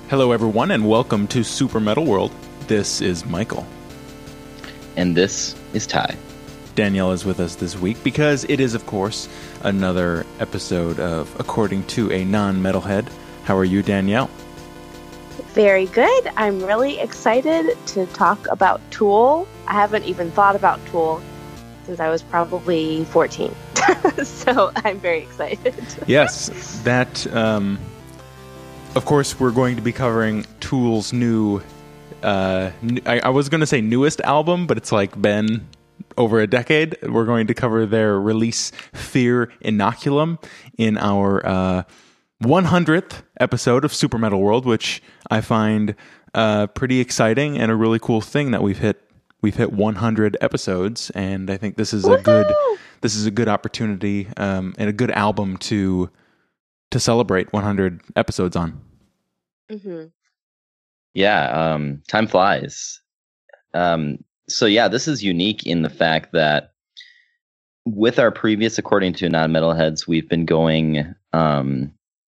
Hello, everyone, and welcome to Super Metal World. This is Michael. And this is Ty. Danielle is with us this week because it is, of course, another episode of According to a Non-Metalhead. How are you, Danielle? Very good. I'm really excited to talk about Tool. I haven't even thought about Tool since I was probably 14. So I'm very excited. Yes, that, of course, we're going to be covering Tool's new, I was going to say newest album, but it's like been over a decade. We're going to cover their release, Fear Inoculum, in our 100th episode of Super Metal World, which I find pretty exciting and a really cool thing that we've hit 100 episodes, and I think this is a good opportunity and a good album to celebrate 100 episodes on. Mm-hmm. Yeah, time flies. So yeah, this is unique in the fact that with our previous According to Non-Metalheads, we've been going kind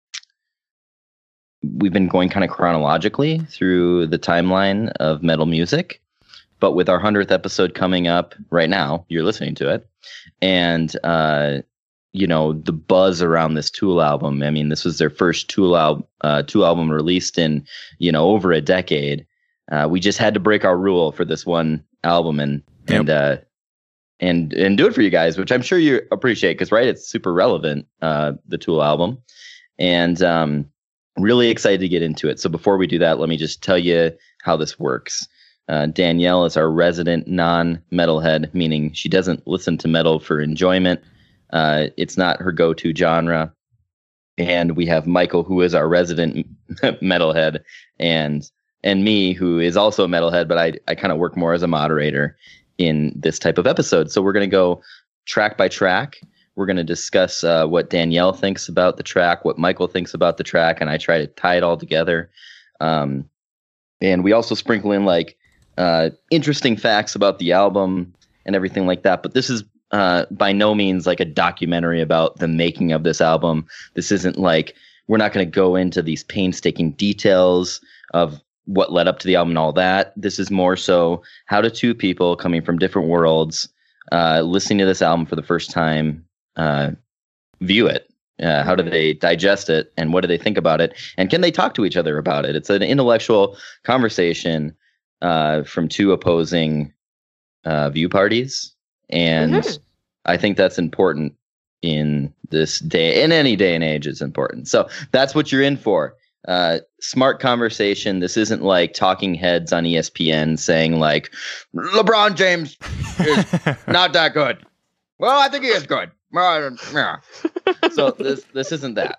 of chronologically through the timeline of metal music. But with our 100th episode coming up right now, you're listening to it, and the buzz around this Tool album. I mean, this was their first Tool album released in over a decade. We just had to break our rule for this one album and do it for you guys, which I'm sure you appreciate because it's super relevant, the Tool album, and really excited to get into it. So before we do that, let me just tell you how this works. Danielle is our resident non-metalhead, meaning she doesn't listen to metal for enjoyment. It's not her go-to genre. And we have Michael, who is our resident metalhead, and me, who is also a metalhead, but I kind of work more as a moderator in this type of episode. So we're going to go track by track. We're going to discuss what Danielle thinks about the track, what Michael thinks about the track, and I try to tie it all together. And we also sprinkle in interesting facts about the album and everything like that. But this is by no means like a documentary about the making of this album. This isn't we're not going to go into these painstaking details of what led up to the album and all that. This is more so how do two people coming from different worlds, listening to this album for the first time, view it. How do they digest it, and what do they think about it, and can they talk to each other about it? It's an intellectual conversation from two opposing view parties, and I think that's important in this day. In any day and age, it's important. So that's what you're in for. Smart conversation. This isn't like talking heads on ESPN saying LeBron James is not that good. Well, I think he is good. So this isn't that.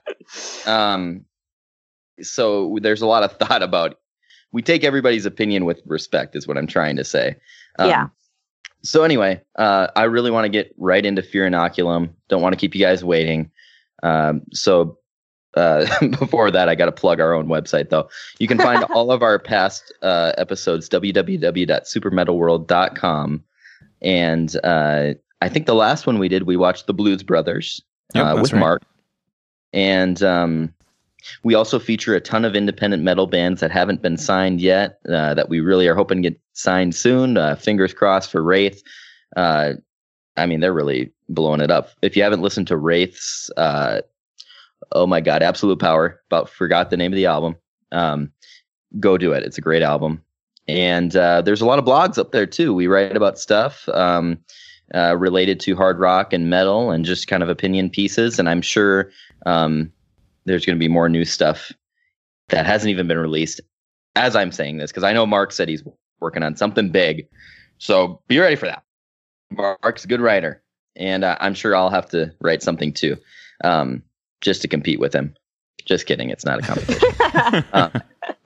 So there's a lot of thought about. We take everybody's opinion with respect, is what I'm trying to say. Yeah. So anyway, I really want to get right into Fear Inoculum. Don't want to keep you guys waiting. So before that, I got to plug our own website, though. You can find all of our past episodes, www.supermetalworld.com. And I think the last one we did, we watched The Blues Brothers with Mark. And we also feature a ton of independent metal bands that haven't been signed yet, that we really are hoping to get signed soon. Fingers crossed for Wraith. They're really blowing it up. If you haven't listened to Wraith's, oh my God, Absolute Power, forgot the name of the album. Go do it. It's a great album. And there's a lot of blogs up there too. We write about stuff related to hard rock and metal and just kind of opinion pieces. And I'm sure there's going to be more new stuff that hasn't even been released as I'm saying this, because I know Mark said he's working on something big. So be ready for that. Mark's a good writer, and I'm sure I'll have to write something too, just to compete with him. Just kidding. It's not a competition.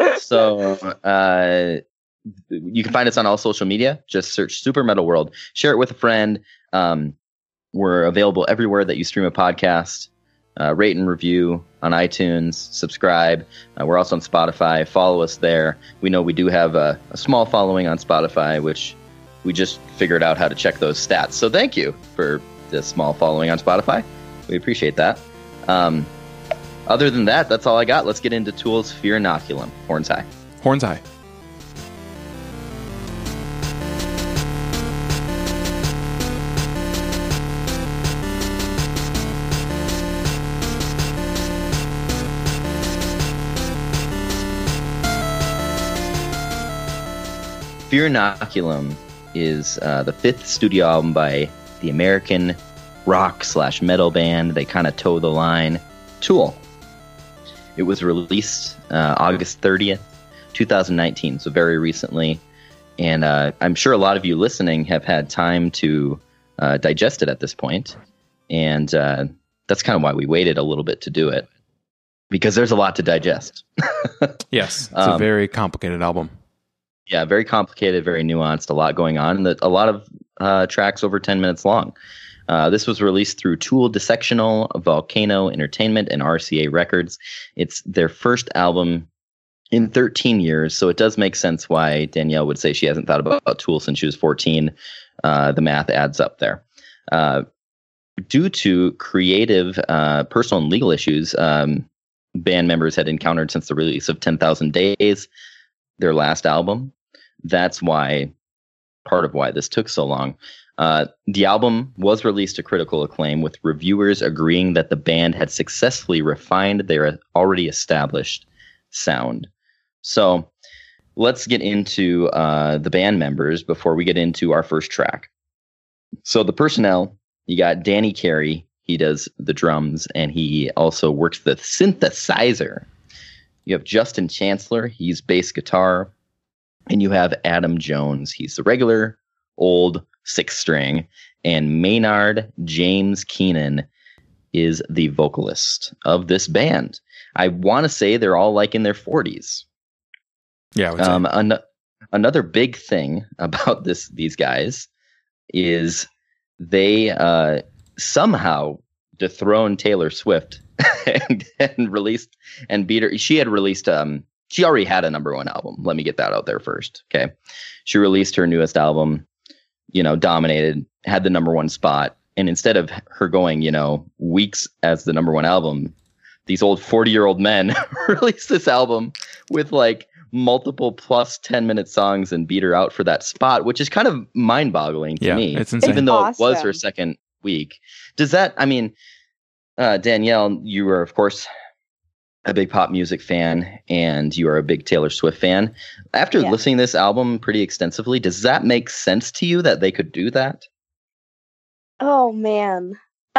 So you can find us on all social media. Just search Super Metal World. Share it with a friend. We're available everywhere that you stream a podcast. Rate and review on iTunes. Subscribe. We're also on Spotify. Follow us there. We know we do have a small following on Spotify, which we just figured out how to check those stats. So thank you for this small following on Spotify. We appreciate that. Other than that, that's all I got. Let's get into Tool's Fear Inoculum. Horns high. Horns high. Fear Inoculum is the fifth studio album by the American rock/metal band. They kind of toe the line, Tool. It was released August 30th, 2019, so very recently. And I'm sure a lot of you listening have had time to digest it at this point. And that's kind of why we waited a little bit to do it, because there's a lot to digest. Yes, it's a very complicated album. Yeah, very complicated, very nuanced, a lot going on, and a lot of tracks over 10 minutes long. This was released through Tool Dissectional, Volcano Entertainment, and RCA Records. It's their first album in 13 years, so it does make sense why Danielle would say she hasn't thought about Tool since she was 14. The math adds up there. Due to creative, personal, and legal issues band members had encountered since the release of 10,000 Days, their last album. That's why, part of why this took so long. The album was released to critical acclaim, with reviewers agreeing that the band had successfully refined their already established sound. So let's get into the band members before we get into our first track. So the personnel, you got Danny Carey. He does the drums, and he also works the synthesizer. You have Justin Chancellor. He's bass guitar. And you have Adam Jones. He's the regular old sixth string. And Maynard James Keenan is the vocalist of this band. I want to say they're all like in their 40s. Yeah. I would say. Another big thing about these guys is they somehow dethroned Taylor Swift and released and beat her. She had released she already had a number one album. Let me get that out there first. Okay. She released her newest album, dominated, had the number one spot. And instead of her going, weeks as the number one album, these old 40-year-old men released this album with like multiple plus 10-minute songs and beat her out for that spot, which is kind of mind-boggling to me. It's insane. Even though it was her second week. Does that, Danielle, you are, of course, a big pop music fan, and you are a big Taylor Swift fan. After listening to this album pretty extensively, does that make sense to you that they could do that? Oh, man.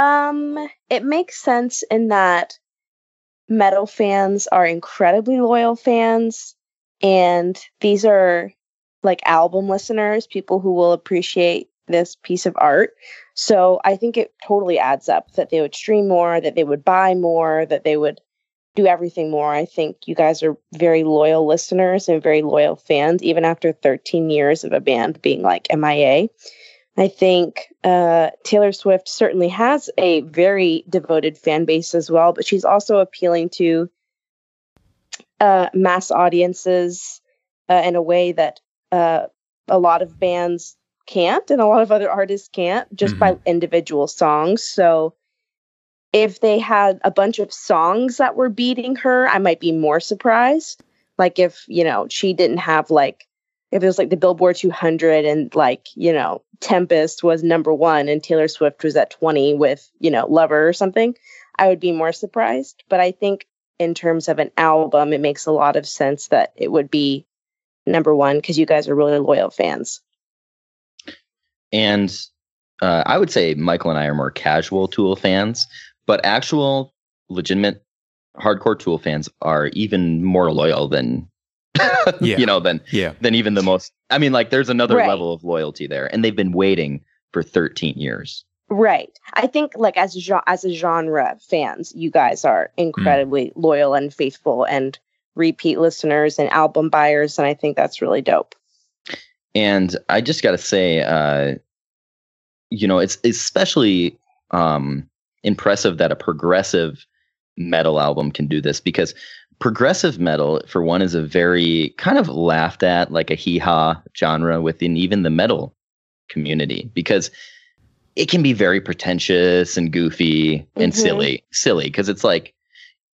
It makes sense in that metal fans are incredibly loyal fans, and these are like album listeners, people who will appreciate this piece of art. So I think it totally adds up that they would stream more, that they would buy more, that they would do everything more. I think you guys are very loyal listeners and very loyal fans, even after 13 years of a band being like MIA. I think Taylor Swift certainly has a very devoted fan base as well, but she's also appealing to mass audiences in a way that a lot of bands can't, and a lot of other artists can't, just by individual songs. So if they had a bunch of songs that were beating her, I might be more surprised. Like if, she didn't have if it was like the Billboard 200 and Tempest was number one and Taylor Swift was at 20 with, Lover or something, I would be more surprised. But I think in terms of an album, it makes a lot of sense that it would be number one because you guys are really loyal fans. And I would say Michael and I are more casual Tool fans. But actual, legitimate, hardcore Tool fans are even more loyal than, than even the most. There's another level of loyalty there, and they've been waiting for 13 years. Right. I think, as a genre fans, you guys are incredibly loyal and faithful, and repeat listeners and album buyers, and I think that's really dope. And I just got to say, it's especially impressive that a progressive metal album can do this, because progressive metal, for one, is a very kind of laughed at, like a hee-haw genre within even the metal community, because it can be very pretentious and goofy and silly, because it's like,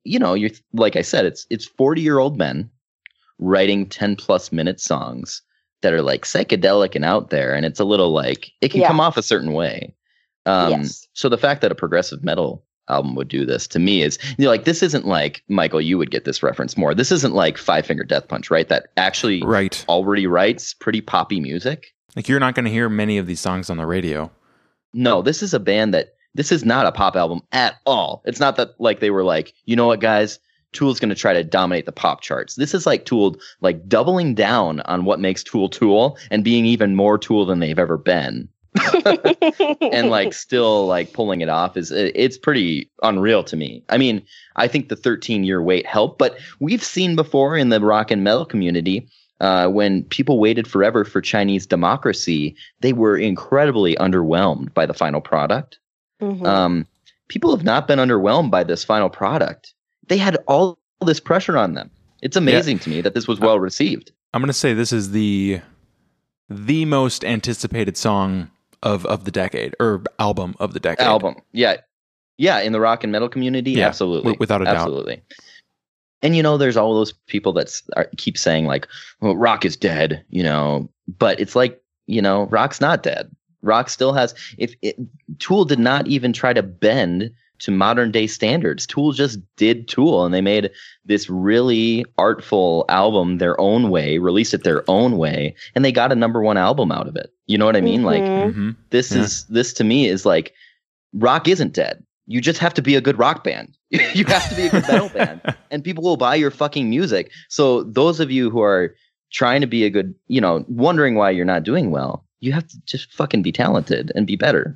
you know, you're like I said, it's 40-year-old men writing 10+ minute songs that are like psychedelic and out there, and it's a little like it can come off a certain way. Yes. So the fact that a progressive metal album would do this to me is, you know, like, this isn't like, Michael, you would get this reference more. This isn't like Five Finger Death Punch, right? That actually already writes pretty poppy music. Like, you're not going to hear many of these songs on the radio. No, this is a band that, this is not a pop album at all. It's not that like they were like, you know what, guys, Tool's going to try to dominate the pop charts. This is like Tool, like doubling down on what makes Tool Tool and being even more Tool than they've ever been. And like still like pulling it off it's pretty unreal to me. I mean, I think the 13-year wait helped, but we've seen before in the rock and metal community, when people waited forever for Chinese Democracy, they were incredibly underwhelmed by the final product. People have not been underwhelmed by this final product. They had all this pressure on them. It's amazing to me that this was well received. I'm going to say this is the most anticipated song of the decade, or album of the decade. Yeah, in the rock and metal community, absolutely, without a doubt, absolutely. And you know, there's all those people that keep saying like, well, rock is dead, you know, but it's like, you know, rock's not dead. Rock still has. Tool did not even try to bend to modern day standards. Tool just did Tool, and they made this really artful album their own way, released it their own way, and they got a #1 album out of it. You know what I mean? Like, this to me is like, rock isn't dead. You just have to be a good rock band. You have to be a good metal band, and people will buy your fucking music. So those of you who are trying to be a good, you know, wondering why you're not doing well, you have to just fucking be talented and be better.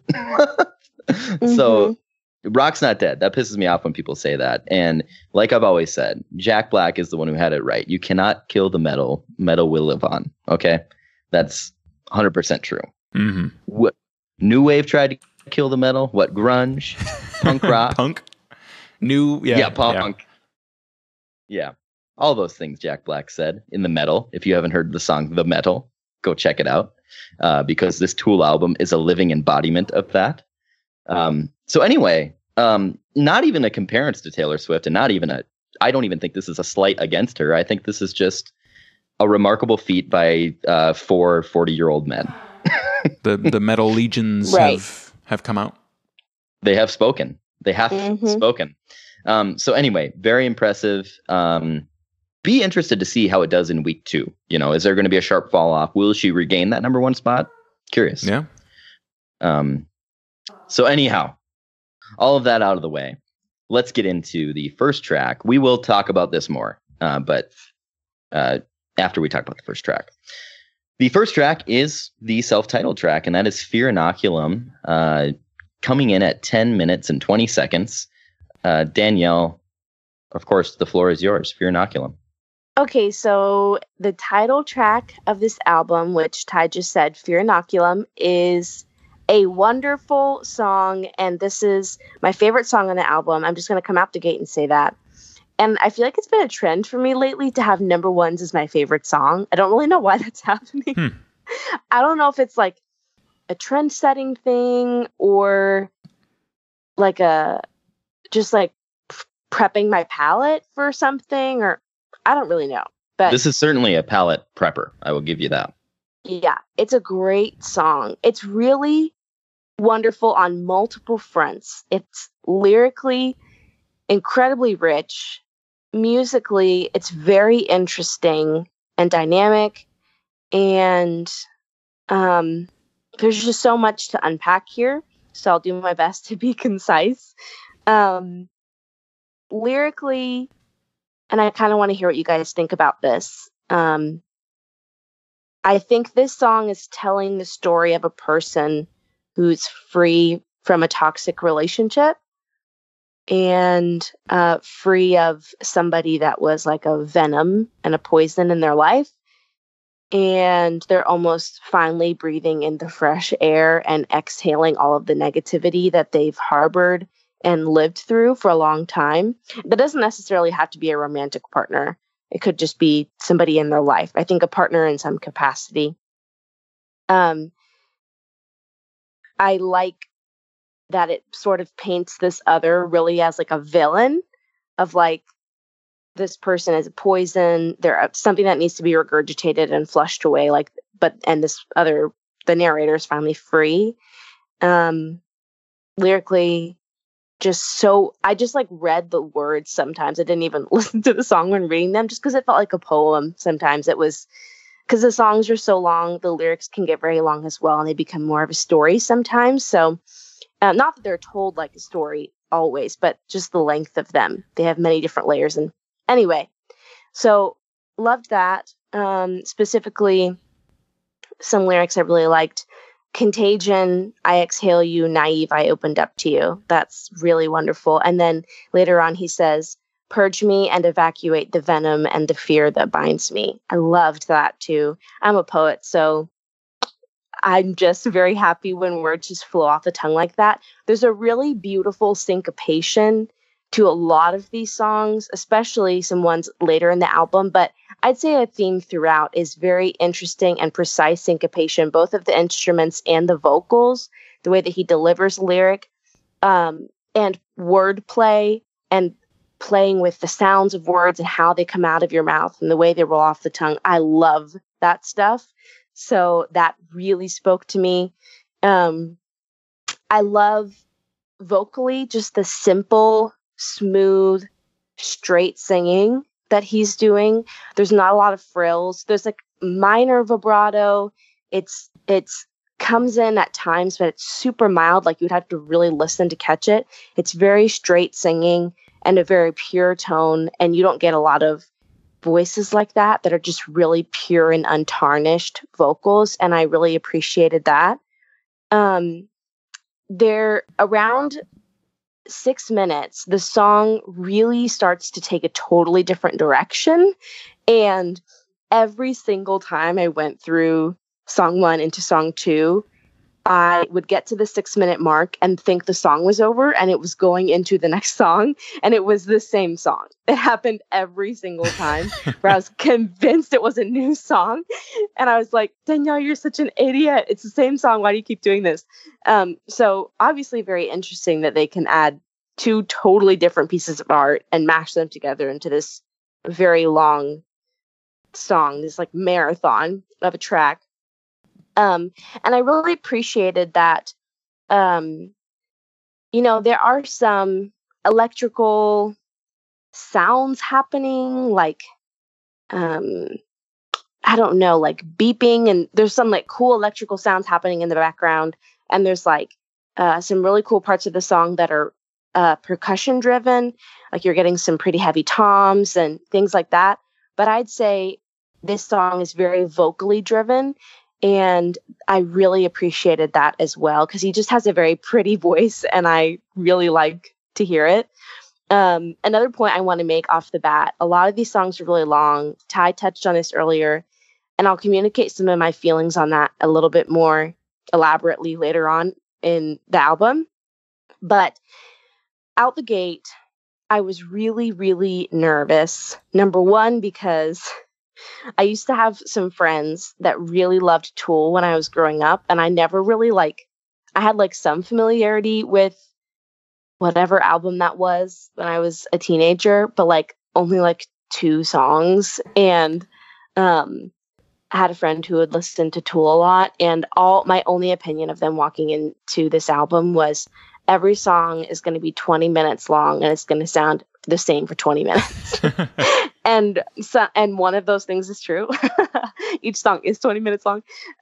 So rock's not dead. That pisses me off when people say that. And like I've always said, Jack Black is the one who had it right. You cannot kill the metal. Metal will live on. Okay? That's 100% true. What New Wave tried to kill the metal? What, grunge? Punk rock? Punk? Punk. Yeah. All those things Jack Black said in the metal. If you haven't heard the song The Metal, go check it out. Because this Tool album is a living embodiment of that. So anyway, not even a comparison to Taylor Swift, and not even I don't even think this is a slight against her. I think this is just a remarkable feat by 4 40-year-old men. The metal legions have come out. They have spoken. They have spoken. So anyway, very impressive. Be interested to see how it does in week 2. You know, is there going to be a sharp fall off? Will she regain that #1 spot? Curious. Yeah. So anyhow, all of that out of the way, let's get into the first track. We will talk about this more, but after we talk about the first track. The first track is the self-titled track, and that is Fear Inoculum, coming in at 10 minutes and 20 seconds. Danielle, of course, the floor is yours. Fear Inoculum. Okay, so the title track of this album, which Ty just said, Fear Inoculum, is a wonderful song, and this is my favorite song on the album. I'm just going to come out the gate and say that. And I feel like it's been a trend for me lately to have #1s as my favorite song. I don't really know why that's happening. I don't know if it's like a trend-setting thing or like just like prepping my palate for something, or I don't really know. But this is certainly a palate prepper. I will give you that. Yeah, it's a great song. It's really wonderful on multiple fronts. It's lyrically incredibly rich. Musically, it's very interesting and dynamic. And there's just so much to unpack here. So I'll do my best to be concise. Lyrically, and I kind of want to hear what you guys think about this. I think this song is telling the story of a person who's free from a toxic relationship and free of somebody that was like a venom and a poison in their life. And they're almost finally breathing in the fresh air and exhaling all of the negativity that they've harbored and lived through for a long time. That doesn't necessarily have to be a romantic partner. It could just be somebody in their life. I think a partner in some capacity. I like that it sort of paints this other really as like a villain of like, this person is a poison. They're something that needs to be regurgitated and flushed away. Like, and the narrator is finally free. Lyrically, I just like read the words sometimes. I didn't even listen to the song when reading them, just because it felt like a poem. Sometimes it was because the songs are so long, the lyrics can get very long as well, and they become more of a story sometimes. So, not that they're told like a story always, but just the length of them. They have many different layers. And anyway, so loved that. Specifically, some lyrics I really liked. Contagion, I exhale you, naive, I opened up to you. That's really wonderful. And then later on, he says, purge me and evacuate the venom and the fear that binds me. I loved that too. I'm a poet, so I'm just very happy when words just flow off the tongue like that. There's a really beautiful syncopation to a lot of these songs, especially some ones later in the album. But I'd say a theme throughout is very interesting and precise syncopation, both of the instruments and the vocals, the way that he delivers the lyric, and wordplay and playing with the sounds of words and how they come out of your mouth and the way they roll off the tongue. I love that stuff. So that really spoke to me. I love vocally just the simple, smooth, straight singing that he's doing. There's not a lot of frills. There's like minor vibrato. It's comes in at times, but it's super mild. Like you'd have to really listen to catch it. It's very straight singing and a very pure tone. And you don't get a lot of voices like that are just really pure and untarnished vocals. And I really appreciated that. They're around 6 minutes, the song really starts to take a totally different direction. And every single time I went through song 1 into song 2, I would get to the 6-minute mark and think the song was over and it was going into the next song. And it was the same song. It happened every single time where I was convinced it was a new song. And I was like, Danielle, you're such an idiot. It's the same song. Why do you keep doing this? So obviously very interesting that they can add 2 totally different pieces of art and mash them together into this very long song, this like marathon of a track. And I really appreciated that, there are some electrical sounds happening, like, I don't know, like beeping, and there's some like cool electrical sounds happening in the background. And there's like some really cool parts of the song that are percussion driven, like you're getting some pretty heavy toms and things like that. But I'd say this song is very vocally driven. And I really appreciated that as well, because he just has a very pretty voice and I really like to hear it. Another point I want to make off the bat, a lot of these songs are really long. Ty touched on this earlier, and I'll communicate some of my feelings on that a little bit more elaborately later on in the album. But out the gate, I was really, really nervous. Number one, because I used to have some friends that really loved Tool when I was growing up, and I never really I had some familiarity with whatever album that was when I was a teenager, but only 2 songs. And I had a friend who would listen to Tool a lot, and my only opinion of them walking into this album was every song is going to be 20 minutes long and it's going to sound the same for 20 minutes. And one of those things is true. Each song is 20 minutes long.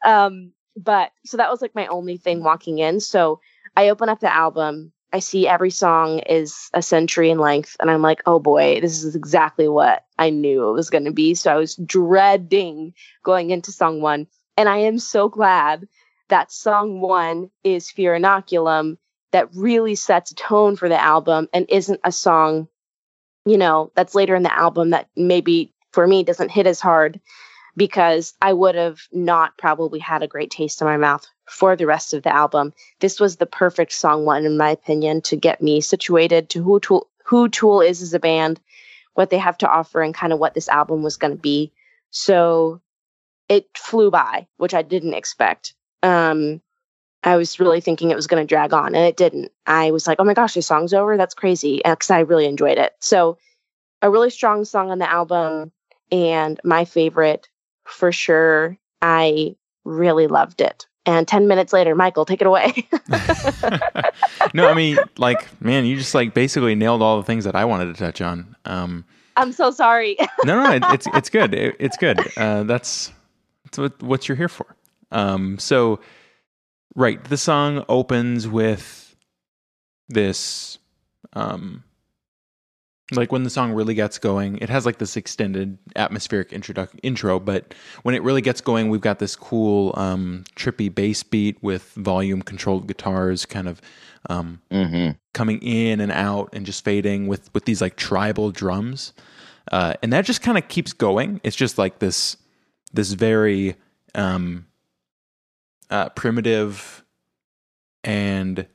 But so that was my only thing walking in. So I open up the album, I see every song is a century in length, and I'm like, oh boy, this is exactly what I knew it was going to be. So I was dreading going into song 1. And I am so glad that song 1 is Fear Inoculum, that really sets a tone for the album and isn't a song, that's later in the album that maybe for me doesn't hit as hard, because I would have not probably had a great taste in my mouth for the rest of the album. This was the perfect song 1, in my opinion, to get me situated to who Tool is as a band, what they have to offer, and kind of what this album was going to be. So it flew by, which I didn't expect. I was really thinking it was going to drag on, and it didn't. I was like, oh my gosh, the song's over? That's crazy. Because I really enjoyed it. So a really strong song on the album, and my favorite for sure. I really loved it. And 10 minutes later, Michael, take it away. No, I mean, like, man, you just like basically nailed all the things that I wanted to touch on. I'm so sorry. No, it's good. It's good. That's what you're here for. So, right, the song opens with this, like when the song really gets going, it has like this extended atmospheric intro, but when it really gets going, we've got this cool, trippy bass beat with volume controlled guitars kind of, coming in and out and just fading with these like tribal drums. And that just kind of keeps going. It's just like this very, primitive and,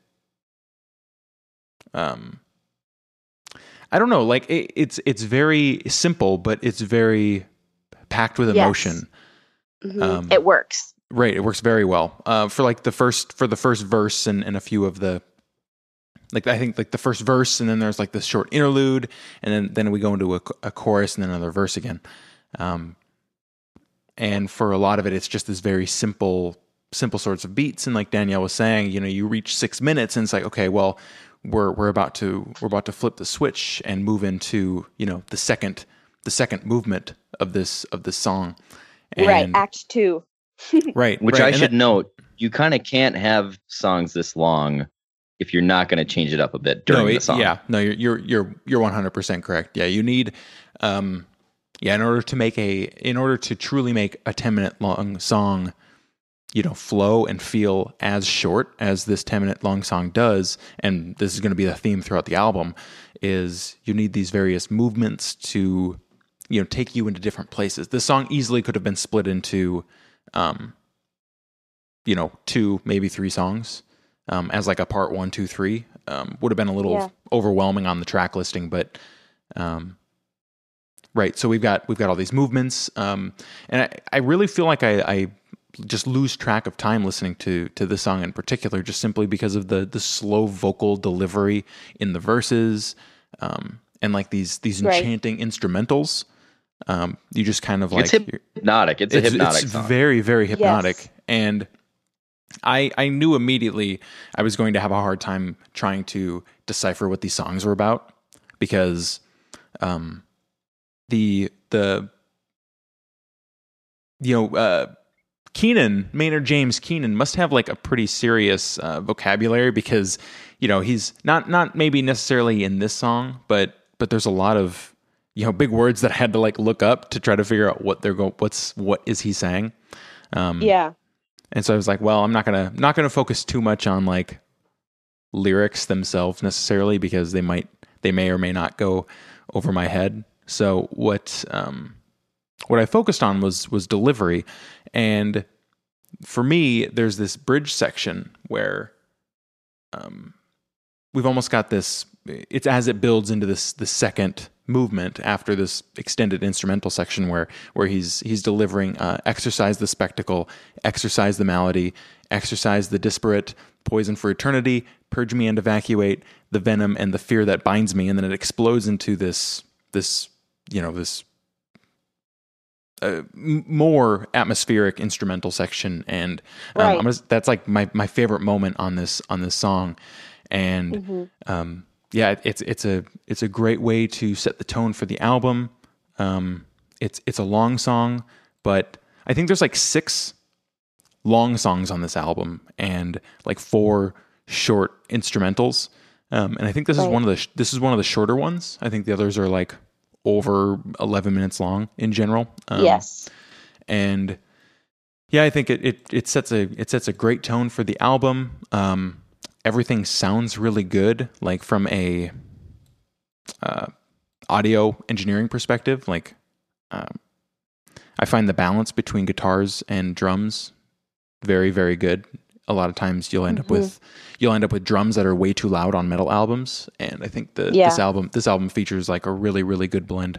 I don't know, like it's very simple, but it's very packed with emotion. Yes. It works. Right. It works very well. For the first verse and a few of the, like, I think like the first verse, and then there's like this short interlude, and then we go into a chorus and then another verse again. And for a lot of it, it's just this very simple sorts of beats. And like Danielle was saying, you reach 6 minutes and it's like, okay, well, we're about to flip the switch and move into, the second movement of this song. And, right. Act 2. Right. Which right. I should note, you kind of can't have songs this long if you're not going to change it up a bit during the song. Yeah. No, you're 100% correct. Yeah. You need, in order to truly make a 10-minute long song, flow and feel as short as this 10-minute long song does, and this is going to be the theme throughout the album, is you need these various movements to, take you into different places. This song easily could have been split into, 2, maybe 3 songs, as like a part 1, 2, 3. Would have been a little overwhelming on the track listing, but, right. So we've got all these movements, and I really feel like I just lose track of time listening to this song in particular, just simply because of the slow vocal delivery in the verses, and like these enchanting instrumentals. You just kind of like, it's hypnotic. It's a hypnotic song. Very, very hypnotic. Yes. And I knew immediately I was going to have a hard time trying to decipher what these songs were about, because Maynard James Keenan must have like a pretty serious vocabulary, because he's not maybe necessarily in this song, but there's a lot of big words that I had to like look up to try to figure out what what is he saying. And so I was like, well, I'm not gonna focus too much on like lyrics themselves necessarily, because they may or may not go over my head. So what I focused on was delivery. And for me, there's this bridge section where we've almost got this, it's as it builds into the second movement after this extended instrumental section where he's delivering exercise the spectacle, exercise the malady, exercise the disparate, poison for eternity, purge me and evacuate, the venom and the fear that binds me. And then it explodes into this more atmospheric instrumental section, and that's like my favorite moment on this song. And it's a great way to set the tone for the album. It's a long song, but I think there's like 6 long songs on this album and like 4 short instrumentals. And I think this is one of the shorter ones. I think the others are like over 11 minutes long in general. Yes. And yeah, I think it sets a great tone for the album. Everything sounds really good, like from a audio engineering perspective. Like I find the balance between guitars and drums very, very good. A lot of times you'll end up with drums that are way too loud on metal albums, and I think this album features like a really, really good blend.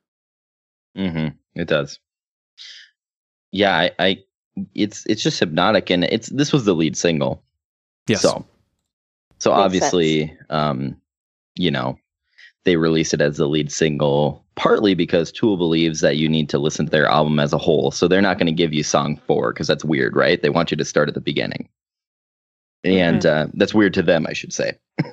It does. Yeah, it's just hypnotic, and this was the lead single. Yes. So Makes obviously, you know, they release it as the lead single, partly because Tool believes that you need to listen to their album as a whole. So they're not going to give you song 4 because that's weird, right? They want you to start at the beginning. And that's weird to them, I should say.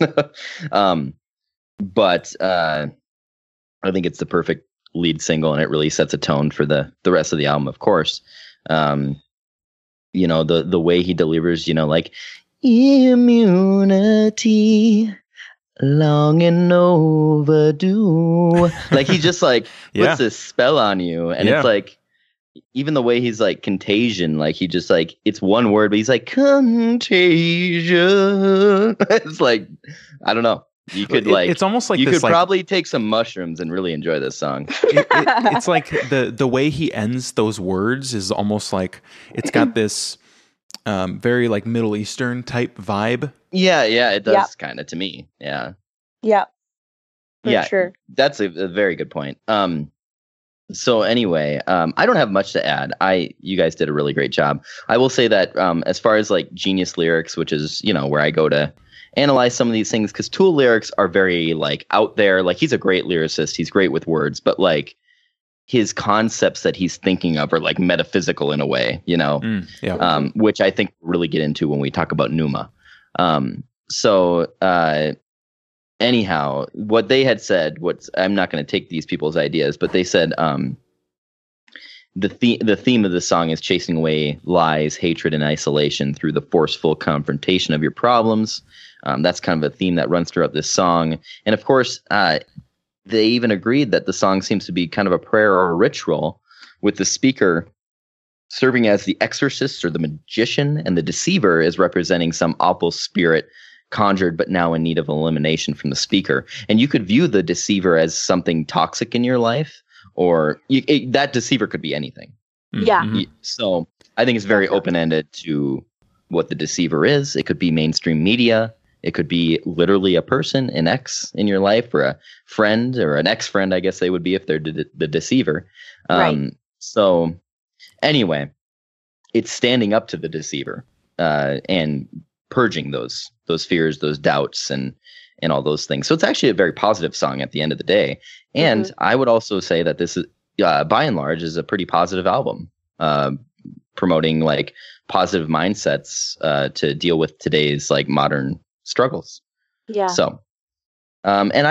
But I think it's the perfect lead single, and it really sets a tone for the rest of the album, of course. You know, the way he delivers, you know, like immunity, long and overdue. Like he just like puts this spell on you, and it's like, even the way he's like Contagion, like he just like, it's one word, but he's like Contagion. It's like, I don't know. You could like, it's almost like you this, could probably take some mushrooms and really enjoy this song. It's like the way he ends those words is almost like it's got this very like Middle Eastern type vibe. Yeah, it does kind of to me. Yeah. Yeah. Sure. That's a very good point. So anyway, I don't have much to add. You guys did a really great job. I will say that as far as like Genius Lyrics, which is, you know, where I go to analyze some of these things, because Tool lyrics are very like out there. Like he's a great lyricist. He's great with words, but like his concepts that he's thinking of are like metaphysical in a way, you know, which I think we'll really get into when we talk about Numa. Anyhow, what they had said, I'm not going to take these people's ideas, but they said the theme of the song is chasing away lies, hatred, and isolation through the forceful confrontation of your problems. That's kind of a theme that runs throughout this song. And of course, they even agreed that the song seems to be kind of a prayer or a ritual, with the speaker serving as the exorcist or the magician, and the deceiver is representing some awful spirit conjured but now in need of elimination from the speaker. And you could view the deceiver as something toxic in your life, or that deceiver could be anything. Yeah. So I think it's very open-ended to what the deceiver is. It could be mainstream media. It could be literally a person, an ex in your life, or a friend, or an ex-friend, I guess they would be if they're the deceiver. Right. So anyway, it's standing up to the deceiver and purging those fears, those doubts, and all those things. So it's actually a very positive song at the end of the day. And I would also say that this is, by and large, is a pretty positive album, promoting like positive mindsets to deal with today's like modern struggles. Yeah. So, and I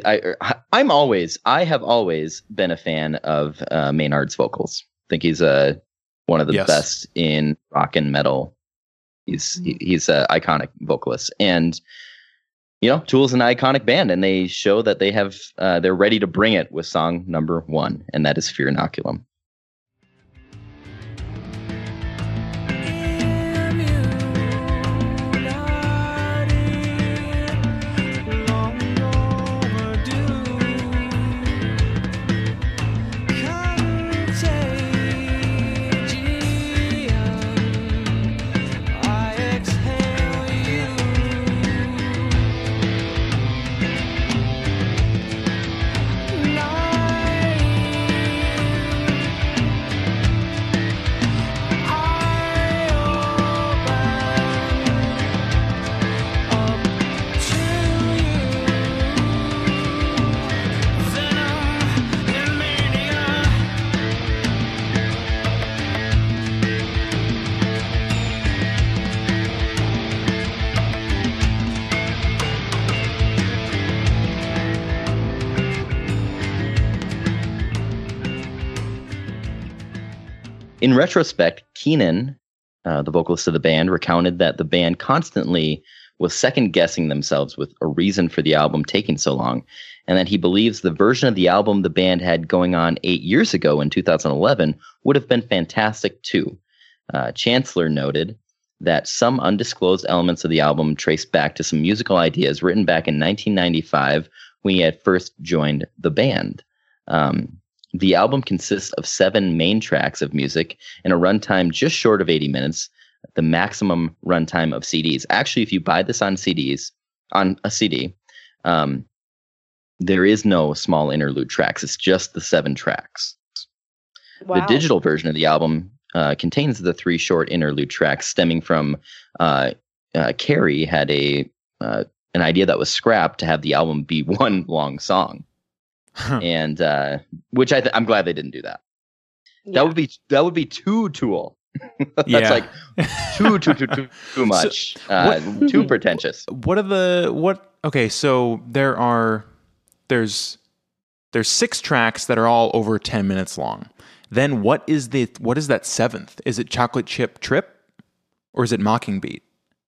have always been a fan of Maynard's vocals. I think he's one of the best in rock and metal. He's an iconic vocalist, and you know, Tool's an iconic band, and they show that they have they're ready to bring it with song number 1, and that is Fear Inoculum. In retrospect, Keenan, the vocalist of the band, recounted that the band constantly was second-guessing themselves with a reason for the album taking so long, and that he believes the version of the album the band had going on 8 years ago in 2011 would have been fantastic too. Chancellor noted that some undisclosed elements of the album trace back to some musical ideas written back in 1995 when he had first joined the band. The album consists of 7 main tracks of music and a runtime just short of 80 minutes, the maximum runtime of CDs. Actually, if you buy this on a CD, there is no small interlude tracks. It's just the 7 tracks. Wow. The digital version of the album contains the 3 short interlude tracks stemming from Carrie had an idea that was scrapped to have the album be one long song, and which I'm glad they didn't do that. Yeah. That would be too Tool. That's Yeah. like too much. Too pretentious. Okay, so there's 6 tracks that are all over 10 minutes long. Then what is that 7th? Is it Chocolate Chip Trip or is it Mockingbeat?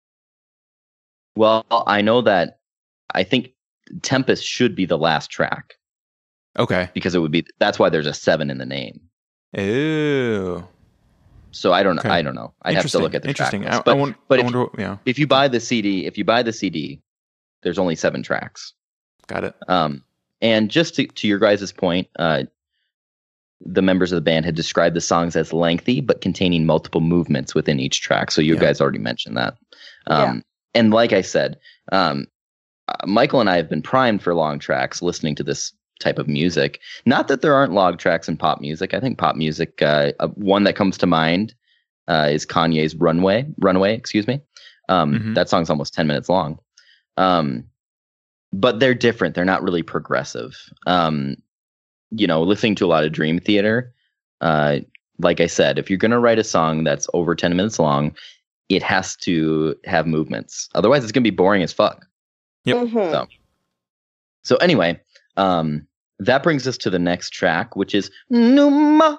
Well, I know that I think Tempest should be the last track Okay. because that's why there's a 7 in the name. Ooh. So I don't know. Okay. I don't know. I'd have to look at the track Interesting. list. But yeah. if you buy the CD, there's only 7 tracks. Got it. And just to your guys' point, the members of the band had described the songs as lengthy but containing multiple movements within each track. So you guys already mentioned that. And like I said, Michael and I have been primed for long tracks listening to this type of music. Not that there aren't long tracks in pop music. I think pop music, one that comes to mind is Kanye's Runway, excuse me. That song's almost 10 minutes long. But they're different. They're not really progressive. Listening to a lot of Dream Theater, like I said, if you're going to write a song that's over 10 minutes long, it has to have movements. Otherwise, it's going to be boring as fuck. Yep. Mm-hmm. So anyway, that brings us to the next track, which is Numa.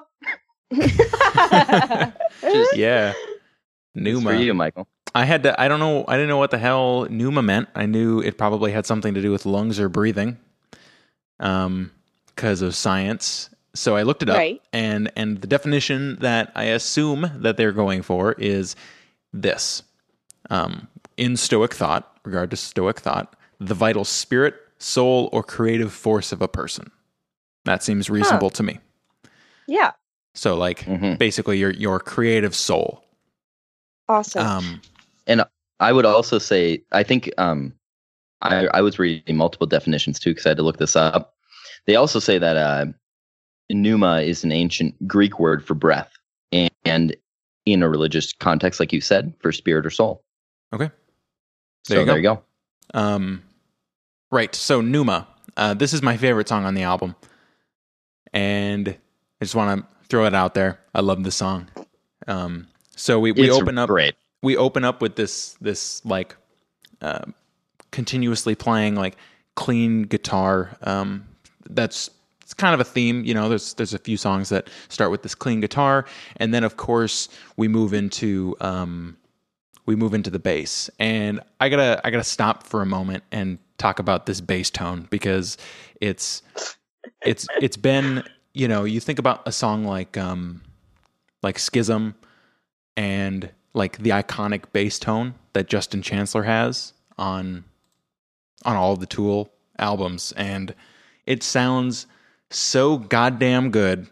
Yeah. Numa. For you, Michael. I didn't know what the hell pneuma meant. I knew it probably had something to do with lungs or breathing. Because of science. So I looked it up, and the definition that I assume that they're going for is this. In Stoic thought, regard to Stoic thought, the vital spirit, soul, or creative force of a person. That seems reasonable to me. Yeah. So basically your creative soul. Awesome. And I would also say, I think I was reading multiple definitions too, because I had to look this up. They also say that pneuma is an ancient Greek word for breath, and in a religious context, like you said, for spirit or soul. Okay. There you go. Right. So pneuma. This is my favorite song on the album, and I just want to throw it out there. I love this song. So we open up. Great. We open up with this continuously playing like clean guitar. It's kind of a theme, there's a few songs that start with this clean guitar, and then of course we move into the bass. And I gotta stop for a moment and talk about this bass tone, because it's been, you think about a song like Schism and like the iconic bass tone that Justin Chancellor has on all of the Tool albums, and it sounds so goddamn good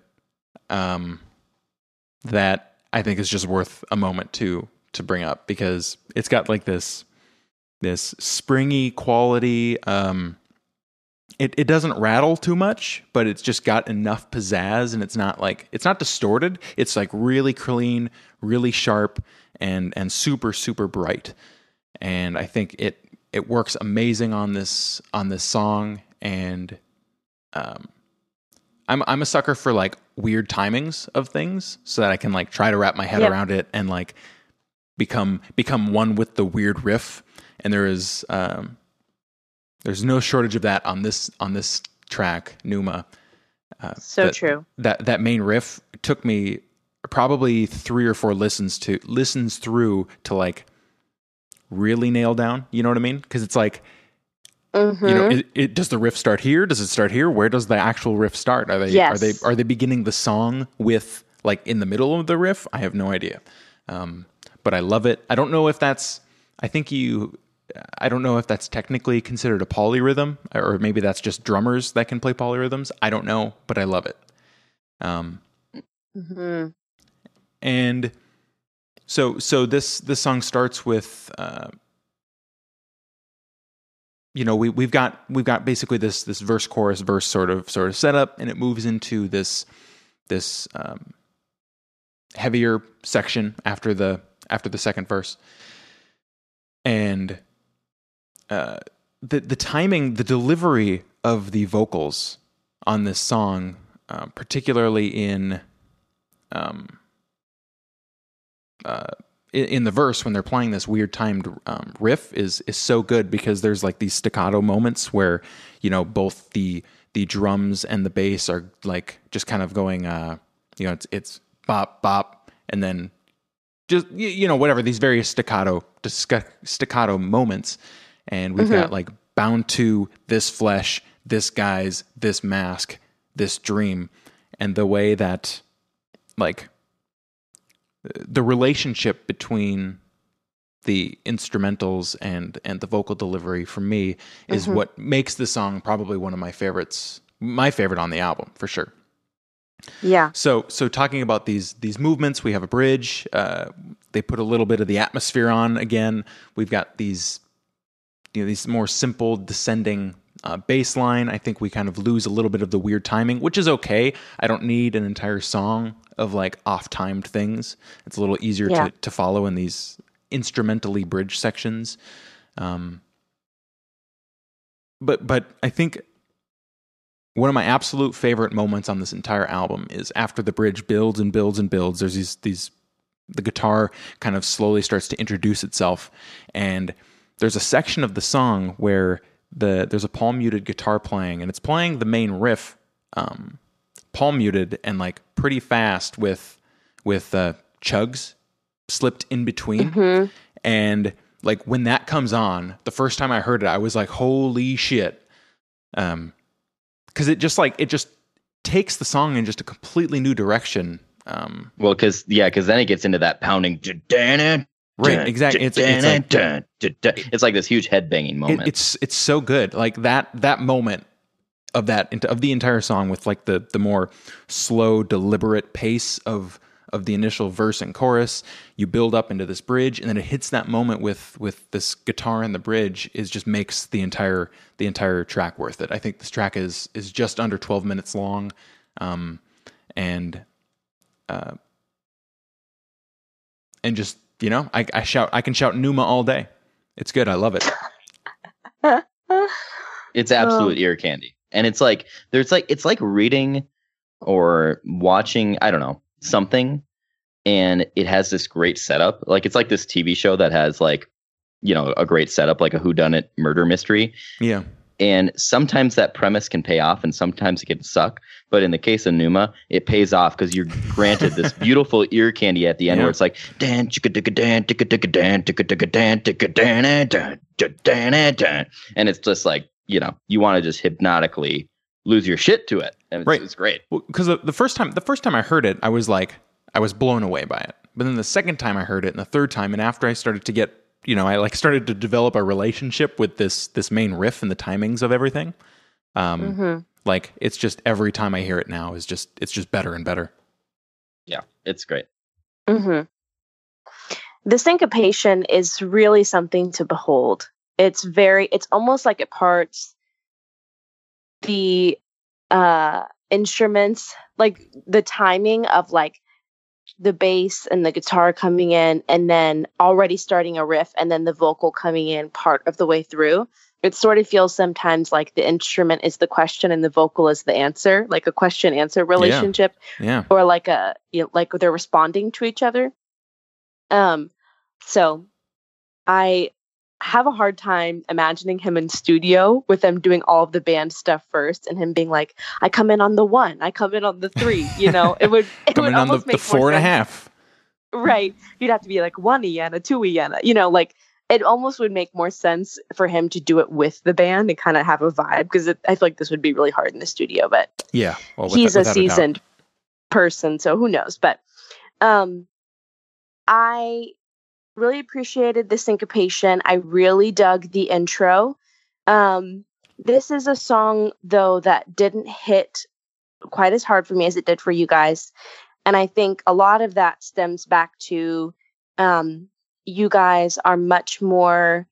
that I think is just worth a moment to bring up, because it's got like this springy quality. It doesn't rattle too much, but it's just got enough pizzazz, and it's not distorted. It's like really clean, really sharp, and super, super bright. And I think it works amazing on this song. And I'm a sucker for like weird timings of things, so that I can like try to wrap my head around it and like become one with the weird riff. And there's no shortage of that on this track, Pneuma. True. That main riff took me probably 3 or 4 listens through to like really nail down. You know what I mean? Because it's like, does the riff start here? Does it start here? Where does the actual riff start? Are they beginning the song with like in the middle of the riff? I have no idea. But I love it. I don't know if that's technically considered a polyrhythm, or maybe that's just drummers that can play polyrhythms. I don't know, but I love it. And so this song starts with, we've got basically this verse chorus verse sort of setup, and it moves into this heavier section after the second verse. and the timing, the delivery of the vocals on this song, particularly in the verse when they're playing this weird timed riff, is so good, because there's like these staccato moments where, you know, both the drums and the bass are like just kind of going, you know, it's bop bop, and then just, you know, whatever, these various staccato moments, and we've got like bound to this flesh, this guise, this mask, this dream, and the way that like the relationship between the instrumentals and the vocal delivery for me is what makes the song probably one of my favorites, my favorite on the album for sure. Yeah. So talking about these movements, we have a bridge. They put a little bit of the atmosphere on again. We've got these, you know, these more simple descending bass line. I think we kind of lose a little bit of the weird timing, which is okay. I don't need an entire song of like off-timed things. It's a little easier to follow in these instrumentally bridge sections. But I think one of my absolute favorite moments on this entire album is after the bridge builds and builds and builds. There's the guitar kind of slowly starts to introduce itself, and there's a section of the song where there's a palm muted guitar playing, and it's playing the main riff, palm muted and like pretty fast with chugs slipped in between. And like when that comes on, the first time I heard it, I was like, holy shit. Because it just takes the song in just a completely new direction. Well, because then it gets into that pounding. Right, exactly. It's like this huge headbanging moment. It's so good. Like that moment of the entire song, with like the more slow, deliberate pace of the initial verse and chorus. You build up into this bridge, and then it hits that moment with this guitar and the bridge just makes the entire track worth it. I think this track is just under 12 minutes long, and just, you know, I can shout Numa all day. It's good. I love it. It's absolute ear candy. And it's like reading or watching, I don't know, something, and it has this great setup. Like it's like this TV show that has like, you know, a great setup, like a whodunit murder mystery. Yeah. And sometimes that premise can pay off, and sometimes it can suck. But in the case of Numa, it pays off because you're granted this beautiful ear candy at the end, where it's like dan and it's just like, you know, you want to just hypnotically lose your shit to it, and it's great. Well, because the first time I heard it, I was blown away by it. But then the second time I heard it, and the third time, and after I started to get, you know, I like started to develop a relationship with this main riff and the timings of everything. Like it's just every time I hear it now it's just better and better. Yeah, it's great. The syncopation is really something to behold. It's almost like it parts the instruments, like the timing of like the bass and the guitar coming in and then already starting a riff and then the vocal coming in part of the way through. It sort of feels sometimes like the instrument is the question and the vocal is the answer, like a question-answer relationship. Yeah. Or like like they're responding to each other. So I have a hard time imagining him in studio with them doing all of the band stuff first and him being like, I come in on the 1, I come in on the 3, you know, it would almost make the 4.5. Right. You'd have to be like 1 Iana, 2 Iana, you know, like it almost would make more sense for him to do it with the band and kind of have a vibe, because I feel like this would be really hard in the studio, but yeah, well, he's a seasoned person, so who knows. But I really appreciated the syncopation. I really dug the intro. This is a song, though, that didn't hit quite as hard for me as it did for you guys. And I think a lot of that stems back to you guys are much more,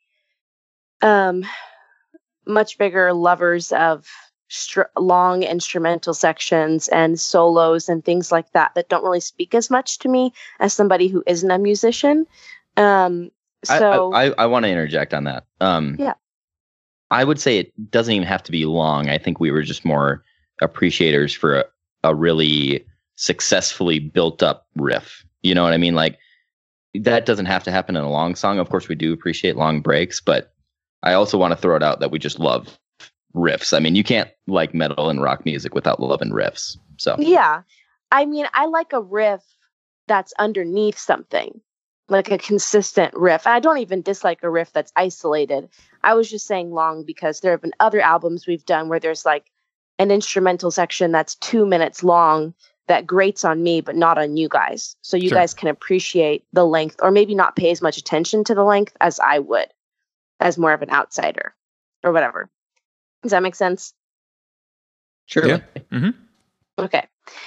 much bigger lovers of long instrumental sections and solos and things like that don't really speak as much to me as somebody who isn't a musician. So I want to interject on that. Yeah. I would say it doesn't even have to be long. I think we were just more appreciators for a really successfully built up riff. You know what I mean? Like, that doesn't have to happen in a long song. Of course, we do appreciate long breaks, but I also want to throw it out that we just love riffs. I mean, you can't like metal and rock music without loving riffs. So yeah, I mean, I like a riff that's underneath something, like a consistent riff. I don't even dislike a riff that's isolated. I was just saying long because there have been other albums we've done where there's like an instrumental section that's 2 minutes long that grates on me, but not on you guys. So you Sure. guys can appreciate the length, or maybe not pay as much attention to the length as I would, as more of an outsider or whatever. Does that make sense? sure. Yeah. Mm-hmm. Okay.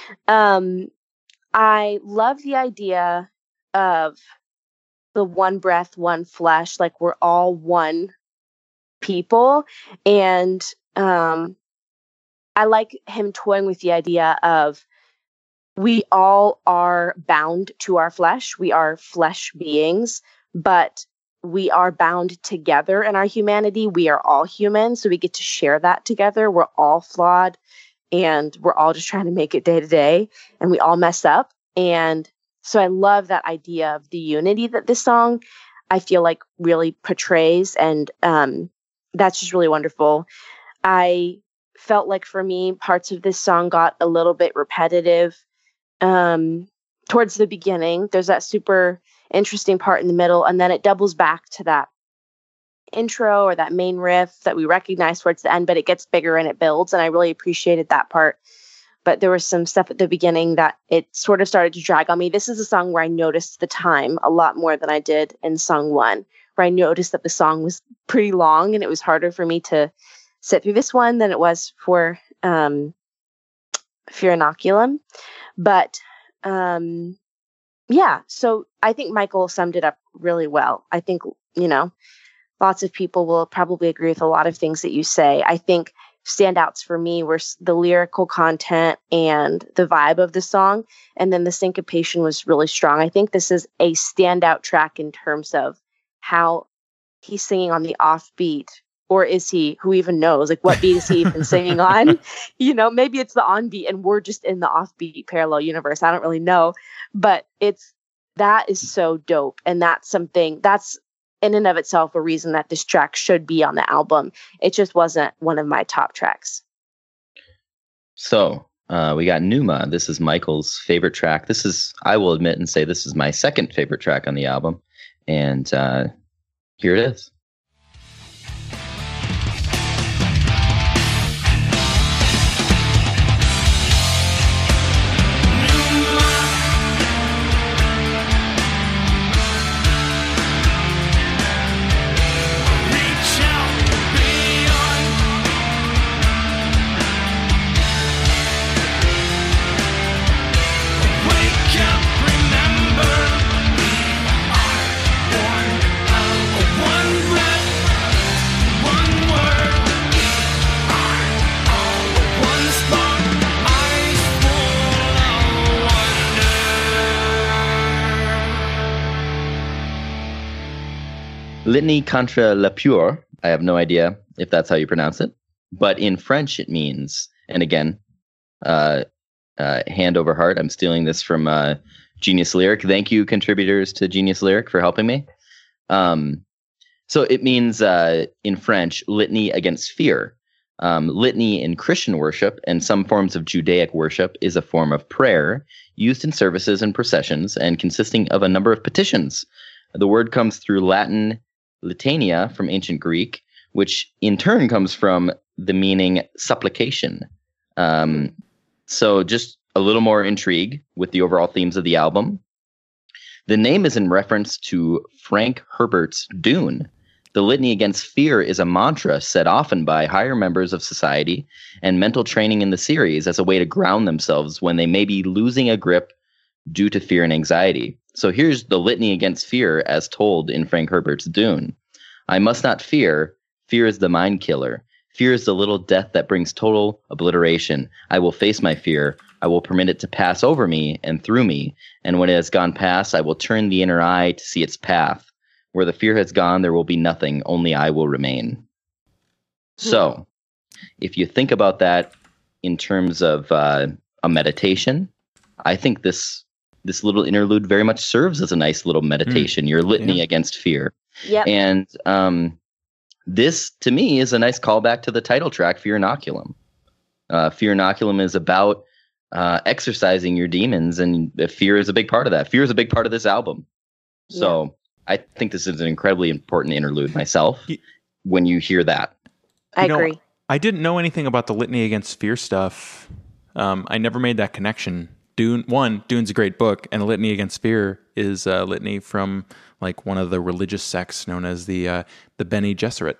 I love the idea of the one breath, one flesh, like we're all one people. And I like him toying with the idea of we all are bound to our flesh. We are flesh beings, but we are bound together in our humanity. We are all human, so we get to share that together. We're all flawed, and we're all just trying to make it day to day, and we all mess up. And so I love that idea of the unity that this song, I feel like, really portrays, and that's just really wonderful. I felt like for me, parts of this song got a little bit repetitive towards the beginning. There's that super interesting part in the middle, and then it doubles back to that intro or that main riff that we recognize towards the end, but it gets bigger and it builds, and I really appreciated that part. But there was some stuff at the beginning that it sort of started to drag on me. This is a song where I noticed the time a lot more than I did in song one, where I noticed that the song was pretty long and it was harder for me to sit through this one than it was for Fear Inoculum. But yeah, so I think Michael summed it up really well. I think, lots of people will probably agree with a lot of things that you say. I think standouts for me were the lyrical content and the vibe of the song, and then the syncopation was really strong. I think this is a standout track in terms of how he's singing on the offbeat, or is he? Who even knows? Like, what beat is he even singing on? Maybe it's the on beat and we're just in the offbeat parallel universe. I don't really know, but that is so dope, and that's in and of itself a reason that this track should be on the album. It just wasn't one of my top tracks. So we got Pneuma. This is Michael's favorite track. I will admit and say, this is my second favorite track on the album. And here it is. Litany contre la pure. I have no idea if that's how you pronounce it, but in French it means, and again, hand over heart, I'm stealing this from Genius Lyric. Thank you, contributors to Genius Lyric, for helping me. So it means, in French, litany against fear. Litany in Christian worship and some forms of Judaic worship is a form of prayer used in services and processions and consisting of a number of petitions. The word comes through Latin litania from ancient Greek, which in turn comes from the meaning supplication. So just a little more intrigue with the overall themes of the album. The name is in reference to Frank Herbert's Dune. The litany against fear is a mantra said often by higher members of society and mental training in the series as a way to ground themselves when they may be losing a grip due to fear and anxiety. So here's the litany against fear as told in Frank Herbert's Dune. I must not fear. Fear is the mind killer. Fear is the little death that brings total obliteration. I will face my fear. I will permit it to pass over me and through me. And when it has gone past, I will turn the inner eye to see its path. Where the fear has gone, there will be nothing. Only I will remain. So, if you think about that in terms of a meditation, I think this little interlude very much serves as a nice little meditation. Your litany against fear. Yep. And this, to me, is a nice callback to the title track, Fear Inoculum. Fear Inoculum is about exercising your demons, and fear is a big part of that. Fear is a big part of this album. So I think this is an incredibly important interlude myself when you hear that. I agree. I didn't know anything about the Litany Against Fear stuff. I never made that connection. Dune's a great book, and Litany Against Fear is a litany from like one of the religious sects known as the Bene Gesserit.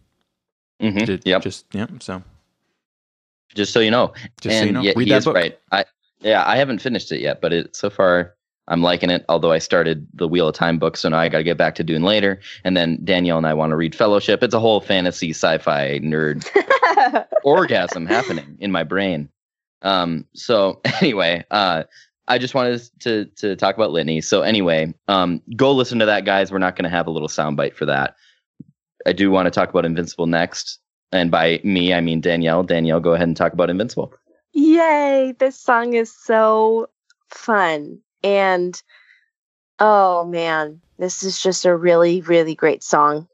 So just so you know, read that book. Right. I haven't finished it yet, but so far I'm liking it. Although I started the Wheel of Time book, so now I got to get back to Dune later. And then Danielle and I want to read Fellowship. It's a whole fantasy sci-fi nerd orgasm happening in my brain. So anyway, I just wanted to talk about Litany. So anyway, go listen to that, guys. We're not going to have a little soundbite for that. I do want to talk about Invincible next. And by me, I mean Danielle. Danielle, go ahead and talk about Invincible. Yay! This song is so fun. And, oh man, this is just a really, really great song.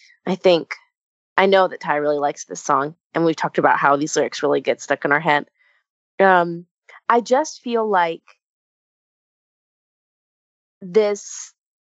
I know that Ty really likes this song. And we've talked about how these lyrics really get stuck in our head. I just feel like this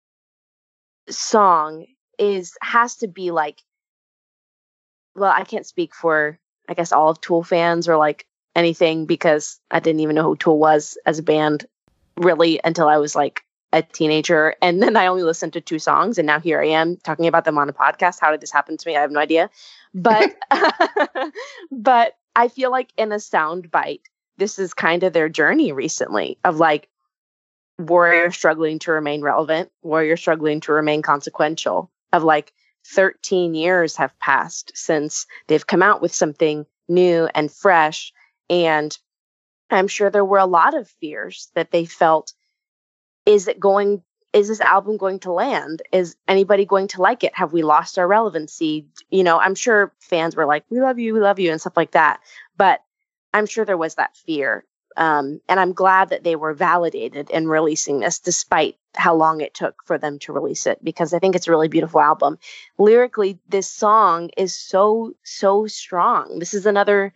song has to be like, well, I can't speak for, I guess, all of Tool fans or like anything, because I didn't even know who Tool was as a band really until I was like a teenager. And then I only listened to 2 songs, and now here I am talking about them on a podcast. How did this happen to me? I have no idea. But, but I feel like in a sound bite, this is kind of their journey recently of like Warrior struggling to remain relevant, Warrior struggling to remain consequential, of like 13 years have passed since they've come out with something new and fresh. And I'm sure there were a lot of fears that they felt. Is this album going to land? Is anybody going to like it? Have we lost our relevancy? You know, I'm sure fans were like, we love you, and stuff like that. But I'm sure there was that fear. And I'm glad that they were validated in releasing this, despite how long it took for them to release it, because I think it's a really beautiful album. Lyrically, this song is so, so strong. This is another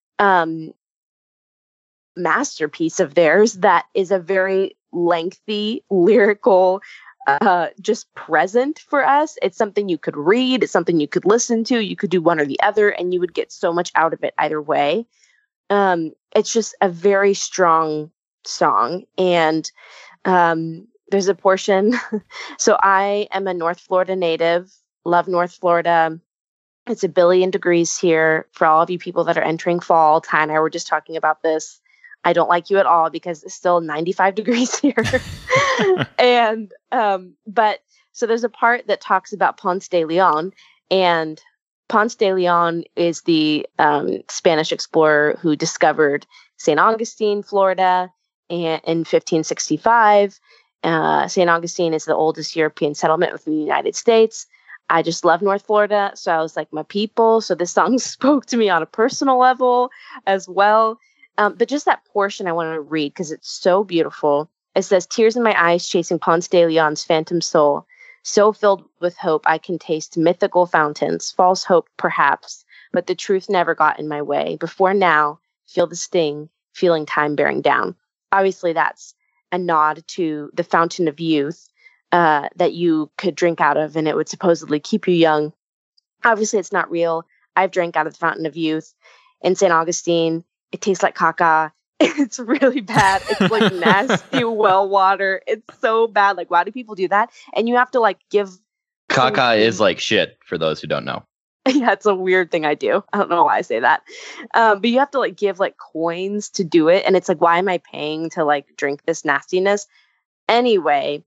masterpiece of theirs that is a very lengthy lyrical just present for us. It's something you could read, it's something you could listen to, you could do one or the other, and you would get so much out of it either way. It's just a very strong song. And there's a portion. So I am a North Florida native, love North Florida. It's 1 billion degrees here. For all of you people that are entering fall, Ty and I were just talking about this. I don't like you at all because it's still 95 degrees here. And, but so there's a part that talks about Ponce de Leon, and Ponce de Leon is the Spanish explorer who discovered St. Augustine, Florida, and in 1565. St. Augustine is the oldest European settlement within the United States. I just love North Florida, so I was like, my people. So this song spoke to me on a personal level as well. But just that portion I want to read because it's so beautiful. It says, tears in my eyes chasing Ponce de Leon's phantom soul. So filled with hope, I can taste mythical fountains, false hope perhaps, but the truth never got in my way. Before now, feel the sting, feeling time bearing down. Obviously, that's a nod to the fountain of youth that you could drink out of, and it would supposedly keep you young. Obviously, it's not real. I've drank out of the fountain of youth in St. Augustine. It tastes like caca. It's really bad. It's like nasty well water. It's so bad. Like, why do people do that? And you have to like give. Caca is like shit for those who don't know. Yeah, it's a weird thing I do. I don't know why I say that. But you have to like give like coins to do it. And it's like, why am I paying to like drink this nastiness? Anyway,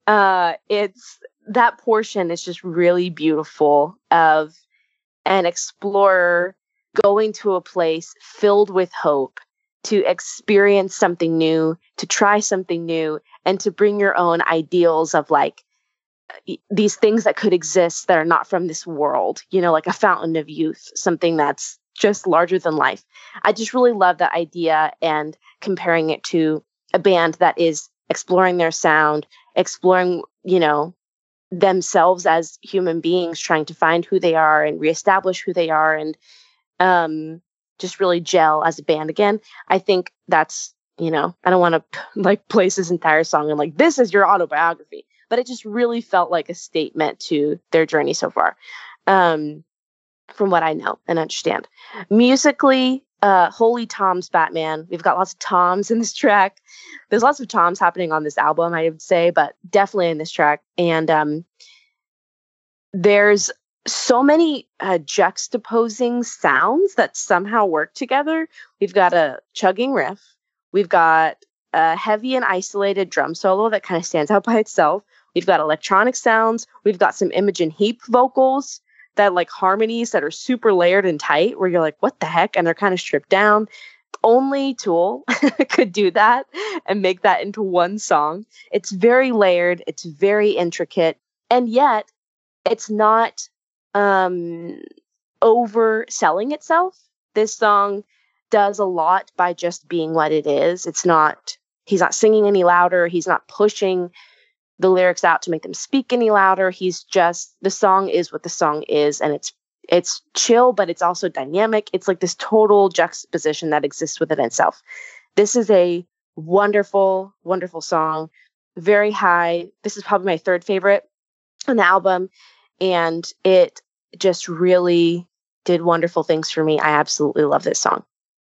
it's that portion is just really beautiful of an explorer going to a place filled with hope to experience something new, to try something new, and to bring your own ideals of like these things that could exist that are not from this world, like a fountain of youth, something that's just larger than life. I just really love that idea, and comparing it to a band that is exploring their sound, exploring, themselves as human beings, trying to find who they are and reestablish who they are, and just really gel as a band again. I think that's, I don't want to place this entire song and this is your autobiography, but it just really felt like a statement to their journey so far, from what I know and understand. Musically, Holy Tom's Batman. We've got lots of toms in this track. There's lots of toms happening on this album, I would say, but definitely in this track. And there's so many juxtaposing sounds that somehow work together. We've got a chugging riff. We've got a heavy and isolated drum solo that kind of stands out by itself. We've got electronic sounds. We've got some Imogen Heap vocals that harmonies that are super layered and tight, where you're like, what the heck? And they're kind of stripped down. Only Tool could do that and make that into one song. It's very layered. It's very intricate. And yet it's not overselling itself. This song does a lot by just being what it is. He's not singing any louder. He's not pushing the lyrics out to make them speak any louder. The song is what the song is, and it's chill, but it's also dynamic. It's this total juxtaposition that exists within itself. This is a wonderful, wonderful song. Very high. This is probably my third favorite on the album, and it just really did wonderful things for me. I absolutely love this song.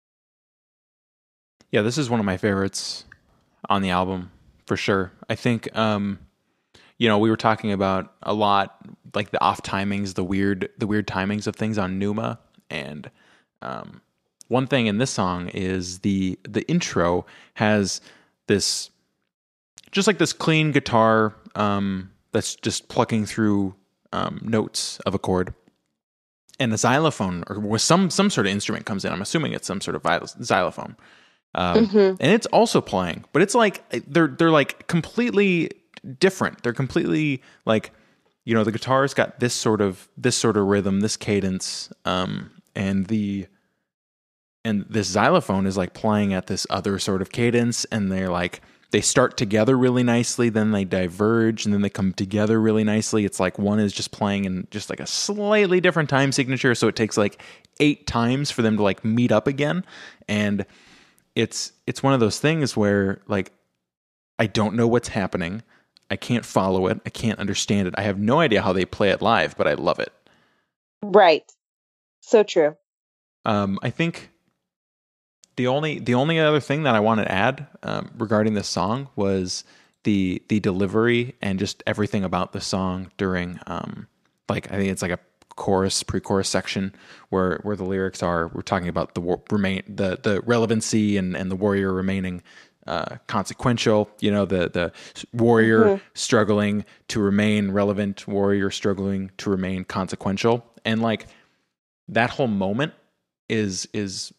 Yeah, this is one of my favorites on the album for sure. I think, we were talking about a lot, the off timings, the weird timings of things on Pneuma. And one thing in this song is the intro has this, just this clean guitar that's just plucking through notes of a chord. And the xylophone, or some sort of instrument comes in. I'm assuming it's some sort of xylophone. And it's also playing, but it's they're completely different. They're completely the guitar's got this sort of rhythm, this cadence, and this xylophone is playing at this other sort of cadence, and they start together really nicely, then they diverge, and then they come together really nicely. It's one is just playing in just a slightly different time signature, so it takes 8 times for them to meet up again. And it's one of those things where I don't know what's happening. I can't follow it. I can't understand it. I have no idea how they play it live, but I love it. Right. So true. I think the only other thing that I want to add regarding this song was the delivery and just everything about the song during I think it's a chorus, pre-chorus section where the lyrics are, we're talking about the relevancy and the warrior remaining consequential, the warrior struggling to remain relevant, warrior struggling to remain consequential. And that whole moment is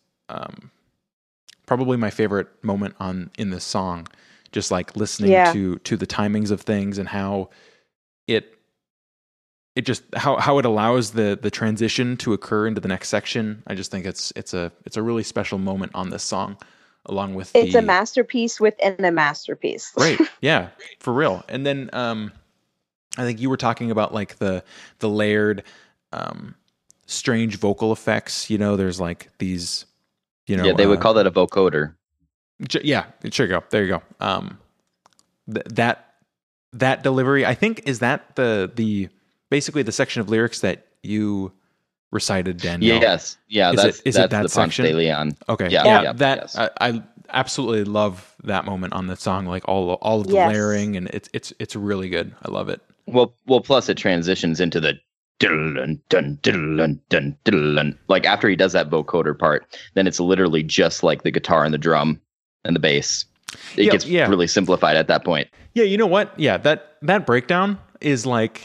probably my favorite moment in this song. Just listening to the timings of things and how it just how it allows the transition to occur into the next section. I just think it's a really special moment on this song. Along with it's a masterpiece within a masterpiece. Right. Yeah, for real. And then I think you were talking about the layered strange vocal effects. There's these, yeah, they would call that a vocoder. Yeah, sure. There you go. That delivery, I think, is that the basically the section of lyrics that you recited, Danielle. Yes, yeah, that's that the section? Ponce de Leon. Okay, yeah, that yes. I absolutely love that moment on the song, all of the layering, and it's really good. I love it. Well, plus it transitions into the dun dun dun dun dun. After he does that vocoder part, then it's literally just the guitar and the drum and the bass. It gets really simplified at that point. Yeah, you know what? Yeah, that breakdown is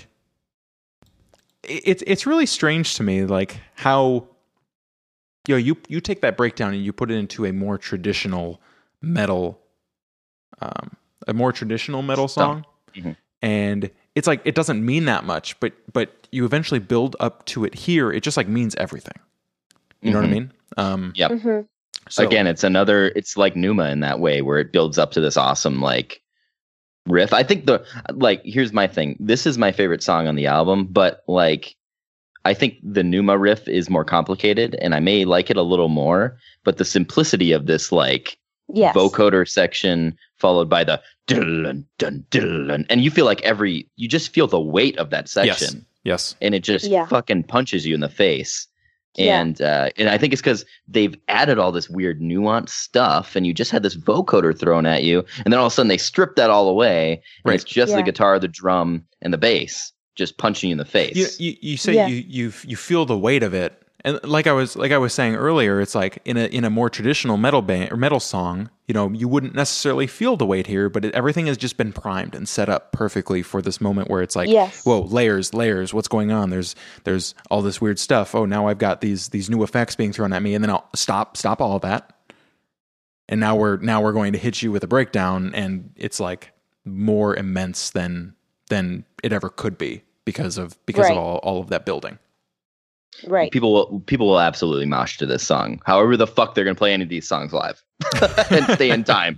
it's really strange to me, how you take that breakdown and you put it into a more traditional metal song, and it's like it doesn't mean that much, but you eventually build up to it here. It just like means everything. You know what I mean? Yep. Mm-hmm. So again, it's like Numa in that way, where it builds up to this awesome like riff. I think here's my thing. This is my favorite song on the album, but like I think the Numa riff is more complicated, and I may like it a little more. But the simplicity of this like vocoder section followed by the dun dun dun, and you feel like you just feel the weight of that section. Yes. And it just fucking punches you in the face. And I think it's because they've added all this weird nuanced stuff, and you just had this vocoder thrown at you, and then all of a sudden they stripped that all away, and it's just the guitar, the drum, and the bass just punching you in the face. You say you feel the weight of it, and like I was saying earlier, it's like in a more traditional metal band or metal song, you know, you wouldn't necessarily feel the weight here, but everything has just been primed and set up perfectly for this moment where it's like, whoa, layers, what's going on? There's all this weird stuff. Oh, now I've got these new effects being thrown at me, and then I'll stop all of that, and now we're going to hit you with a breakdown, and it's like more immense than it ever could be because of all of that building. Right. People will absolutely mosh to this song. However the fuck they're gonna play any of these songs live and stay in time.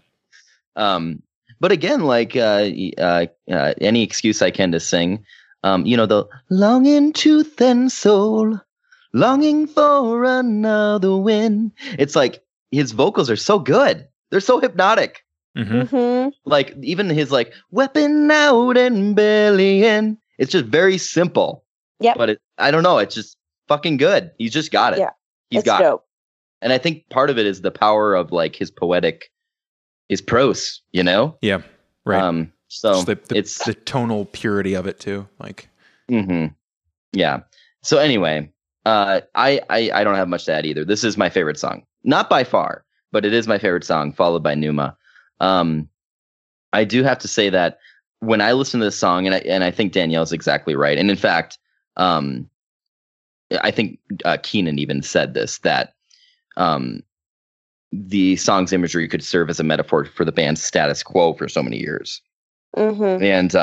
But again, like any excuse I can to sing, the longing tooth and soul, longing for another win. It's like his vocals are so good. They're so hypnotic. Mm-hmm. Like even his like weapon out and belly in. It's just very simple. Yeah. But I don't know. It's just fucking good. He's just got it. Yeah. He's got it. And I think part of it is the power of like his prose, you know? Yeah. Right. So it's the tonal purity of it too. Like, yeah. So anyway, I don't have much to add either. This is my favorite song, not by far, but it is my favorite song, followed by Numa. I do have to say that when I listen to this song, and I think Danielle's exactly right. And in fact, I think Keenan even said this, that the song's imagery could serve as a metaphor for the band's status quo for so many years. And,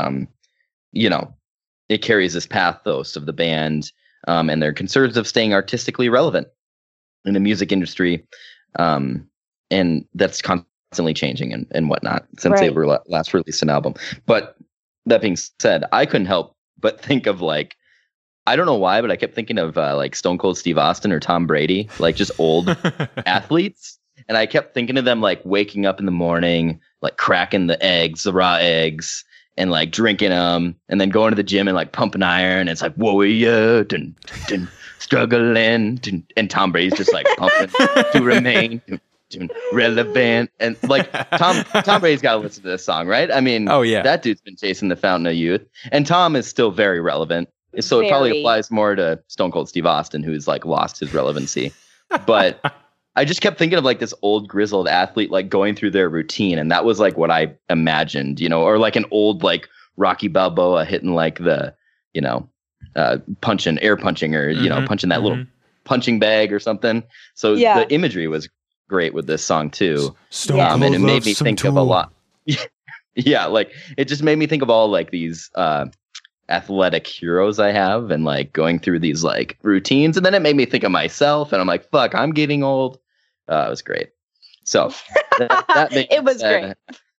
it carries this pathos of the band and their concerns of staying artistically relevant in the music industry. And that's constantly changing and whatnot since they were last released an album. But that being said, I couldn't help but think of like, I don't know why, but I kept thinking of like Stone Cold Steve Austin or Tom Brady, like just old athletes. And I kept thinking of them like waking up in the morning, like cracking the raw eggs, and like drinking them, and then going to the gym and like pumping iron. And it's like, warrior, dun, dun, struggling. Dun, and Tom Brady's just like pumping to remain relevant. And like Tom Brady's got to listen to this song, right? I mean, that dude's been chasing the fountain of youth. And Tom is still very relevant. So it probably applies more to Stone Cold Steve Austin, who's like lost his relevancy. But I just kept thinking of like this old grizzled athlete, like going through their routine. And that was like what I imagined, or like an old, like Rocky Balboa hitting like the, air punching or, punching that little punching bag or something. So the imagery was great with this song too. And it made me think of a lot. Yeah. Like it just made me think of all like these, athletic heroes I have, and like going through these like routines, and then it made me think of myself, and I'm like, fuck, I'm getting old. It was great. So that it was great.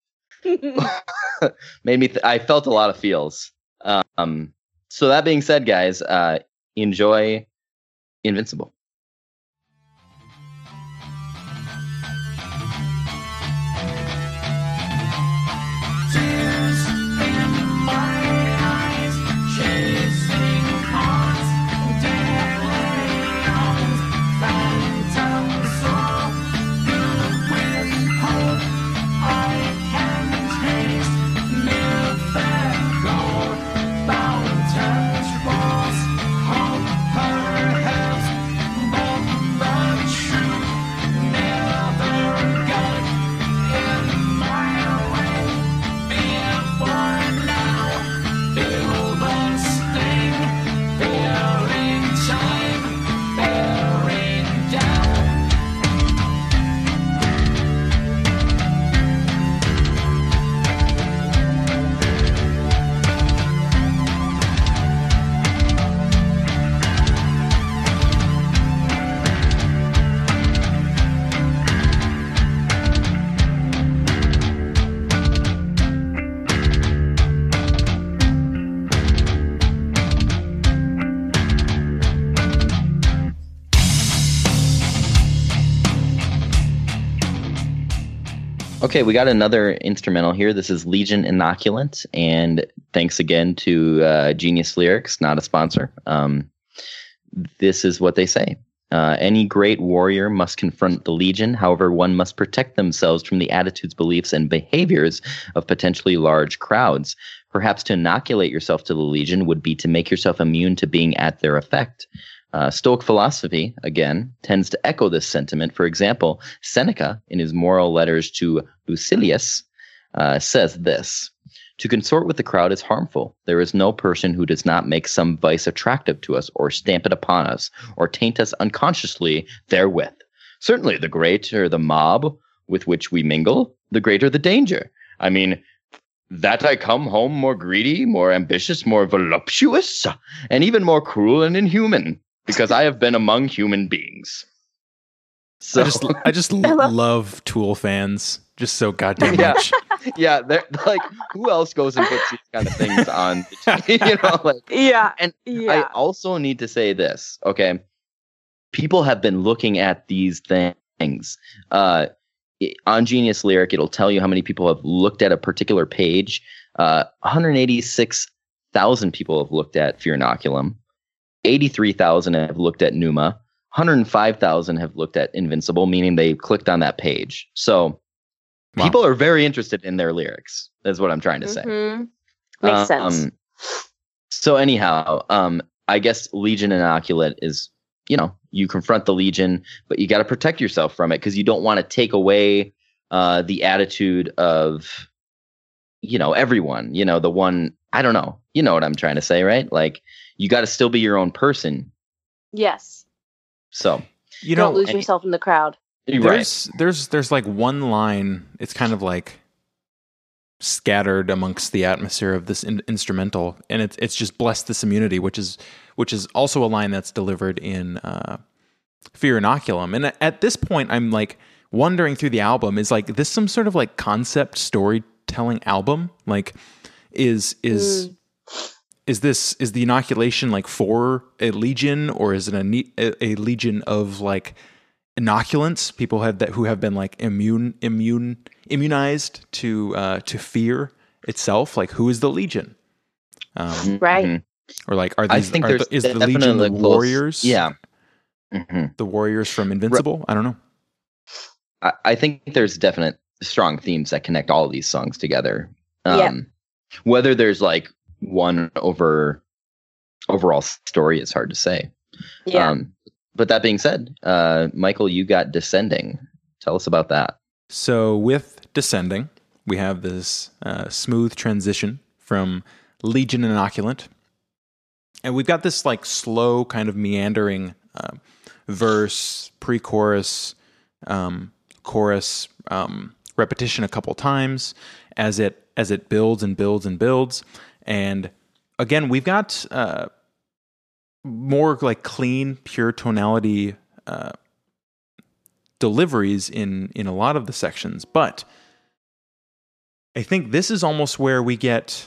Made me I felt a lot of feels. So that being said, guys, enjoy Invincible. Okay, we got another instrumental here. This is Legion Inoculant, and thanks again to Genius Lyrics, not a sponsor. This is what they say. Any great warrior must confront the Legion. However, one must protect themselves from the attitudes, beliefs, and behaviors of potentially large crowds. Perhaps to inoculate yourself to the Legion would be to make yourself immune to being at their effect. Stoic philosophy, again, tends to echo this sentiment. For example, Seneca, in his moral letters to Lucilius, says this: "To consort with the crowd is harmful. There is no person who does not make some vice attractive to us, or stamp it upon us, or taint us unconsciously therewith. Certainly the greater the mob with which we mingle, the greater the danger. I mean, that I come home more greedy, more ambitious, more voluptuous, and even more cruel and inhuman, because I have been among human beings." So I just love Tool fans just so goddamn much. Yeah, they're like, who else goes and puts these kind of things on? Yeah. And I also need to say this, okay? People have been looking at these things. On Genius Lyric, it'll tell you how many people have looked at a particular page. 186,000 people have looked at Fear Inoculum. 83,000 have looked at Numa. 105,000 have looked at Invincible, meaning they clicked on that page. So people are very interested in their lyrics. That's what I'm trying to say. Makes sense. So anyhow, I guess Legion Inoculate is, you confront the Legion, but you got to protect yourself from it because you don't want to take away the attitude of, everyone, the one, I don't know. You know what I'm trying to say, right? Like, you got to still be your own person. Yes. So don't lose yourself in the crowd. There's like one line. It's kind of like scattered amongst the atmosphere of this instrumental, and it's just "bless this immunity," which is also a line that's delivered in Fear Inoculum. And at this point, I'm like wondering through the album, is like this some sort of like concept storytelling album? Like, is the inoculation like for a legion, or is it a legion of like inoculants, people who have been like immunized to fear itself? Like, who is the legion? Right. Or like, is the legion the warriors? Yeah. The warriors from Invincible? I don't know. I think there's definite strong themes that connect all of these songs together. Whether there's like one overall story is hard to say. Yeah. But that being said, Michael, you got Descending. Tell us about that. So with Descending, we have this smooth transition from Legion Inoculant. And we've got this like slow kind of meandering verse, pre-chorus, chorus, repetition a couple times as it builds and builds and builds. And again, we've got more like clean, pure tonality deliveries in a lot of the sections, but I think this is almost where we get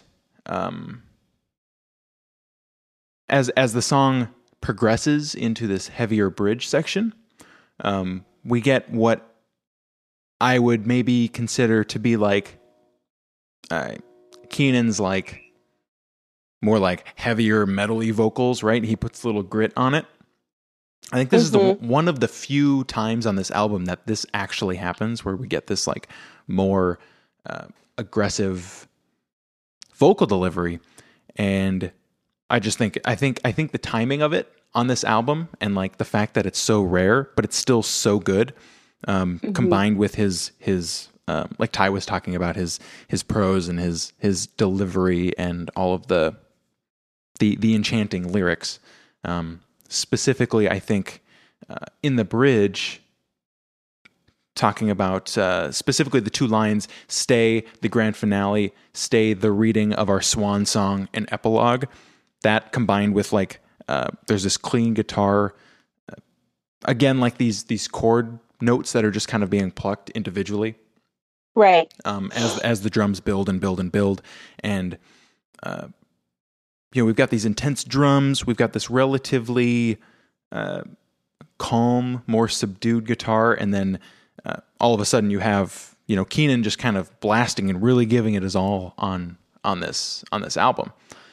as the song progresses into this heavier bridge section, we get what I would maybe consider to be like Keenan's like more like heavier metal-y vocals, right? He puts a little grit on it. I think this is one of the few times on this album that this actually happens, where we get this like more aggressive vocal delivery. And I think the timing of it on this album, and like the fact that it's so rare, but it's still so good, combined with his like Ty was talking about his prose and his delivery and all of the enchanting lyrics. Specifically, I think in the bridge, talking about specifically the two lines, "Stay the grand finale, stay the reading of our swan song and epilogue," that combined with like there's this clean guitar, again like these chord notes that are just kind of being plucked individually, right? As the drums build and build and build, and we've got these intense drums, we've got this relatively calm, more subdued guitar, and then all of a sudden you have Keenan just kind of blasting and really giving it his all on this album.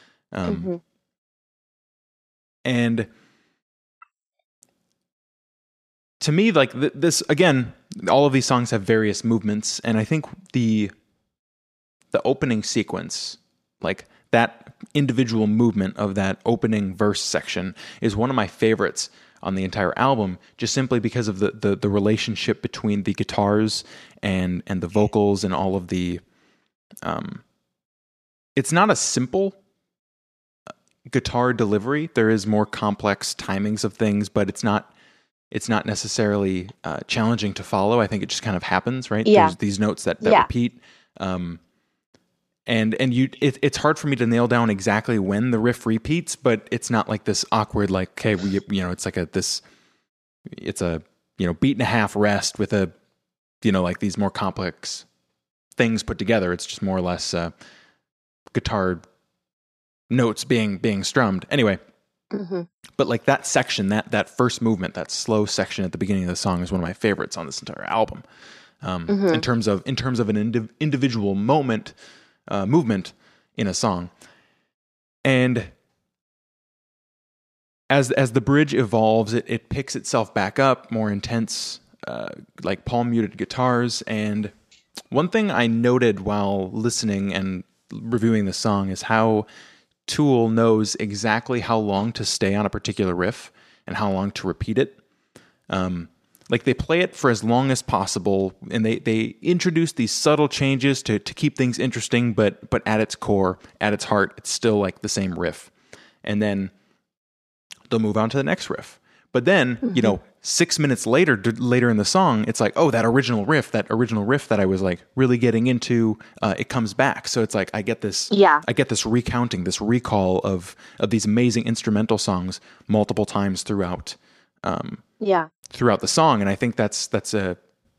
And to me, like this again, all of these songs have various movements, and I think the opening sequence, like that individual movement of that opening verse section, is one of my favorites on the entire album, just simply because of the relationship between the guitars and the vocals and all of the it's not a simple guitar delivery. There is more complex timings of things, but it's not necessarily challenging to follow. I think it just kind of happens, right? Yeah. There's these notes that repeat. It's hard for me to nail down exactly when the riff repeats, but it's not like this awkward, like, okay, it's like it's a beat and a half rest with a, like these more complex things put together. It's just more or less guitar notes being strummed. Anyway, but like that section, that first movement, that slow section at the beginning of the song is one of my favorites on this entire album. In terms of an individual movement in a song. And as the bridge evolves, it picks itself back up, more intense, like palm muted guitars. And one thing I noted while listening and reviewing the song is how Tool knows exactly how long to stay on a particular riff and how long to repeat it. Like they play it for as long as possible, and they introduce these subtle changes to keep things interesting, but at its core, at its heart, it's still like the same riff. And then they'll move on to the next riff. But then, 6 minutes later in the song, it's like, oh, that original riff that I was like really getting into, it comes back. So it's like I get this recounting, this recall of these amazing instrumental songs multiple times throughout the song. And I think that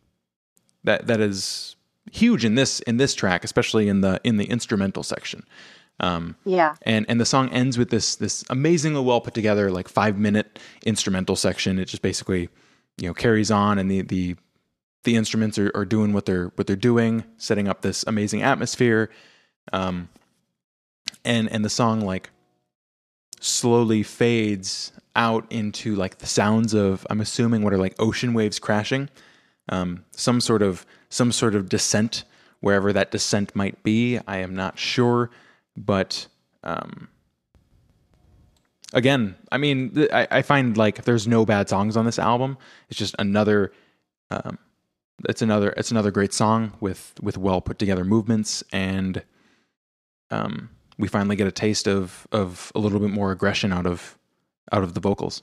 is huge in this track, especially in the instrumental section. And the song ends with this amazingly well put together, like 5-minute instrumental section. It just basically, carries on, and the instruments are doing what they're doing, setting up this amazing atmosphere. And the song like slowly fades out into like the sounds of, I'm assuming, what are like ocean waves crashing, some sort of descent, wherever that descent might be. I am not sure, but again, I mean, I find like there's no bad songs on this album. It's just another great song with well put together movements, and we finally get a taste of a little bit more aggression out of the vocals.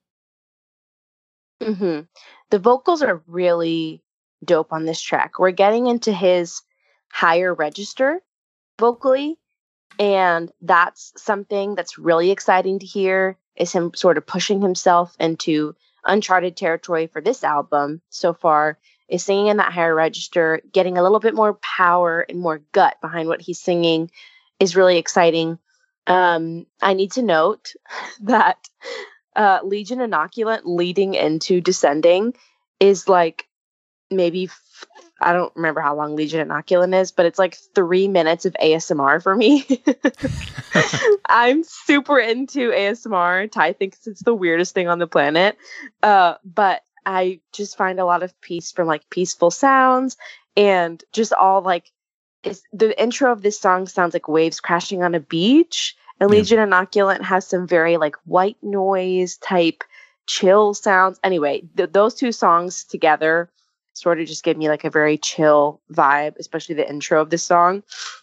The vocals are really dope on this track. We're getting into his higher register vocally, and that's something that's really exciting to hear, is him sort of pushing himself into uncharted territory for this album so far, is singing in that higher register, getting a little bit more power and more gut behind what he's singing is really exciting. I need to note that Legion Inoculant leading into Descending is like maybe I don't remember how long Legion Inoculant is, but it's like 3 minutes of ASMR for me. I'm super into ASMR. Ty thinks it's the weirdest thing on the planet. But I just find a lot of peace from like peaceful sounds, and just all like the intro of this song sounds like waves crashing on a beach. And Legion Inoculant has some very like white noise type chill sounds. Anyway, those two songs together sort of just give me like a very chill vibe, especially the intro of this song.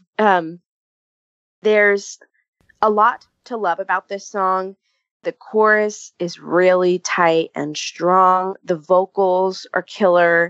There's a lot to love about this song. The chorus is really tight and strong. The vocals are killer.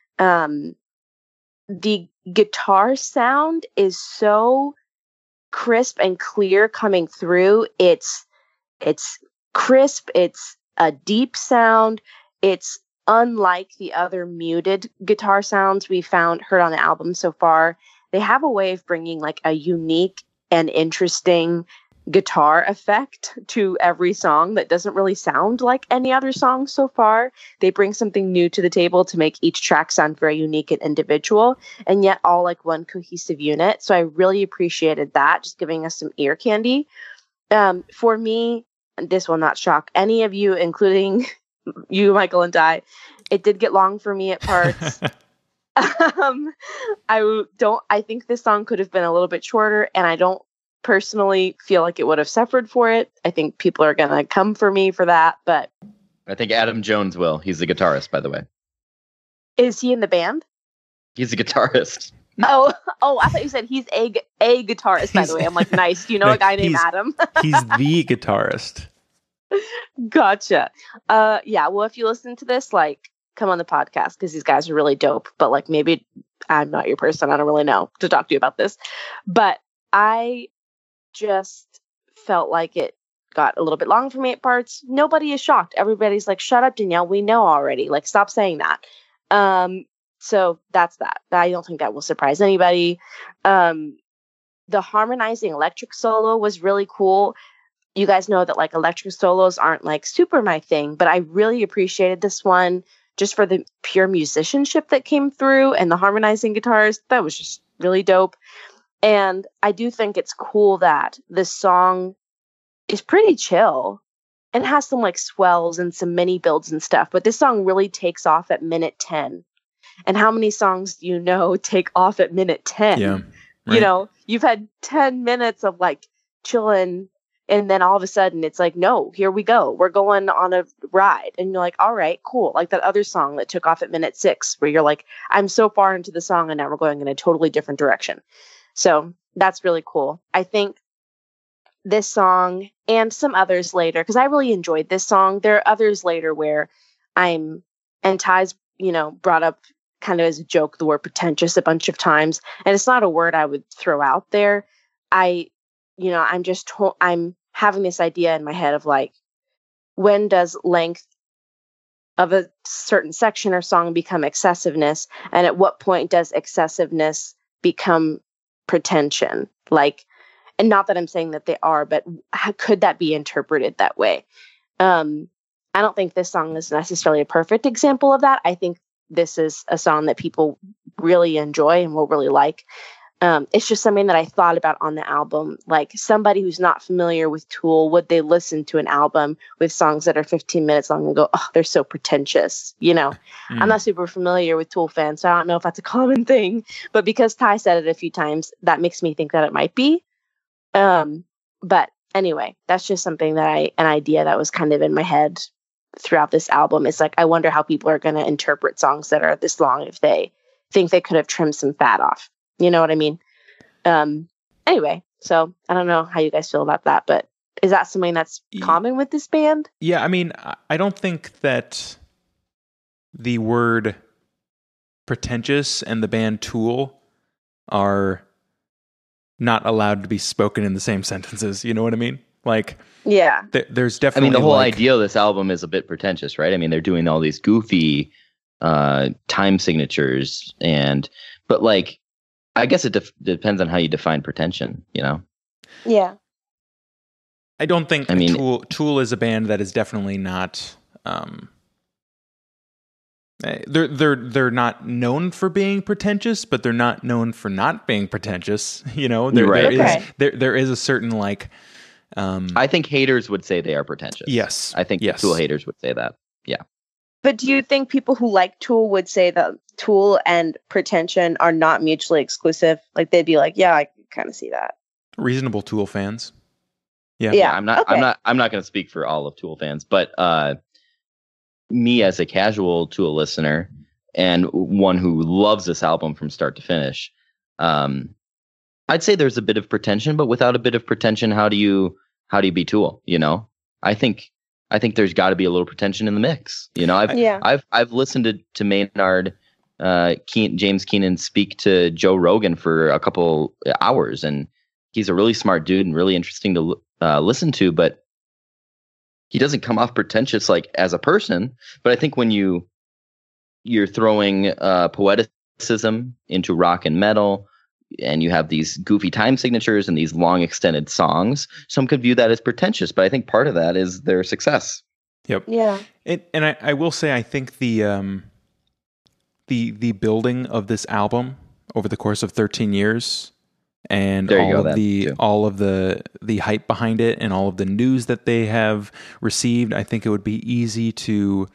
The guitar sound is so crisp and clear coming through. It's crisp. It's a deep sound. It's unlike the other muted guitar sounds we heard on the album so far. They have a way of bringing like a unique and interesting guitar effect to every song that doesn't really sound like any other song so far. They bring something new to the table to make each track sound very unique and individual, and yet all like one cohesive unit. So I really appreciated that, just giving us some ear candy. For me, this will not shock any of you, including you, Michael, and Di. It did get long for me at parts. I think this song could have been a little bit shorter, and I don't personally feel like it would have suffered for it. I think people are gonna come for me for that, but I think Adam Jones will. He's the guitarist, by the way. is he in the band? He's a guitarist. Oh, I thought you said he's a guitarist, by the way. I'm like, nice. Do you know a guy named Adam? He's the guitarist. Gotcha. Yeah, well, if you listen to this, like, come on the podcast, because these guys are really dope. But like, maybe I'm not your person. I don't really know to talk to you about this. But I just felt like it got a little bit long for me at parts. Nobody is shocked. Everybody's like, shut up, Danielle. We know already. Like, stop saying that. So that's that. I don't think that will surprise anybody. The harmonizing electric solo was really cool. You guys know that like electric solos aren't like super my thing, but I really appreciated this one just for the pure musicianship that came through and the harmonizing guitars. That was just really dope. And I do think it's cool that this song is pretty chill and has some like swells and some mini builds and stuff. But this song really takes off at minute 10. And how many songs do you know take off at minute 10? Yeah. Right. You know, you've had 10 minutes of like chilling, and then all of a sudden it's like, no, here we go. We're going on a ride. And you're like, all right, cool. Like that other song that took off at minute 6, where you're like, I'm so far into the song and now we're going in a totally different direction. So that's really cool. I think this song and some others later, because I really enjoyed this song. There are others later where and Ty's, brought up kind of as a joke the word pretentious a bunch of times. And it's not a word I would throw out there. I'm having this idea in my head of like, when does length of a certain section or song become excessiveness? And at what point does excessiveness become pretension? Like, and not that I'm saying that they are, but how could that be interpreted that way? I don't think this song is necessarily a perfect example of that. I think this is a song that people really enjoy and will really like. It's just something that I thought about on the album. Like, somebody who's not familiar with Tool, would they listen to an album with songs that are 15 minutes long and go, oh, they're so pretentious? I'm not super familiar with Tool fans, so I don't know if that's a common thing. But because Ty said it a few times, that makes me think that it might be. But anyway, that's just something that an idea that was kind of in my head throughout this album. It's like, I wonder how people are going to interpret songs that are this long if they think they could have trimmed some fat off. You know what I mean? Anyway, so I don't know how you guys feel about that, but is that something that's common with this band? Yeah, I mean, I don't think that the word pretentious and the band Tool are not allowed to be spoken in the same sentences. You know what I mean? Like, yeah, there's definitely. the whole idea of this album is a bit pretentious, right? I mean, they're doing all these goofy time signatures, but like, I guess it depends on how you define pretension. Yeah. I don't think. Tool is a band that is definitely not. They're not known for being pretentious, but they're not known for not being pretentious. There is a certain like. I think haters would say they are pretentious. Yes, I think Tool haters would say that. Yeah. But do you think people who like Tool would say that Tool and pretension are not mutually exclusive? Like, they'd be like, yeah, I kind of see that. Reasonable Tool fans. Yeah. I'm not going to speak for all of Tool fans, but me as a casual Tool listener and one who loves this album from start to finish, I'd say there's a bit of pretension, but without a bit of pretension, how do you be Tool? I think there's got to be a little pretension in the mix. I've listened to Maynard, James Keenan speak to Joe Rogan for a couple hours, and he's a really smart dude and really interesting to listen to. But he doesn't come off pretentious like as a person. But I think when you're throwing poeticism into rock and metal, and you have these goofy time signatures and these long extended songs. Some could view that as pretentious, but I think part of that is their success. Yep. Yeah. And I will say, I think the building of this album over the course of 13 years and all of the hype behind it and all of the news that they have received, I think it would be easy to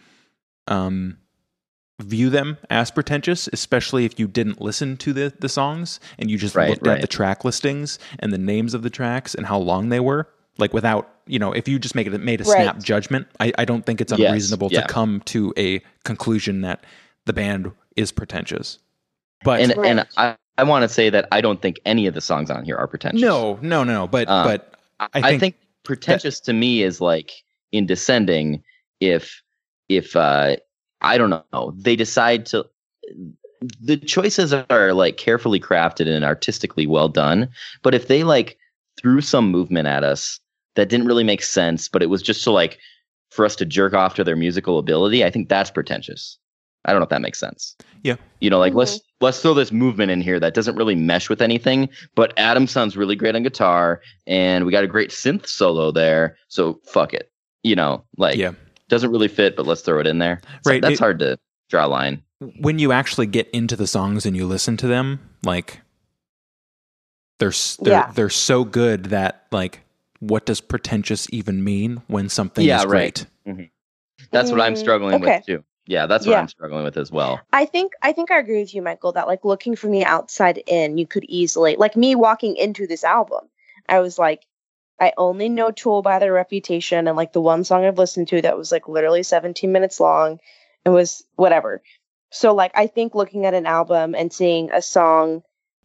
view them as pretentious, especially if you didn't listen to the songs and you just looked at the track listings and the names of the tracks and how long they were. Like without, if you just made a snap judgment, I don't think it's unreasonable to come to a conclusion that the band is pretentious. But and I want to say that I don't think any of the songs on here are pretentious. No. But I think pretentious to me is like in Descending. If I don't know, they decide to. The choices are like carefully crafted and artistically well done. But if they like threw some movement at us that didn't really make sense, but it was just for us to jerk off to their musical ability, I think that's pretentious. I don't know if that makes sense. Yeah. Let's throw this movement in here that doesn't really mesh with anything, but Adam sounds really great on guitar and we got a great synth solo there. So fuck it. Doesn't really fit, but let's throw it in there. Right. That's hard to draw a line. When you actually get into the songs and you listen to them, like they're so good that like, what does pretentious even mean when something is great? Mm-hmm. That's what I'm struggling with too. Yeah, that's what I'm struggling with as well. I think I agree with you, Michael, that like looking from the outside in, you could easily, like me walking into this album, I was like, I only know Tool by their reputation, and like the one song I've listened to that was like literally 17 minutes long and was whatever. So like I think looking at an album and seeing a song,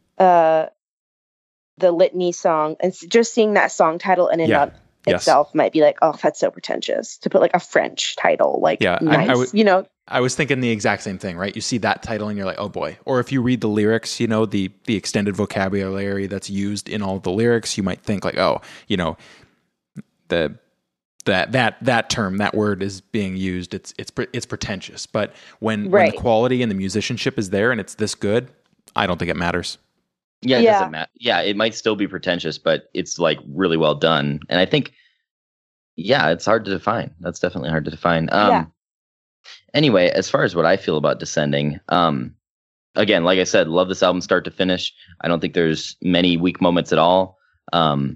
the Litany song, and just seeing that song title in and of itself might be like, oh, that's so pretentious to put like a French title, like nice, I was thinking the exact same thing, right? You see that title and you're like, oh boy. Or if you read the lyrics, the extended vocabulary that's used in all the lyrics, you might think like, oh, that term, that word is being used. It's pretentious. But when the quality and the musicianship is there and it's this good, I don't think it matters. Yeah, it doesn't matter. Yeah, it might still be pretentious, but it's like really well done. And I think, it's hard to define. That's definitely hard to define. Anyway, as far as what I feel about Descending, again, like I said, love this album start to finish. I don't think there's many weak moments at all. And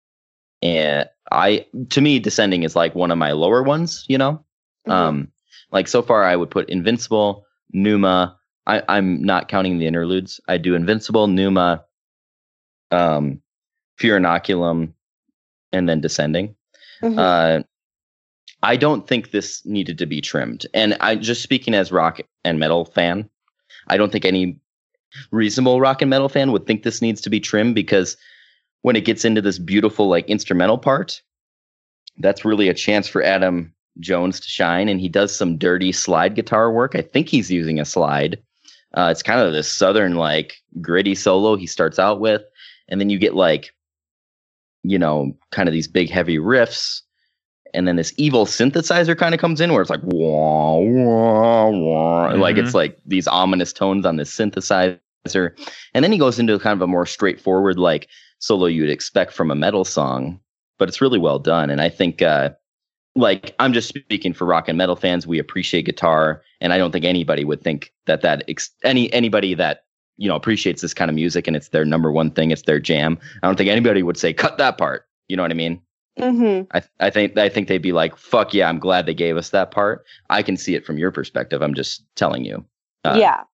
to me, Descending is like one of my lower ones, like so far I would put Invincible, Pneuma. I'm not counting the interludes. I do Invincible, Pneuma, Fear Inoculum, and then Descending. Mm-hmm. I don't think this needed to be trimmed. And I just speaking as rock and metal fan, I don't think any reasonable rock and metal fan would think this needs to be trimmed, because when it gets into this beautiful like instrumental part, that's really a chance for Adam Jones to shine. And he does some dirty slide guitar work. I think he's using a slide. It's kind of this southern like gritty solo he starts out with. And then you get like, kind of these big heavy riffs. And then this evil synthesizer kind of comes in where it's like, wah, wah, wah. Mm-hmm. Like it's like these ominous tones on this synthesizer. And then he goes into kind of a more straightforward like solo you'd expect from a metal song, but it's really well done. And I think, like I'm just speaking for rock and metal fans, we appreciate guitar. And I don't think anybody would think anybody that, appreciates this kind of music and it's their number one thing, it's their jam. I don't think anybody would say, cut that part. You know what I mean? Mm-hmm. I think they'd be like, fuck yeah, I'm glad they gave us that part. I can see it from your perspective. I'm just telling you. How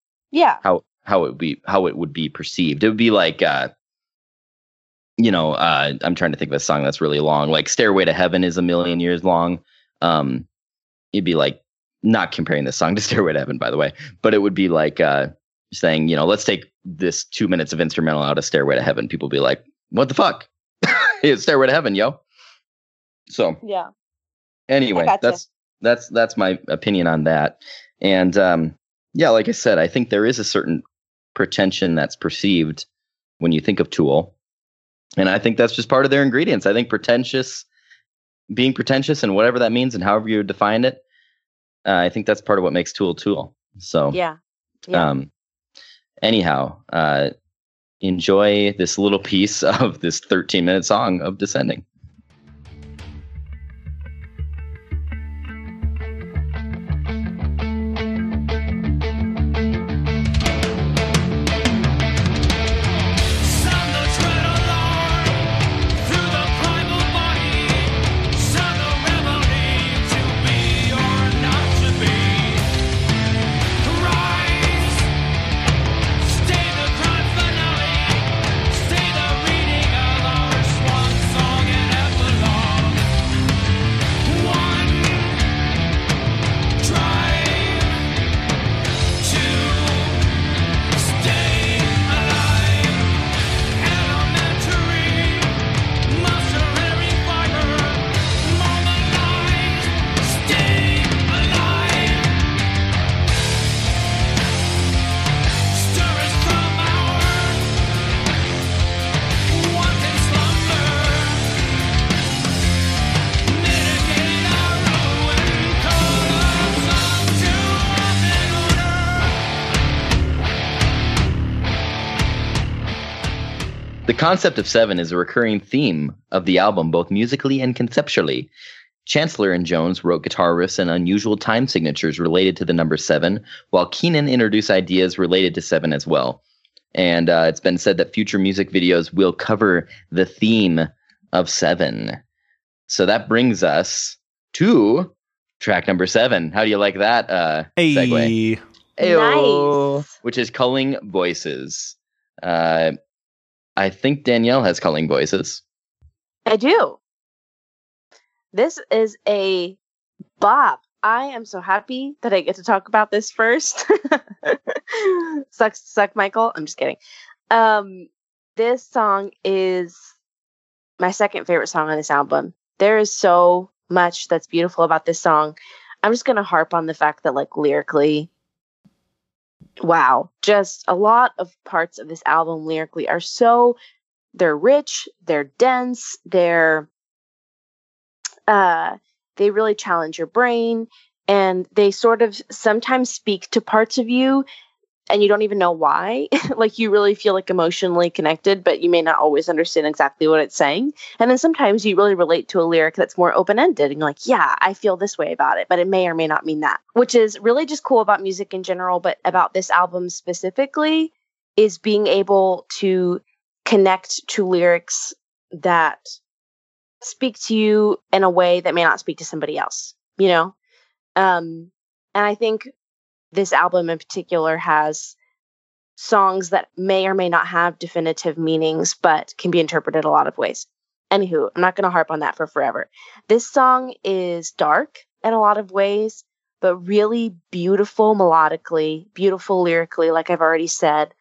it would be perceived. It would be like, I'm trying to think of a song that's really long. Like Stairway to Heaven is a million years long. It'd be like, not comparing this song to Stairway to Heaven, by the way, but it would be like saying, let's take this 2 minutes of instrumental out of Stairway to Heaven. People be like, what the fuck? It's Stairway to Heaven, yo. So anyway, that's my opinion on that. And like I said, I think there is a certain pretension that's perceived when you think of Tool. And I think that's just part of their ingredients. I think being pretentious and whatever that means and however you define it, I think that's part of what makes Tool Tool. So anyhow, enjoy this little piece of this 13-minute song of Descending. The concept of 7 is a recurring theme of the album, both musically and conceptually. Chancellor and Jones wrote guitar riffs and unusual time signatures related to the number 7, while Keenan introduced ideas related to 7 as well. And it's been said that future music videos will cover the theme of 7. So that brings us to track number 7. How do you like that segue? Ayo, Nice. which is Culling Voices. I think Danielle has Culling Voices. I do. This is a bop. I am so happy that I get to talk about this first. Suck, Michael. I'm just kidding. This song is my second favorite song on this album. There is so much that's beautiful about this song. I'm just going to harp on the fact that, like, lyrically, wow, just a lot of parts of this album lyrically are they're rich, they're dense, they really challenge your brain, and they sort of sometimes speak to parts of you and you don't even know why. Like, you really feel like emotionally connected, but you may not always understand exactly what it's saying. And then sometimes you really relate to a lyric that's more open-ended and you're like, yeah, I feel this way about it, but it may or may not mean that, which is really just cool about music in general. But about this album specifically is being able to connect to lyrics that speak to you in a way that may not speak to somebody else, you know? And I think this album in particular has songs that may or may not have definitive meanings, but can be interpreted a lot of ways. Anywho, I'm not going to harp on that for forever. This song is dark in a lot of ways, but really beautiful melodically, beautiful lyrically, like I've already said.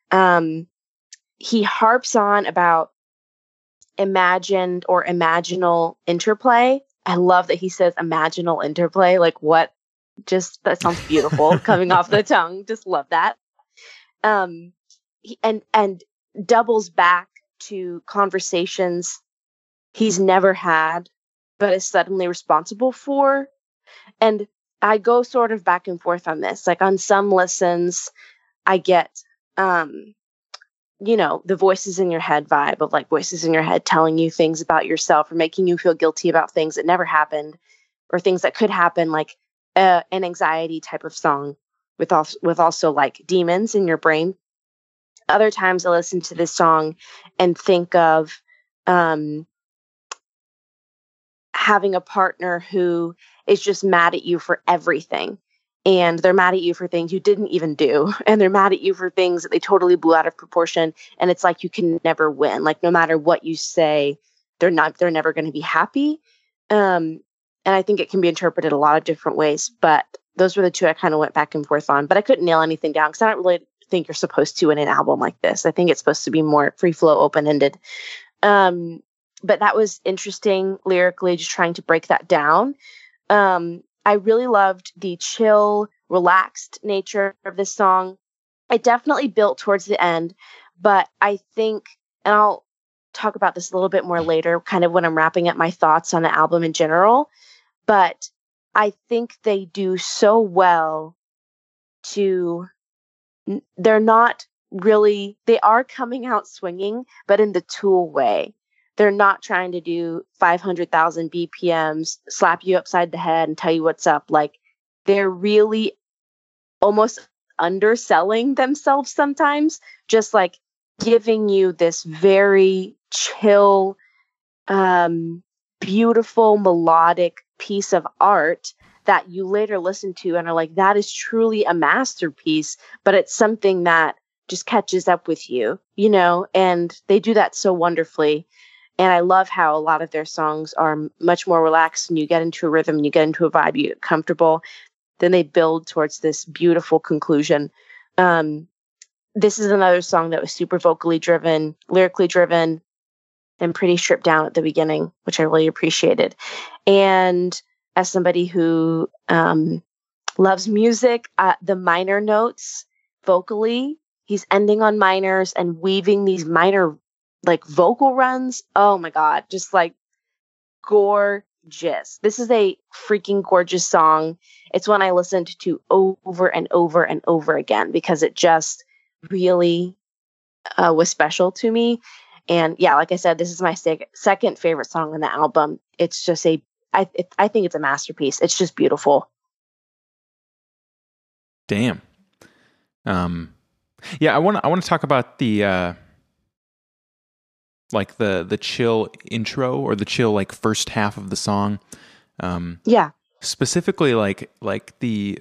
He harps on about imagined or imaginal interplay. I love that he says imaginal interplay. Like, what? Just, that sounds beautiful coming off the tongue. Just love that. And doubles back to conversations he's never had, but is suddenly responsible for. And I go sort of back and forth on this. Like, on some listens, I get, the voices in your head vibe of, like, voices in your head telling you things about yourself or making you feel guilty about things that never happened or things that could happen, like an anxiety type of song with also like demons in your brain. Other times I listen to this song and think of having a partner who is just mad at you for everything. And they're mad at you for things you didn't even do. And they're mad at you for things that they totally blew out of proportion. And it's like you can never win. Like, no matter what you say, they're never going to be happy. And I think it can be interpreted a lot of different ways. But those were the two I kind of went back and forth on. But I couldn't nail anything down because I don't really think you're supposed to in an album like this. I think it's supposed to be more free flow, open-ended. But that was interesting lyrically, just trying to break that down. I really loved the chill, relaxed nature of this song. It definitely built towards the end, but I think, and I'll talk about this a little bit more later, kind of when I'm wrapping up my thoughts on the album in general, but I think they do so well they're not really, they are coming out swinging, but in the Tool way. They're not trying to do 500,000 BPMs, slap you upside the head and tell you what's up. Like, they're really almost underselling themselves sometimes, just like giving you this very chill, beautiful, melodic piece of art that you later listen to and are like, that is truly a masterpiece, but it's something that just catches up with you, you know, and they do that so wonderfully. And I love how a lot of their songs are much more relaxed and you get into a rhythm, and you get into a vibe, you get comfortable. Then they build towards this beautiful conclusion. This is another song that was super vocally driven, lyrically driven, and pretty stripped down at the beginning, which I really appreciated. And as somebody who loves music, the minor notes vocally, he's ending on minors and weaving these minor like vocal runs. Oh my God, just like gorgeous. This is a freaking gorgeous song. It's one I listened to over and over and over again because it just really was special to me. And yeah, like I said, this is my second favorite song on the album. It's just I think it's a masterpiece. It's just beautiful. Damn. Yeah, I want to talk about the like the chill intro or the chill like first half of the song. Yeah. Specifically like the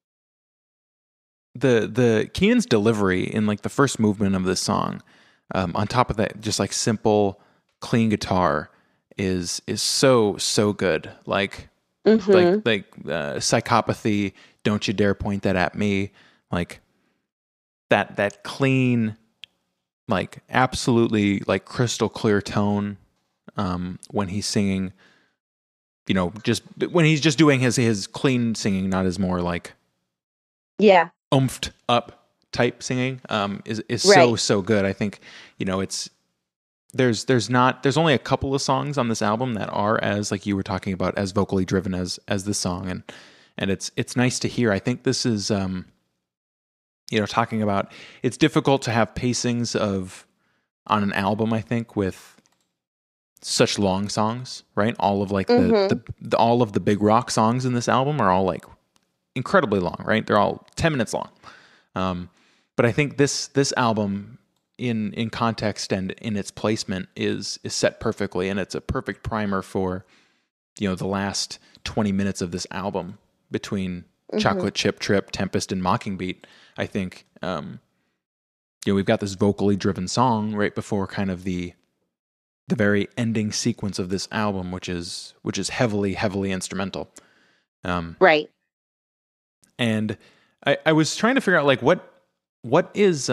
Keenan's delivery in like the first movement of this song. On top of that, just like simple, clean guitar is so good. Like psychopathy. Don't you dare point that at me. Like that clean, like absolutely like crystal clear tone. When he's singing, you know, just when he's just doing his clean singing, not his more like oomphed up type singing, is right. so good. I think, you know, there's only a couple of songs on this album that are as, like you were talking about, as vocally driven as this song, and it's nice to hear. I think this is you know, talking about, it's difficult to have pacings on an album, I think, with such long songs, right? All of like all of the big rock songs in this album are all like incredibly long, right? They're all 10 minutes long. But I think this album in context and in its placement is set perfectly, and it's a perfect primer for, you know, the last 20 minutes of this album between Chocolate Chip Trip, Tempest, and Mockingbeat. I think, you know, we've got this vocally driven song right before kind of the very ending sequence of this album, which is heavily instrumental. Right. And I was trying to figure out like what is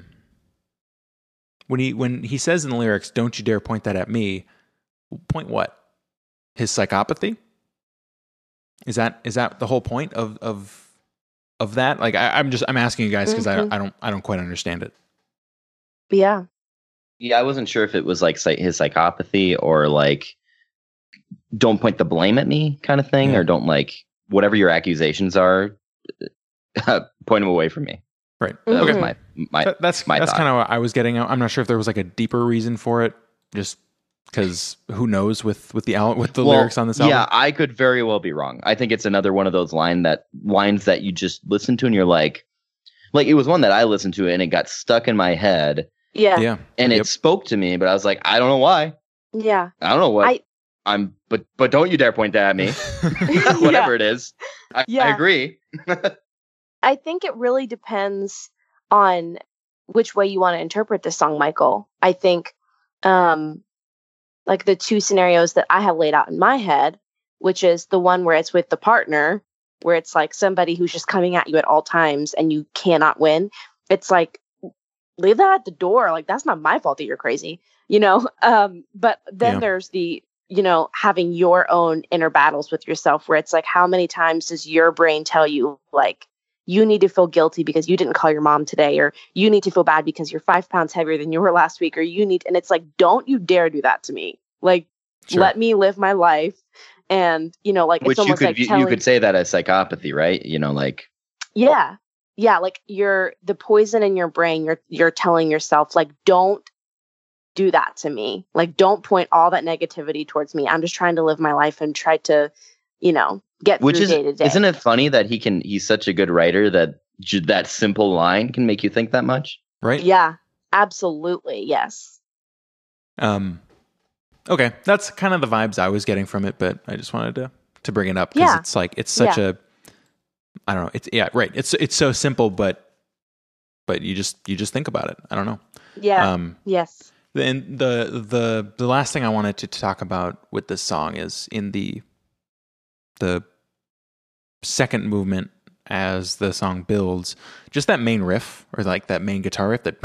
when he says in the lyrics, "Don't you dare point that at me." Point what? His psychopathy? Is that the whole point of that? Like I'm asking you guys because I don't quite understand it. Yeah. Yeah, I wasn't sure if it was like his psychopathy or like don't point the blame at me kind of thing, or don't, like, whatever your accusations are, point them away from me. Right. That Okay. was that's my kind thought. of what I was getting at. I'm not sure if there was like a deeper reason for it, just because who knows with the lyrics on this album. Yeah, I could very well be wrong. I think it's another one of those lines that you just listen to and you're like it was one that I listened to and it got stuck in my head. Yeah. Yeah. And it spoke to me, but I was like, I don't know why. Yeah. I don't know what but don't you dare point that at me. Whatever it is. I agree. I think it really depends on which way you want to interpret this song, Michael. I think like the two scenarios that I have laid out in my head, which is the one where it's with the partner, where it's like somebody who's just coming at you at all times and you cannot win. It's like, leave that at the door. Like, that's not my fault that you're crazy, you know? But then there's the, you know, having your own inner battles with yourself, where it's like, how many times does your brain tell you, like, you need to feel guilty because you didn't call your mom today, or you need to feel bad because you're 5 pounds heavier than you were last week, or and it's like, don't you dare do that to me. Like, let me live my life. And, you know, like, which it's almost you could say that as psychopathy, right? You know, like, yeah. yeah, like the poison in your brain, you're telling yourself, like, don't do that to me. Like, don't point all that negativity towards me. I'm just trying to live my life and try to, get through day to day. Isn't it funny that he's such a good writer that that simple line can make you think that much? Right? Yeah, absolutely. Yes. Okay. That's kind of the vibes I was getting from it, but I just wanted to bring it up because it's like, it's such a, I don't know. It's right. It's so simple, but you just think about it. I don't know. Yeah. Yes. And the last thing I wanted to talk about with this song is in the second movement as the song builds, just that main riff or like that main guitar riff that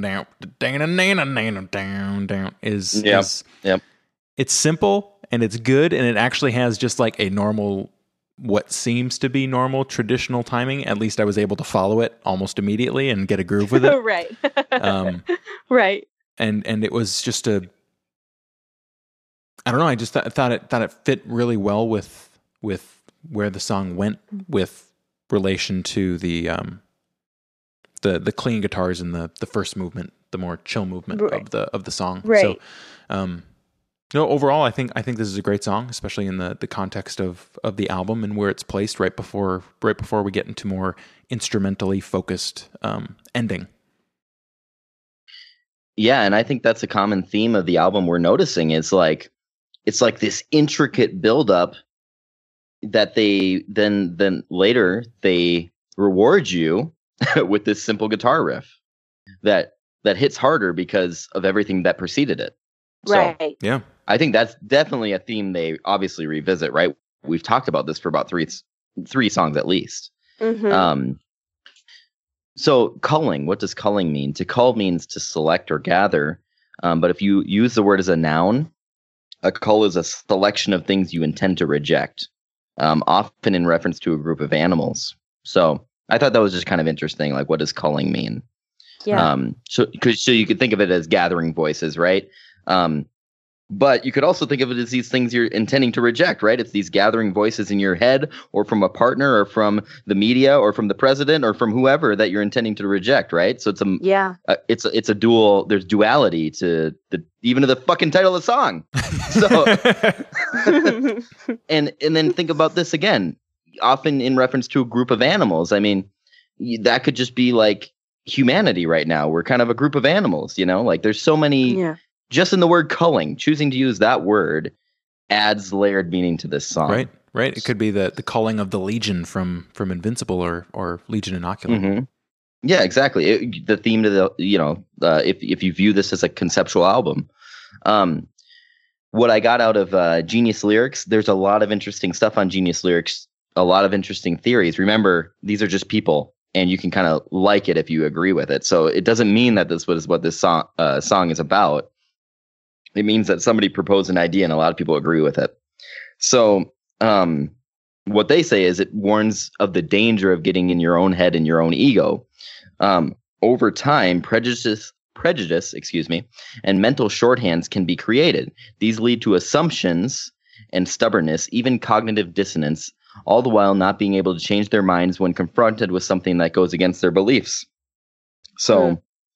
down is it's simple and it's good, and it actually has just like a normal, what seems to be normal traditional timing. At least I was able to follow it almost immediately and get a groove with it. Right. Right. And it was just I don't know. I just thought it fit really well with where the song went with relation to the clean guitars in the first movement, the more chill movement of the song. Right. So, overall, I think this is a great song, especially in the context of the album and where it's placed right before we get into more instrumentally focused ending. Yeah, and I think that's a common theme of the album we're noticing is like it's like this intricate buildup that they then later they reward you with this simple guitar riff that hits harder because of everything that preceded it. Right. So, yeah. I think that's definitely a theme they obviously revisit, right? We've talked about this for about three songs at least. Mm-hmm. So culling, what does culling mean? To cull means to select or gather. But if you use the word as a noun, a cull is a selection of things you intend to reject, often in reference to a group of animals. So I thought that was just kind of interesting. Like, what does culling mean? Yeah. So you could think of it as gathering voices, right? But you could also think of it as these things you're intending to reject, right? It's these gathering voices in your head or from a partner or from the media or from the president or from whoever that you're intending to reject, right? So it's it's a dual, there's duality to even to the fucking title of the song. So and then think about this again, often in reference to a group of animals. I mean, that could just be like humanity right now. We're kind of a group of animals, like there's so many just in the word culling, choosing to use that word adds layered meaning to this song. Right. It could be the culling of the Legion from Invincible or Legion Inoculum. Mm-hmm. Yeah, exactly. The theme to the, if you view this as a conceptual album, what I got out of Genius Lyrics, there's a lot of interesting stuff on Genius Lyrics, a lot of interesting theories. Remember, these are just people, and you can kind of like it if you agree with it. So it doesn't mean that this was what this song is about. It means that somebody proposed an idea and a lot of people agree with it. So what they say is it warns of the danger of getting in your own head and your own ego. Over time, prejudice, and mental shorthands can be created. These lead to assumptions and stubbornness, even cognitive dissonance, all the while not being able to change their minds when confronted with something that goes against their beliefs. So,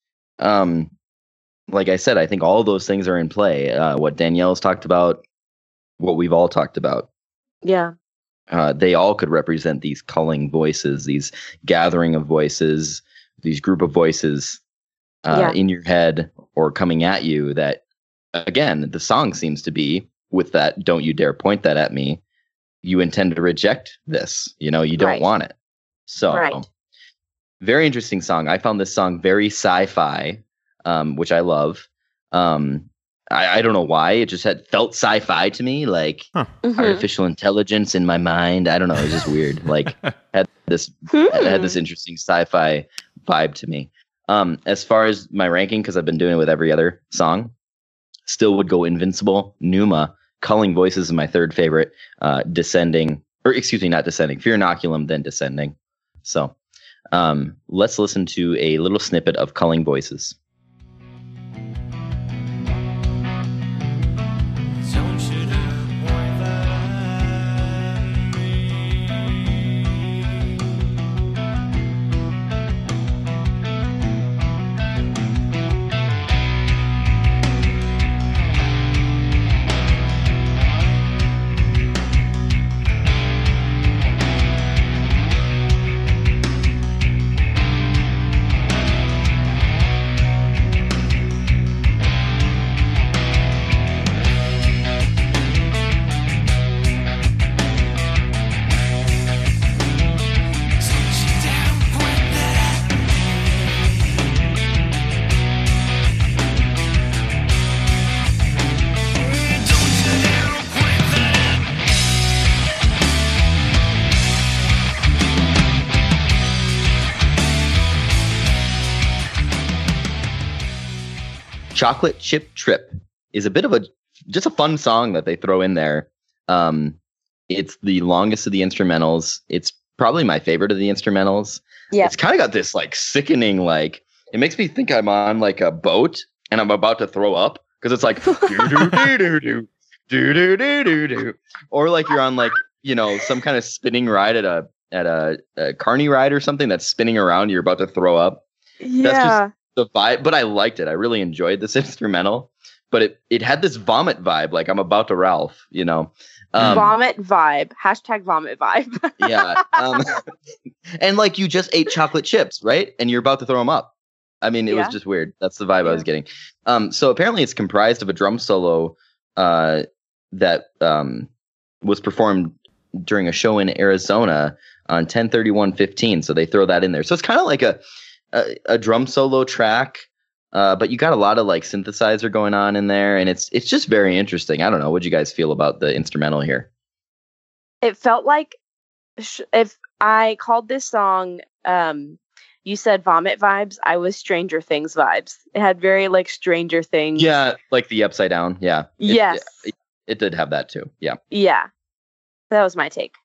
like I said, I think all those things are in play. What Danielle's talked about, what we've all talked about. Yeah. They all could represent these culling voices, these gathering of voices, these group of voices in your head or coming at you that, again, the song seems to be with that, don't you dare point that at me. You intend to reject this. You don't want it. So, very interesting song. I found this song very sci-fi. Which I love. I don't know why. It just felt sci-fi to me, like artificial intelligence in my mind. I don't know. It was just weird. Like had this interesting sci-fi vibe to me. As far as my ranking, because I've been doing it with every other song, still would go Invincible, Pneuma, Culling Voices is my third favorite. Descending, or excuse me, not Descending. Fear Inoculum, then Descending. So let's listen to a little snippet of Culling Voices. Chocolate Chip Trip is a bit of just a fun song that they throw in there. It's the longest of the instrumentals. It's probably my favorite of the instrumentals. Yeah. It's kind of got this like sickening, like it makes me think I'm on like a boat and I'm about to throw up because it's like do do do, or like you're on like, you know, some kind of spinning ride at a carny ride or something that's spinning around. You're about to throw up. Yeah. That's just the vibe. But I liked it. I really enjoyed this instrumental. But it had this vomit vibe, like I'm about to Ralph, you know. Vomit vibe. Hashtag vomit vibe. Yeah. And like you just ate chocolate chips, right? And you're about to throw them up. I mean, it was just weird. That's the vibe I was getting. So apparently it's comprised of a drum solo that was performed during a show in Arizona on 10/31/15. So they throw that in there. So it's kind of like a drum solo track. But you got a lot of like synthesizer going on in there, and it's just very interesting. I don't know. What'd you guys feel about the instrumental here? It felt like if I called this song, you said vomit vibes, I was Stranger Things vibes. It had very like Stranger Things. Yeah, like the upside down. Yeah. Yes. It did have that too. Yeah. Yeah. That was my take.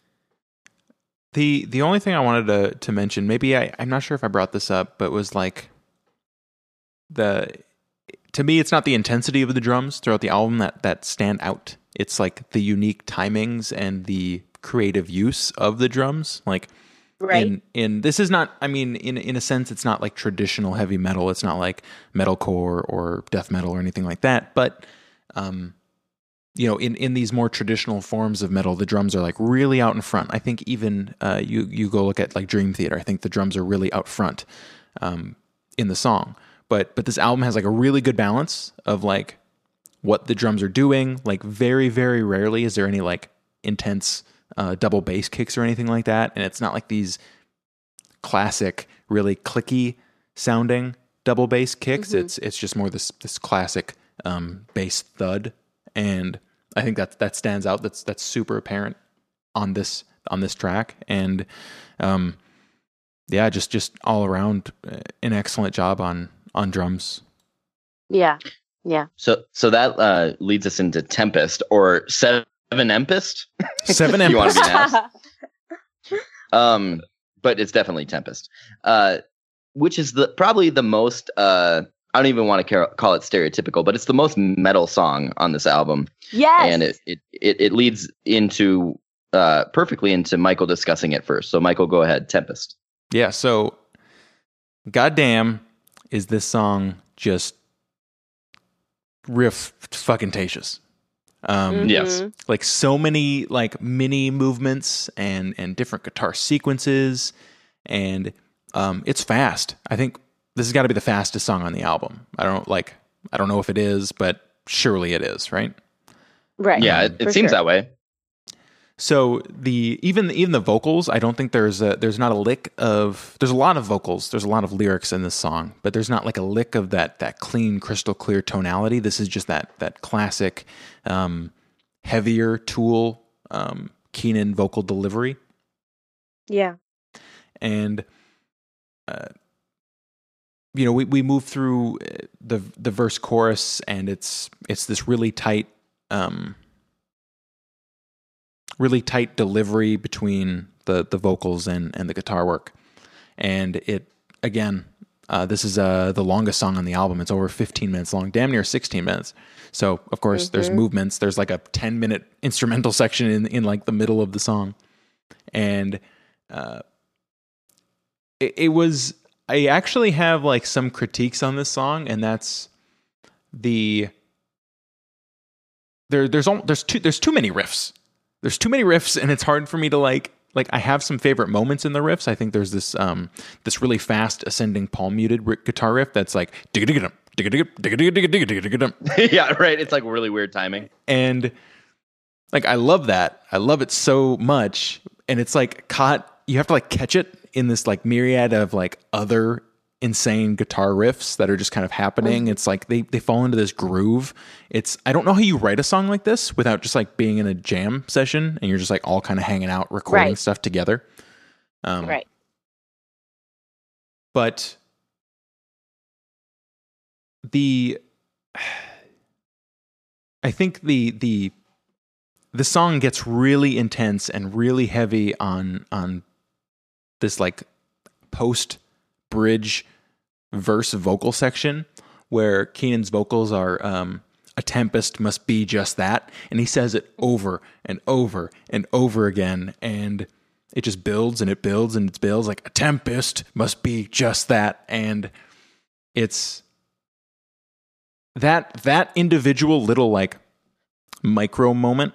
The only thing I wanted to mention, maybe I'm not sure if I brought this up, but was like to me, it's not the intensity of the drums throughout the album that stand out. It's like the unique timings and the creative use of the drums. Like, right. In this is not, I mean, in a sense, it's not like traditional heavy metal. It's not like metalcore or death metal or anything like that. But, you know, in these more traditional forms of metal, the drums are like really out in front. I think even you go look at like Dream Theater. I think the drums are really out front in the song. But this album has like a really good balance of like what the drums are doing. Like very, very rarely is there any like intense double bass kicks or anything like that. And it's not like these classic, really clicky sounding double bass kicks. Mm-hmm. It's just more this classic bass thud. And I think that stands out. That's super apparent on this track. And yeah, just all around an excellent job on drums. Yeah. Yeah. So that leads us into Tempest or Seven Empest. Seven Empest. You want to be nice. But it's definitely Tempest. Which is probably the most I don't even want to call it stereotypical, but it's the most metal song on this album. Yes. And it leads into perfectly into Michael discussing it first. So Michael, go ahead. Tempest. Yeah, so goddamn is this song just riff fucking tatious. Yes. Like so many like mini movements and different guitar sequences, and it's fast. I think this has got to be the fastest song on the album. I don't know if it is, but surely it is, right? Right. Yeah, it seems that way. So even the vocals, I don't think there's not a lick of, there's a lot of vocals, there's a lot of lyrics in this song, but there's not like a lick of that clean, crystal clear tonality. This is just that classic, heavier Tool, Keenan vocal delivery. Yeah. And, you know, we move through the verse chorus, and it's this really tight delivery between the vocals and the guitar work. And it, again, this is the longest song on the album. It's over 15 minutes long, damn near 16 minutes. So, of course, there's movements. There's like a 10-minute instrumental section in like the middle of the song. And it was, I actually have like some critiques on this song, and that's there's too many riffs. There's too many riffs, and it's hard for me to like I have some favorite moments in the riffs. I think there's this really fast ascending palm muted guitar riff that's like yeah, right. It's like really weird timing. And like I love that. I love it so much. And it's like you have to like catch it in this like myriad of like other insane guitar riffs that are just kind of happening. It's like they fall into this groove. I don't know how you write a song like this without just like being in a jam session and you're just like all kind of hanging out recording stuff together. Right. But the I think the song gets really intense and really heavy on this like post bridge verse vocal section where Keenan's vocals are a tempest must be just that, and he says it over and over and over again, and it just builds and it builds and it builds, like a tempest must be just that. And it's that individual little like micro moment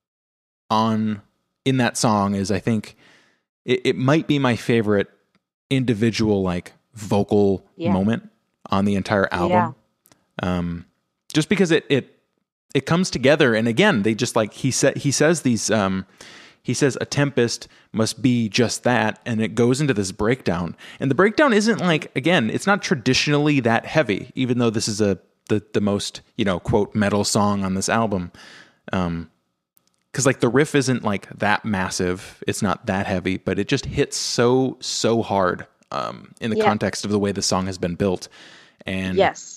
in that song is, I think it might be my favorite individual like vocal moment on the entire album. Just because it comes together, and again, they just like he says these he says a tempest must be just that, and it goes into this breakdown. And the breakdown isn't like, again, it's not traditionally that heavy, even though this is the most, quote, metal song on this album. Because like the riff isn't like that massive, it's not that heavy, but it just hits so hard in the context of the way the song has been built. And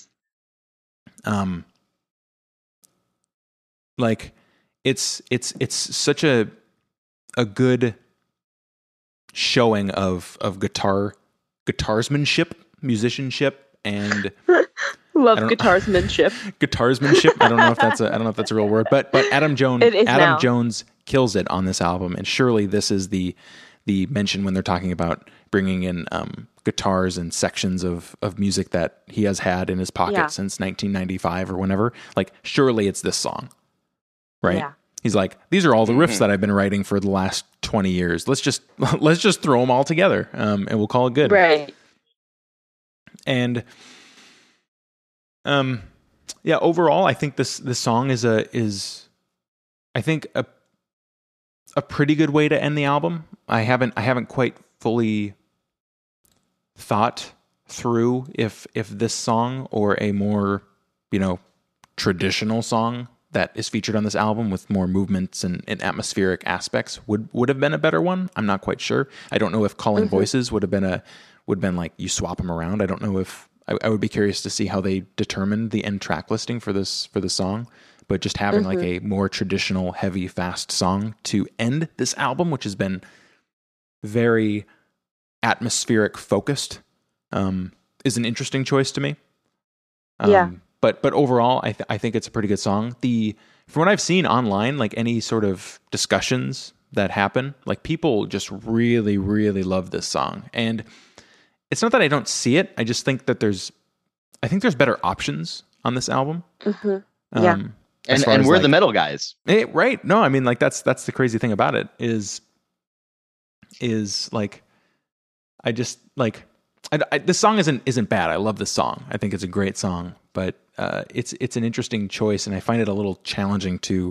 like it's such a good showing of guitarsmanship, musicianship, and love guitarsmanship. Guitarsmanship. I don't know if that's a real word, but Adam Jones kills it on this album, and surely this is the mention when they're talking about bringing in guitars and sections of music that he has had in his pocket since 1995 or whenever. Like, surely it's this song, right? Yeah. He's like, these are all the riffs that I've been writing for the last 20 years. Let's just throw them all together, and we'll call it good. Right. And overall, I think this song is I think a pretty good way to end the album. I haven't quite fully thought through if this song or a more, traditional song that is featured on this album with more movements and atmospheric aspects would have been a better one. I'm not quite sure. I don't know if Calling Voices would have been like you swap them around. I don't know if I would be curious to see how they determined the end track listing for the song. But just having like a more traditional, heavy, fast song to end this album, which has been very atmospheric focused, is an interesting choice to me. But overall, I think it's a pretty good song. From what I've seen online, like any sort of discussions that happen, like people just really, really love this song. And it's not that I don't see it. I just think that there's better options on this album. And we're the metal guys. Right. No, I mean, like that's the crazy thing about it is like, I just like, this song isn't bad. I love this song. I think it's a great song, but it's an interesting choice, and I find it a little challenging to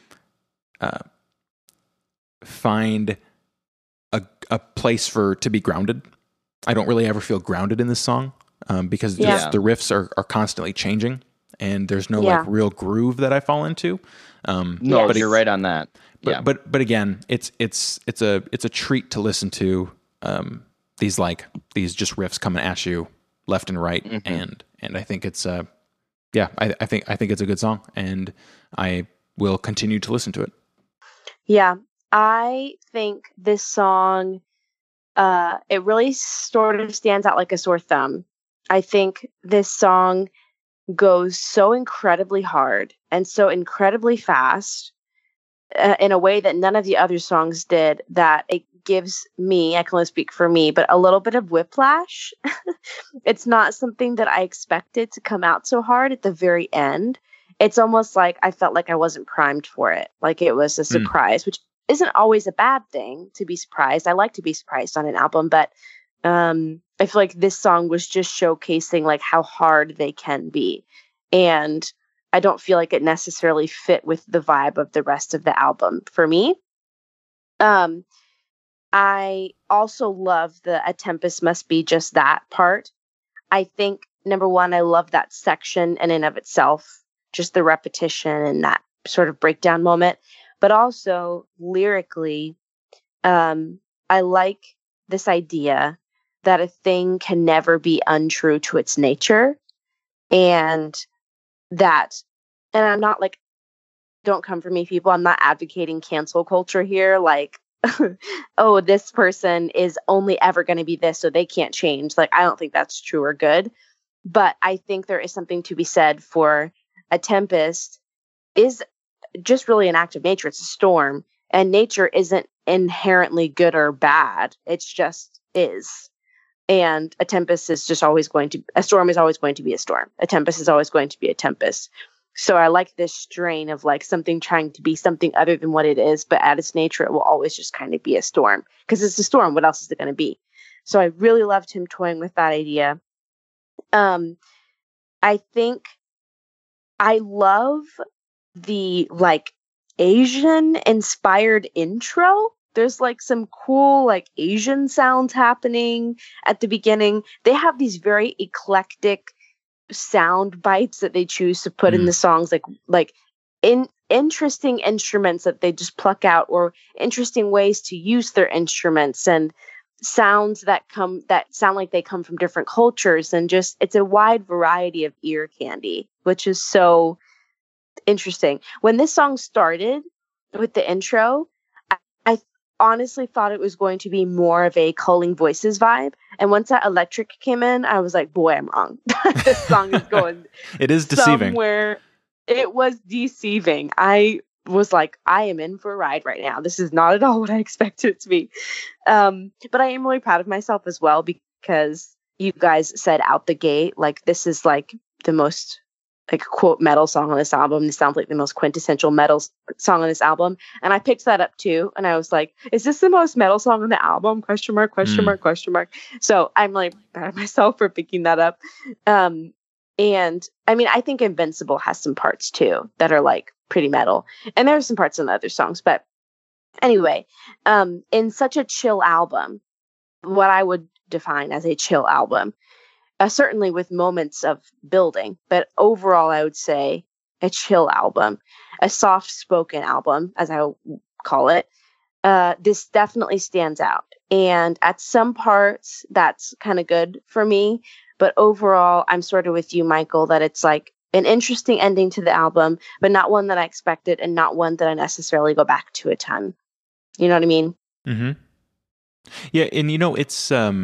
find a place to be grounded. I don't really ever feel grounded in this song because the riffs are constantly changing, and there's no like real groove that I fall into. But you're right on that. But again, it's a treat to listen to. These just riffs coming at you left and right, and I think it's I think it's a good song, and I will continue to listen to it. Yeah, I think this song it really sort of stands out like a sore thumb. I think this song goes so incredibly hard and so incredibly fast in a way that none of the other songs did, that it gives me, I can only speak for me, but a little bit of whiplash. It's not something that I expected to come out so hard at the very end. It's almost like I felt like I wasn't primed for it. Like it was a surprise, which isn't always a bad thing to be surprised. I like to be surprised on an album, but I feel like this song was just showcasing like how hard they can be. And I don't feel like it necessarily fit with the vibe of the rest of the album for me. I also love the A Tempest Must Be Just That part. I think, number one, I love that section in and of itself, just the repetition and that sort of breakdown moment. But also, lyrically, I like this idea that a thing can never be untrue to its nature. And I'm not like don't come for me, people. I'm not advocating cancel culture here. Like, oh, this person is only ever going to be this, so they can't change. Like, I don't think that's true or good. But I think there is something to be said for a tempest is just really an act of nature. It's a storm, and nature isn't inherently good or bad. It's just is. And a tempest is just always going to, a storm is always going to be a storm. A tempest is always going to be a tempest. So I like this strain of like something trying to be something other than what it is, but at its nature, it will always just kind of be a storm because it's a storm. What else is it going to be? So I really loved him toying with that idea. I think I love the like Asian inspired intro. There's like some cool like Asian sounds happening at the beginning. They have these very eclectic sound bites that they choose to put in the songs, like in interesting instruments that they just pluck out, or interesting ways to use their instruments, and sounds that sound like they come from different cultures, and just it's a wide variety of ear candy, which is so interesting. When this song started with the intro, I honestly thought it was going to be more of a Calling Voices vibe. And once that electric came in, I was like, boy, I'm wrong. This song is going it is deceiving. Somewhere. It was deceiving. I was like, I am in for a ride right now. This is not at all what I expected it to be. But I am really proud of myself as well, because you guys said out the gate, like, this is like the most like quote metal song on this album. This sounds like the most quintessential metal song on this album. And I picked that up too. And I was like, is this the most metal song on the album? Question mark. So I'm like proud of myself for picking that up. And I mean, I think Invincible has some parts too that are like pretty metal. And there's some parts in the other songs, but anyway, in such a chill album, what I would define as a chill album, certainly with moments of building, but overall, I would say a chill album, a soft spoken album, as I call it. This definitely stands out. And at some parts, that's kind of good for me. But overall, I'm sort of with you, Michael, that it's like an interesting ending to the album, but not one that I expected and not one that I necessarily go back to a ton. You know what I mean? Mm-hmm. Yeah. And, it's,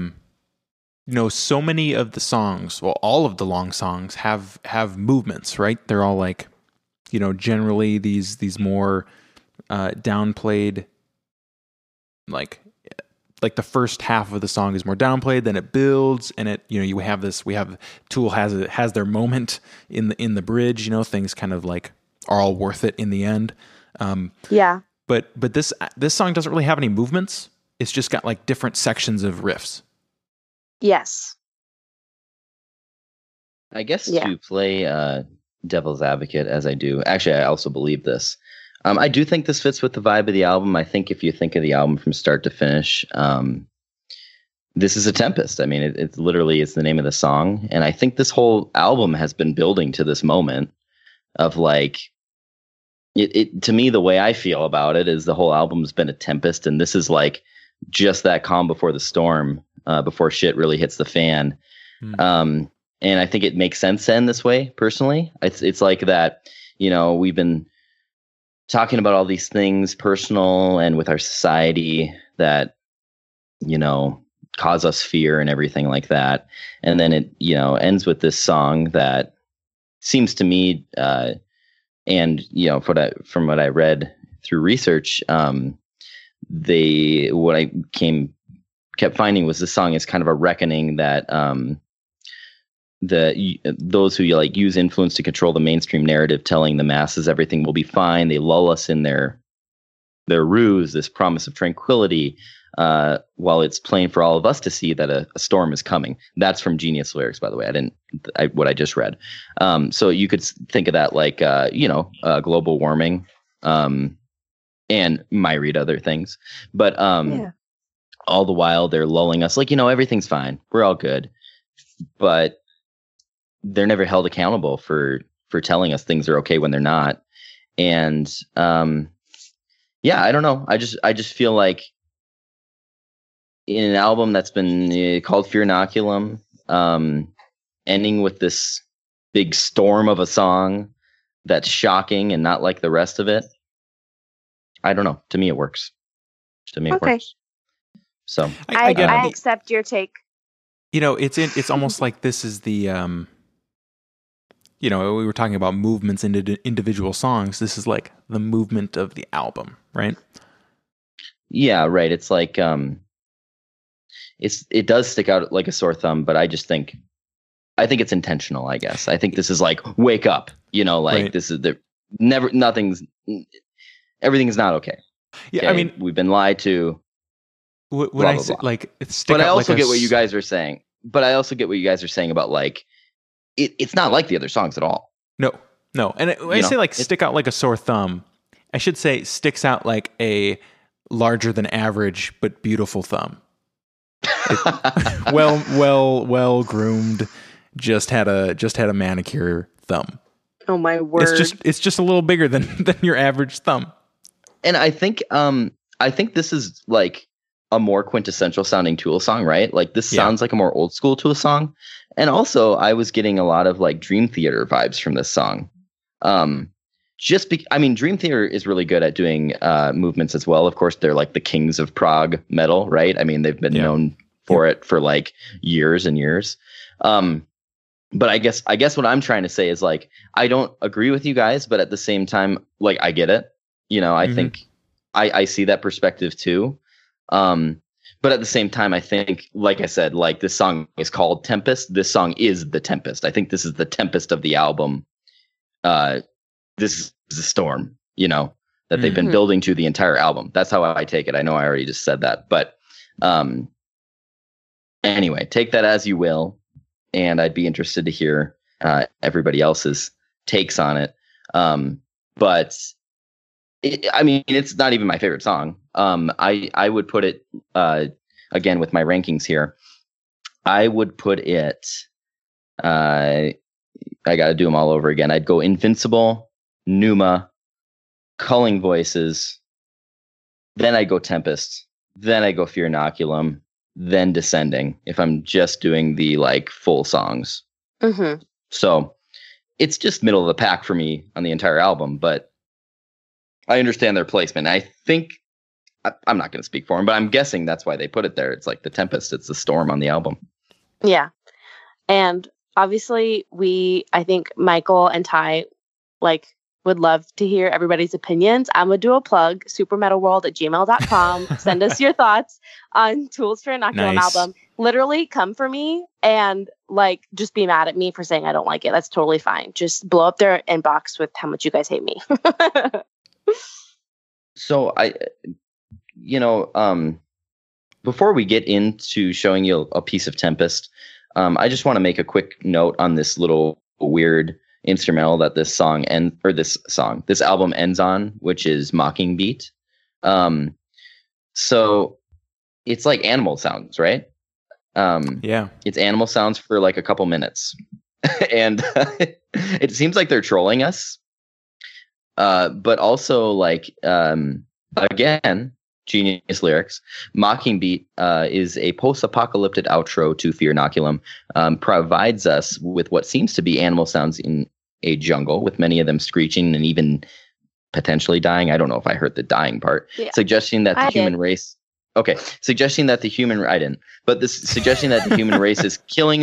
so many of the songs, well, all of the long songs have movements, right? They're all like, generally these more downplayed, like the first half of the song is more downplayed, then it builds, and it, we have Tool has their moment in the bridge, things kind of like are all worth it in the end. Yeah. But this song doesn't really have any movements. It's just got like different sections of riffs. Yes. I guess to play devil's advocate, as I do, actually, I also believe this. I do think this fits with the vibe of the album. I think if you think of the album from start to finish, this is a tempest. I mean, it's literally, it's the name of the song. And I think this whole album has been building to this moment of like, it to me, the way I feel about it is the whole album's been a tempest. And this is like just that calm before the storm, before shit really hits the fan. And I think it makes sense to end this way, personally. It's like that, we've been talking about all these things personal and with our society that, cause us fear and everything like that. And then it, ends with this song that seems to me, and, from what I read through research, what I kept finding was this song is kind of a reckoning that, those who use influence to control the mainstream narrative, telling the masses everything will be fine. They lull us in their ruse, this promise of tranquility, while it's plain for all of us to see that a storm is coming. That's from Genius Lyrics, by the way. What I just read. So you could think of that like global warming, and might read other things, but all the while they're lulling us like, everything's fine, we're all good, but they're never held accountable for telling us things are okay when they're not. And I don't know. I just feel like in an album that's been called Fear Inoculum, ending with this big storm of a song, that's shocking and not like the rest of it. I don't know. To me, it works. To me, it Okay. works. So I get it. accept your take. It's almost like this is the we were talking about movements into individual songs. This is like the movement of the album, right? yeah, right. It's like it does stick out like a sore thumb, but I think it's intentional. I guess I think this is like wake up. Right. This is everything's not okay. Yeah, Okay? I mean, we've been lied to. when blah, I blah, say blah. like it's But I also get what you guys are saying. But I also get what you guys are saying about like it's not like the other songs at all. No, and when I say like stick out like a sore thumb, I should say sticks out like a larger than average but beautiful thumb. well groomed, just had a manicure thumb. Oh my word! It's just a little bigger than your average thumb. And I think this is like a more quintessential sounding Tool song, right? Like this sounds like a more old school Tool song. And also I was getting a lot of like Dream Theater vibes from this song. Dream Theater is really good at doing movements as well. Of course, they're like the kings of prog metal, right? I mean, they've been known for it for like years and years. But I guess what I'm trying to say is like, I don't agree with you guys, but at the same time, like I get it. I think I see that perspective too. But at the same time, I think, like I said, like this song is called Tempest. This song is the Tempest. I think this is the Tempest of the album. This is the storm, that they've been building to the entire album. That's how I take it. I know I already just said that, but anyway, take that as you will. And I'd be interested to hear everybody else's takes on it. But it's not even my favorite song. I would put it again with my rankings here. I would put it. I got to do them all over again. I'd go Invincible, Pneuma, Culling Voices. Then I'd go Tempest. Then I go Fear Inoculum. Then Descending. If I'm just doing the like full songs. Mm-hmm. So it's just middle of the pack for me on the entire album, but I understand their placement. I think I'm not going to speak for them, but I'm guessing that's why they put it there. It's like the Tempest. It's the storm on the album. Yeah. And obviously I think Michael and Ty would love to hear everybody's opinions. I'm going to do a plug, supermetalworld@gmail.com. Send us your thoughts on Tools for Inoculum album. Literally come for me and just be mad at me for saying I don't like it. That's totally fine. Just blow up their inbox with how much you guys hate me. So before we get into showing you a piece of Tempest, I just want to make a quick note on this little weird instrumental that this album ends on, which is Mocking Beat. So it's like animal sounds, right? It's animal sounds for like a couple minutes. And it seems like they're trolling us. But also again, genius lyrics. Mocking Beat is a post-apocalyptic outro to Fear Inoculum, provides us with what seems to be animal sounds in a jungle, with many of them screeching and even potentially dying. I don't know if I heard the dying part. Yeah. Suggesting that the human race is killing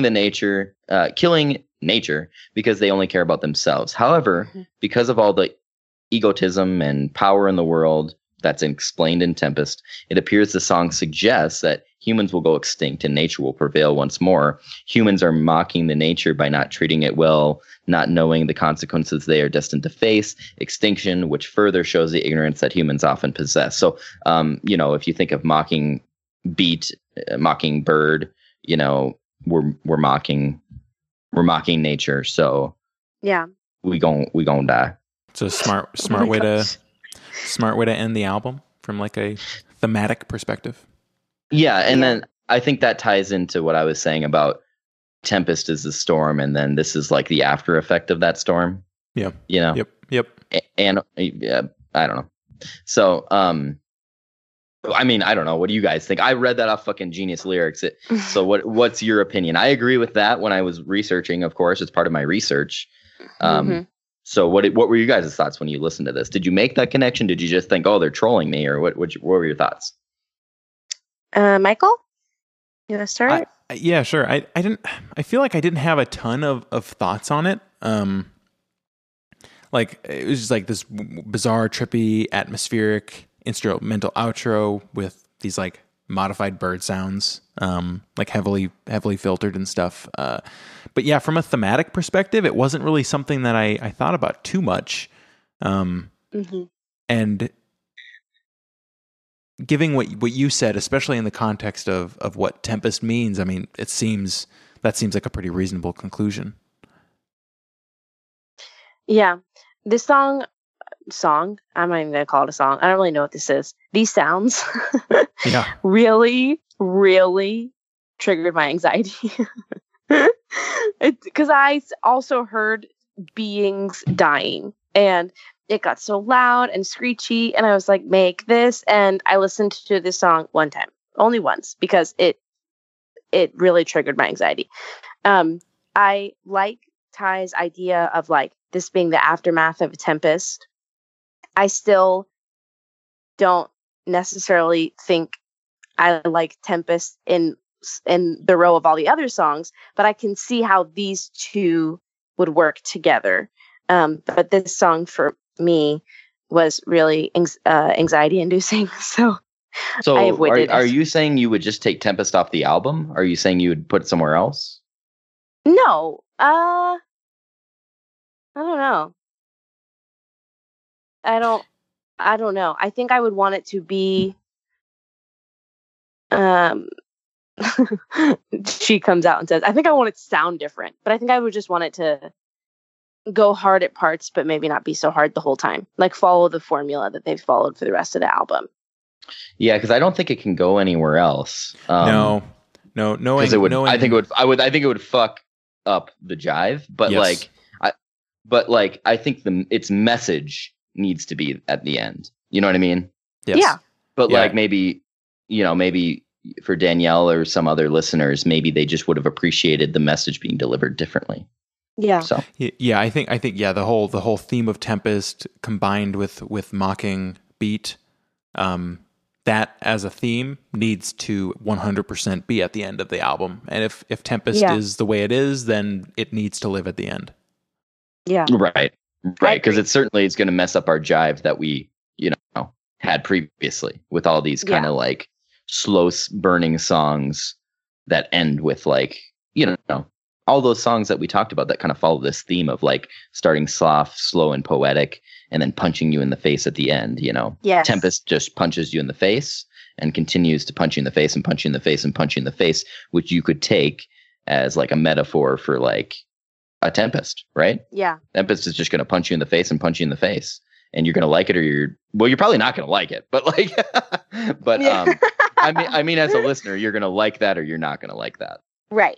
nature because they only care about themselves. However, because of all the egotism and power in the world that's explained in Tempest, it appears the song suggests that humans will go extinct and nature will prevail once more. Humans are mocking the nature by not treating it well, not knowing the consequences they are destined to face, extinction, which further shows the ignorance that humans often possess. So, if you think of Mocking Beat, Mocking Bird, we're mocking nature. So yeah, we gon' die. It's a smart way to end the album from like a thematic perspective. Yeah, and then I think that ties into what I was saying about Tempest is the storm, and then this is like the after effect of that storm. Yeah. Yep. And I don't know. So, I don't know. What do you guys think? I read that off fucking Genius Lyrics. So what's your opinion? I agree with that when I was researching, of course, it's part of my research. So what were you guys' thoughts when you listened to this? Did you make that connection? Did you just think, oh, they're trolling me, or what were your thoughts? Michael, you want to start? Yeah, sure. I feel like I didn't have a ton of thoughts on it. Like it was just like this bizarre, trippy, atmospheric instrumental outro with these like modified bird sounds, like heavily filtered and stuff. But yeah, from a thematic perspective, it wasn't really something that I thought about too much. And giving what you said, especially in the context of what Tempest means, I mean, that seems like a pretty reasonable conclusion. Yeah. This song, I'm not even going to call it a song. I don't really know what this is. These sounds yeah, really, really triggered my anxiety. Because I also heard beings dying, and it got so loud and screechy, and I was like, make this. And I listened to this song one time, only once, because it really triggered my anxiety. I like Ty's idea of like this being the aftermath of a tempest. I still don't necessarily think I like Tempest in the row of all the other songs, but I can see how these two would work together. But this song for me was really anxiety inducing. So I avoided are you saying you would just take Tempest off the album? Are you saying you would put it somewhere else? No. I don't know. I don't know. I think I would want it to be she comes out and says, I think I want it to sound different, but I think I would just want it to go hard at parts, but maybe not be so hard the whole time. Like follow the formula that they've followed for the rest of the album. Yeah, because I don't think it can go anywhere else. No. Because it would. I think it would fuck up the jive. But yes. I think its message needs to be at the end. You know what I mean? Yes. Yeah. But like maybe for Danielle or some other listeners, maybe they just would have appreciated the message being delivered differently. Yeah. So yeah, I think the whole theme of Tempest combined with mocking beat, that as a theme needs to 100% be at the end of the album. And if Tempest is the way it is, then it needs to live at the end. Yeah. Right. Because it's going to mess up our jive that we, had previously with all these kind of like slow burning songs that end with like, all those songs that we talked about that kind of follow this theme of like starting soft, slow and poetic and then punching you in the face at the end, Yes. Tempest just punches you in the face and continues to punch you in the face and punch you in the face and punch you in the face, which you could take as like a metaphor for like a tempest, right? Yeah. Tempest is just going to punch you in the face and punch you in the face. And you're going to like it or you're probably not going to like it, but like, I mean, as a listener, you're going to like that or you're not going to like that. Right.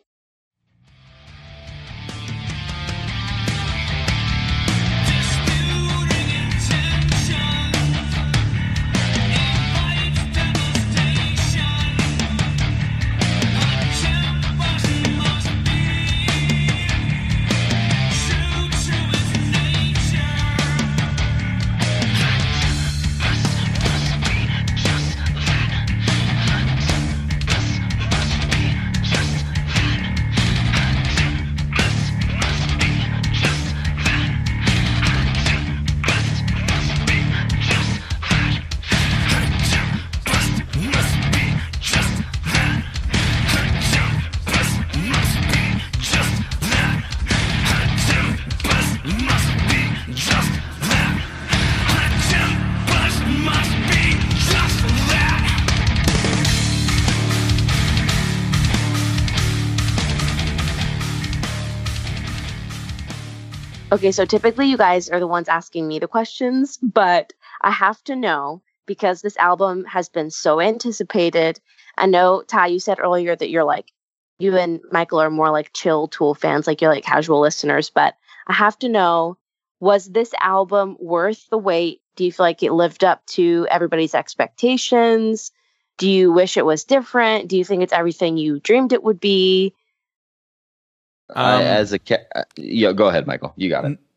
Okay, so typically you guys are the ones asking me the questions, but I have to know because this album has been so anticipated. I know, Ty, you said earlier that you and Michael are more like chill Tool fans, like you're like casual listeners, but I have to know, was this album worth the wait? Do you feel like it lived up to everybody's expectations? Do you wish it was different? Do you think it's everything you dreamed it would be? Go ahead, Michael. You got it.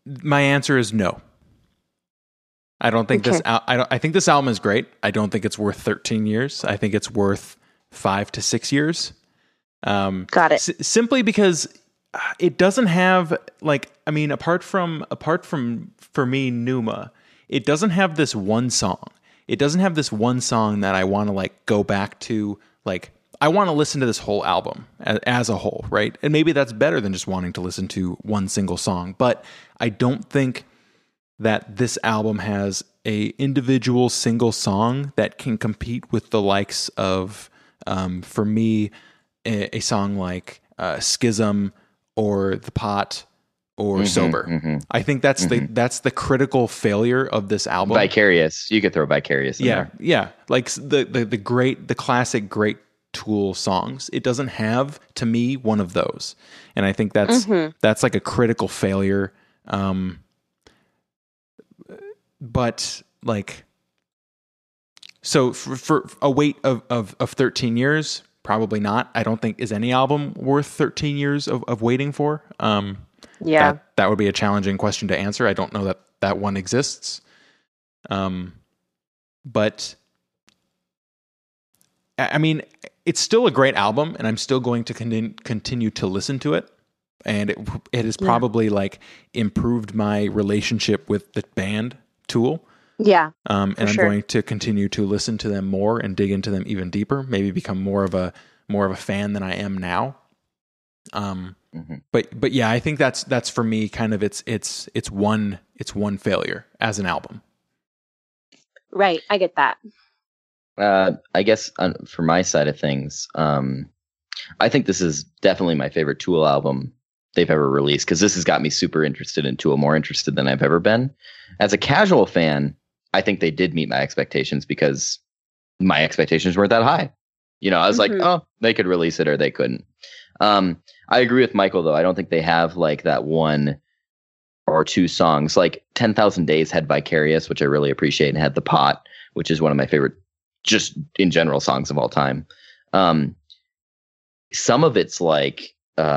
My answer is no. I don't think Okay. I think this album is great. I don't think it's worth 13 years. I think it's worth 5 to 6 years. Got it. Simply because it doesn't have apart from for me Numa, it doesn't have this one song. It doesn't have this one song that I want to like go back to. Like I want to listen to this whole album as a whole, right? And maybe that's better than just wanting to listen to one single song. But I don't think that this album has a individual single song that can compete with the likes of, for me, a song like Schism or The Pot or Sober. I think that's the critical failure of this album. Vicarious. You could throw Vicarious in there. Yeah. Like the classic great Tool songs. It doesn't have, to me, one of those. And I think that's like a critical failure. But like, so for a wait of 13 years, probably not. I don't think is any album worth 13 years of waiting for. Yeah. That would be a challenging question to answer. I don't know that one exists. But I mean, it's still a great album, and I'm still going to continue to listen to it. And it has probably like improved my relationship with the band Tool. Yeah. And I'm going to continue to listen to them more and dig into them even deeper, maybe become more of a fan than I am now. But yeah, I think that's for me kind of it's one failure as an album. Right. I get that. I guess for my side of things, I think this is definitely my favorite Tool album they've ever released, because this has got me super interested in Tool, more interested than I've ever been. As a casual fan, I think they did meet my expectations, because my expectations weren't that high. You know, I was like, oh, they could release it or they couldn't. I agree with Michael, though. I don't think they have like that one or two songs. Like 10,000 Days had Vicarious, which I really appreciate, and had The Pot, which is one of my favorite, just in general, songs of all time. Some of it's like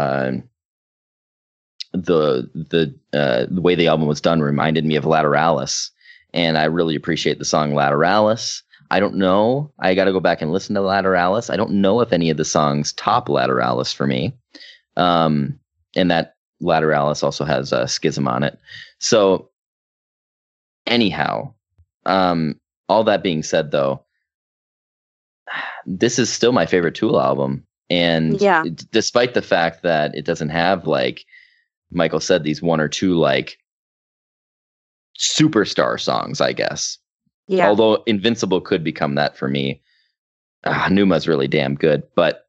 the way the album was done reminded me of Lateralis, and I really appreciate the song Lateralis. I don't know. I got to go back and listen to Lateralis. I don't know if any of the songs top Lateralis for me. And that Lateralis also has Schism on it. So anyhow, all that being said, though, this is still my favorite Tool album. And despite the fact that it doesn't have, like Michael said, these one or two like superstar songs, I guess. Yeah. Although Invincible could become that for me. Numa's really damn good. But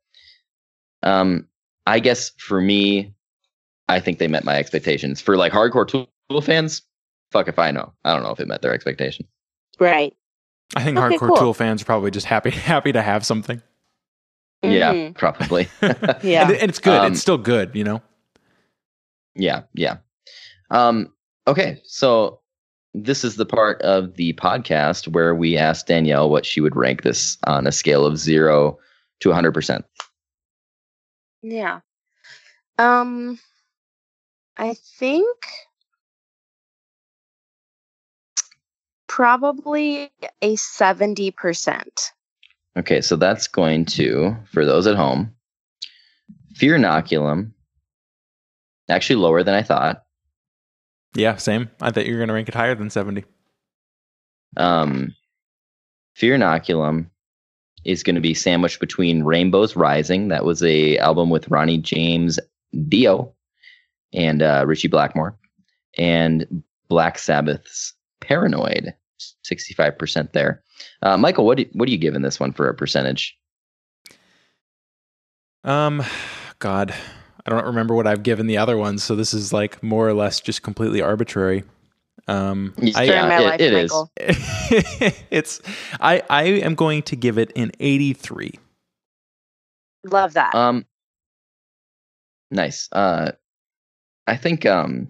I guess for me, I think they met my expectations. For like hardcore Tool fans, fuck if I know. I don't know if it met their expectations. Right. I think hardcore Tool fans are probably just happy to have something. Yeah, probably. Yeah. And it's good. It's still good, you know? Yeah. Okay, so this is the part of the podcast where we asked Danielle what she would rank this on a scale of 0 to 100%. Yeah. I think probably a 70%. Okay, so that's going to, for those at home, Fear Inoculum, actually lower than I thought. Yeah, same. I thought you were going to rank it higher than 70. Fear Inoculum is going to be sandwiched between Rainbows Rising. That was a album with Ronnie James Dio and Richie Blackmore, and Black Sabbath's Paranoid, 65% there. Michael, what are you giving this one for a percentage? God, I don't remember what I've given the other ones, so this is like more or less just completely arbitrary. It is. It's I am going to give it an 83. Love that. Nice. I think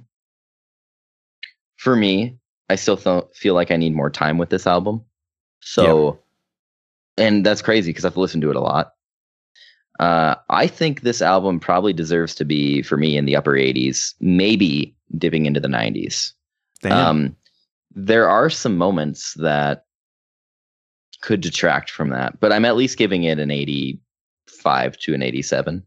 for me, I still feel like I need more time with this album. So, and that's crazy because I've listened to it a lot. I think this album probably deserves to be, for me, in the upper 80s, maybe dipping into the 90s. Damn. There are some moments that could detract from that, but I'm at least giving it an 85 to an 87.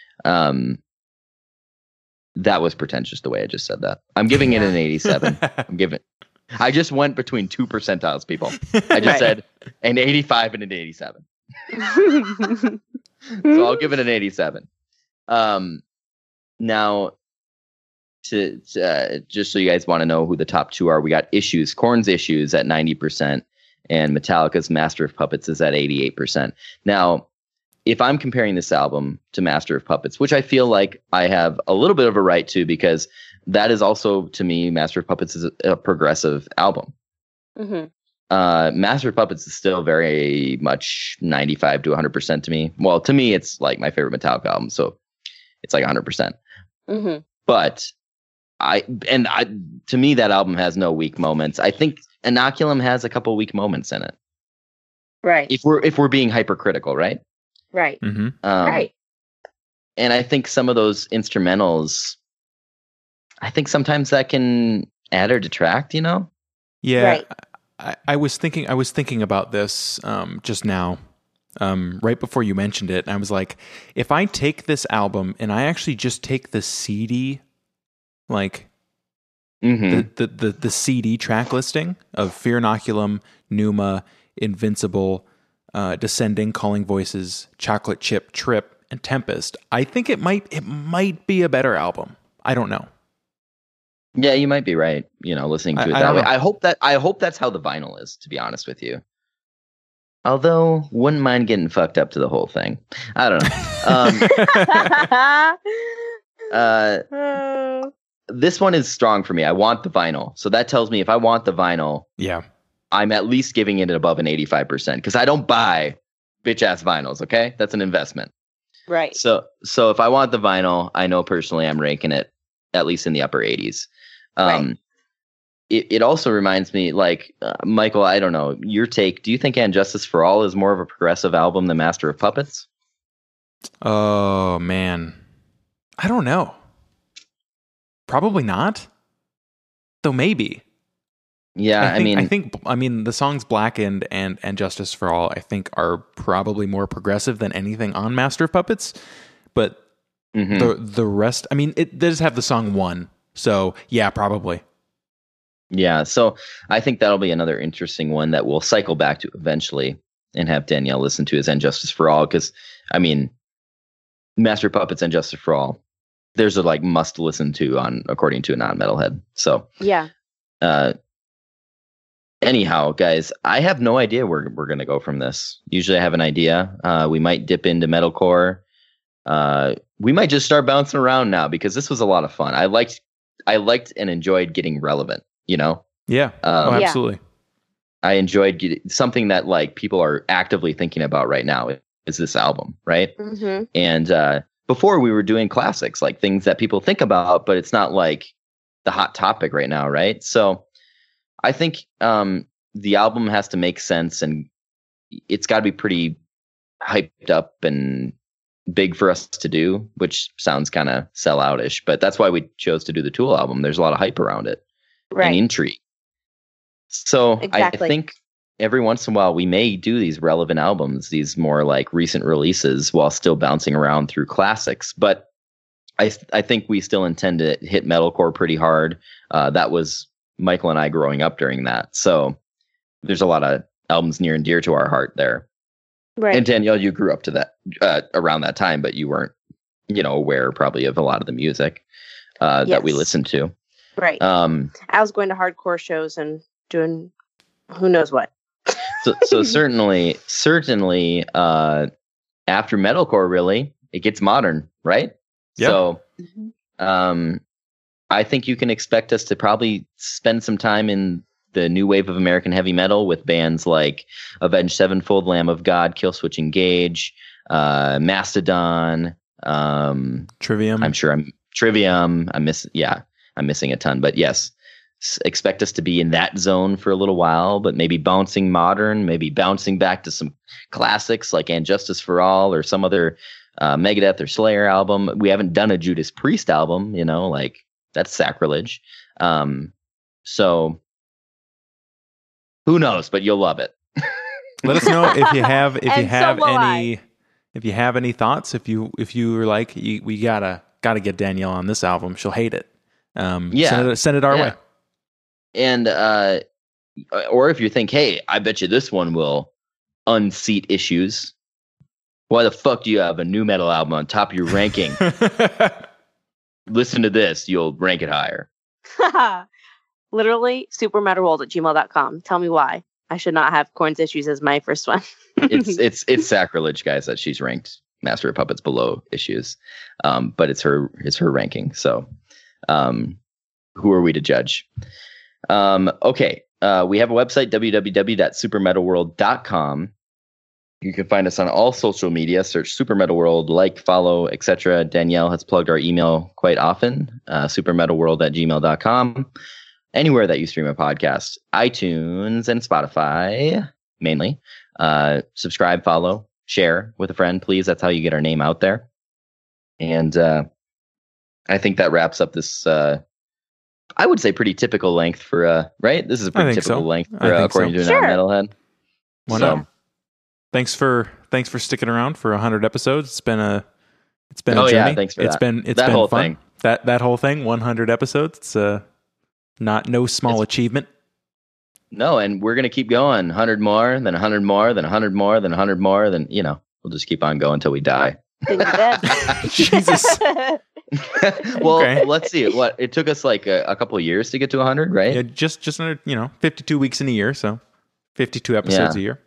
That was pretentious the way I just said that. I'm giving it an 87. I just went between 2 percentiles, people. I just said an 85 and an 87. So I'll give it an 87. Now, to just so you guys want to know who the top two are, we got Issues, Korn's Issues at 90%, and Metallica's Master of Puppets is at 88%. Now, if I'm comparing this album to Master of Puppets, which I feel like I have a little bit of a right to, because that is also, to me, Master of Puppets is a progressive album. Mm-hmm. Master of Puppets is still very much 95 to 100% to me. Well, to me, it's like my favorite Metallica album, so it's like 100%. Mm-hmm. But to me, that album has no weak moments. I think Inoculum has a couple weak moments in it. Right. If we're being hypercritical, right? Right. Mm-hmm. Right. And I think some of those instrumentals, I think sometimes that can add or detract, you know? Yeah. Right. I was thinking about this just now, right before you mentioned it. And I was like, if I take this album and I actually just take the CD, like the CD track listing of Fear Inoculum, Pneuma, Invincible, Descending, Calling Voices, Chocolate Chip, Trip, and Tempest, I think it might be a better album. I don't know. Yeah, you might be right. You know, listening to it that way. I hope that's how the vinyl is, to be honest with you. Although, wouldn't mind getting fucked up to the whole thing. I don't know. This one is strong for me. I want the vinyl. So that tells me if I want the vinyl, yeah, I'm at least giving it above an 85%, because I don't buy bitch ass vinyls. Okay, that's an investment. Right. So if I want the vinyl, I know personally I'm ranking it at least in the upper 80s. Right. It also reminds me, like, Michael, I don't know, your take. Do you think And Justice for All is more of a progressive album than Master of Puppets? Oh, man. I don't know. Probably not. Though maybe. Yeah, I think the songs Blackened and Justice for All, I think, are probably more progressive than anything on Master of Puppets. But the rest, I mean, it does have the song One. So, yeah, probably. Yeah, so I think that'll be another interesting one that we'll cycle back to eventually and have Danielle listen to, is And Justice for All. Because, I mean, Master of Puppets and Justice for All, there's a like must listen to on according to a non-metalhead. So yeah. Anyhow, guys, I have no idea where we're gonna go from this. Usually I have an idea. We might dip into metalcore. We might just start bouncing around now, because this was a lot of fun. I liked and enjoyed getting relevant, you know? Yeah. Absolutely. I enjoyed something that like people are actively thinking about right now is this album, right? Mm-hmm. And before we were doing classics, like things that people think about, but it's not like the hot topic right now, right? So I think the album has to make sense, and it's got to be pretty hyped up and big for us to do, which sounds kind of selloutish, but that's why we chose to do the Tool album. There's a lot of hype around it, right, and intrigue. So exactly. I think every once in a while we may do these relevant albums, these more like recent releases, while still bouncing around through classics. But I think we still intend to hit metalcore pretty hard. That was Michael and I growing up during that. So there's a lot of albums near and dear to our heart there. Right. And Danielle, you grew up to that around that time, but you weren't, aware probably of a lot of the music that we listened to. Right. I was going to hardcore shows and doing who knows what. so certainly, after metalcore, really, it gets modern, right? Yep. So, I think you can expect us to probably spend some time in the new wave of American heavy metal with bands like Avenged Sevenfold, Lamb of God, Killswitch Engage, Mastodon, Trivium. Trivium. I'm missing a ton, but yes, expect us to be in that zone for a little while, but maybe bouncing modern, maybe bouncing back to some classics like And Justice for All or some other Megadeth or Slayer album. We haven't done a Judas Priest album, like That's sacrilege. So who knows, but you'll love it. Let us know if you have I. if you have any thoughts. If you were like, we gotta get Danielle on this album. She'll hate it. Send it our way. And or if you think, hey, I bet you this one will unseat issues. Why the fuck do you have a new metal album on top of your ranking? Listen to this, you'll rank it higher. Literally, supermetalworld@gmail.com. Tell me why I should not have Korn's Issues as my first one. It's sacrilege, guys, that she's ranked Master of Puppets below Issues. But it's her ranking. So who are we to judge? Okay. We have a website, www.supermetalworld.com. You can find us on all social media. Search Super Metal World, like, follow, etc. Danielle has plugged our email quite often, supermetalworld@gmail.com. Anywhere that you stream a podcast, iTunes and Spotify, mainly. Subscribe, follow, share with a friend, please. That's how you get our name out there. And I think that wraps up this, I would say, pretty typical length for, right? This is a pretty typical length for, according to a non-metalhead. Why not? Thanks for sticking around for 100 episodes. It's been a journey. Yeah, thanks for that. It's been whole fun. thing. That whole thing, 100 episodes. It's no small achievement. No, and we're gonna keep going. 100 more, then 100 more, then 100 more, then 100 more, then we'll just keep on going until we die. Jesus. Well, Okay. Let's see. What it took us like a couple of years to get to 100, right? Yeah, just under 52 weeks in a year, so 52 episodes a year.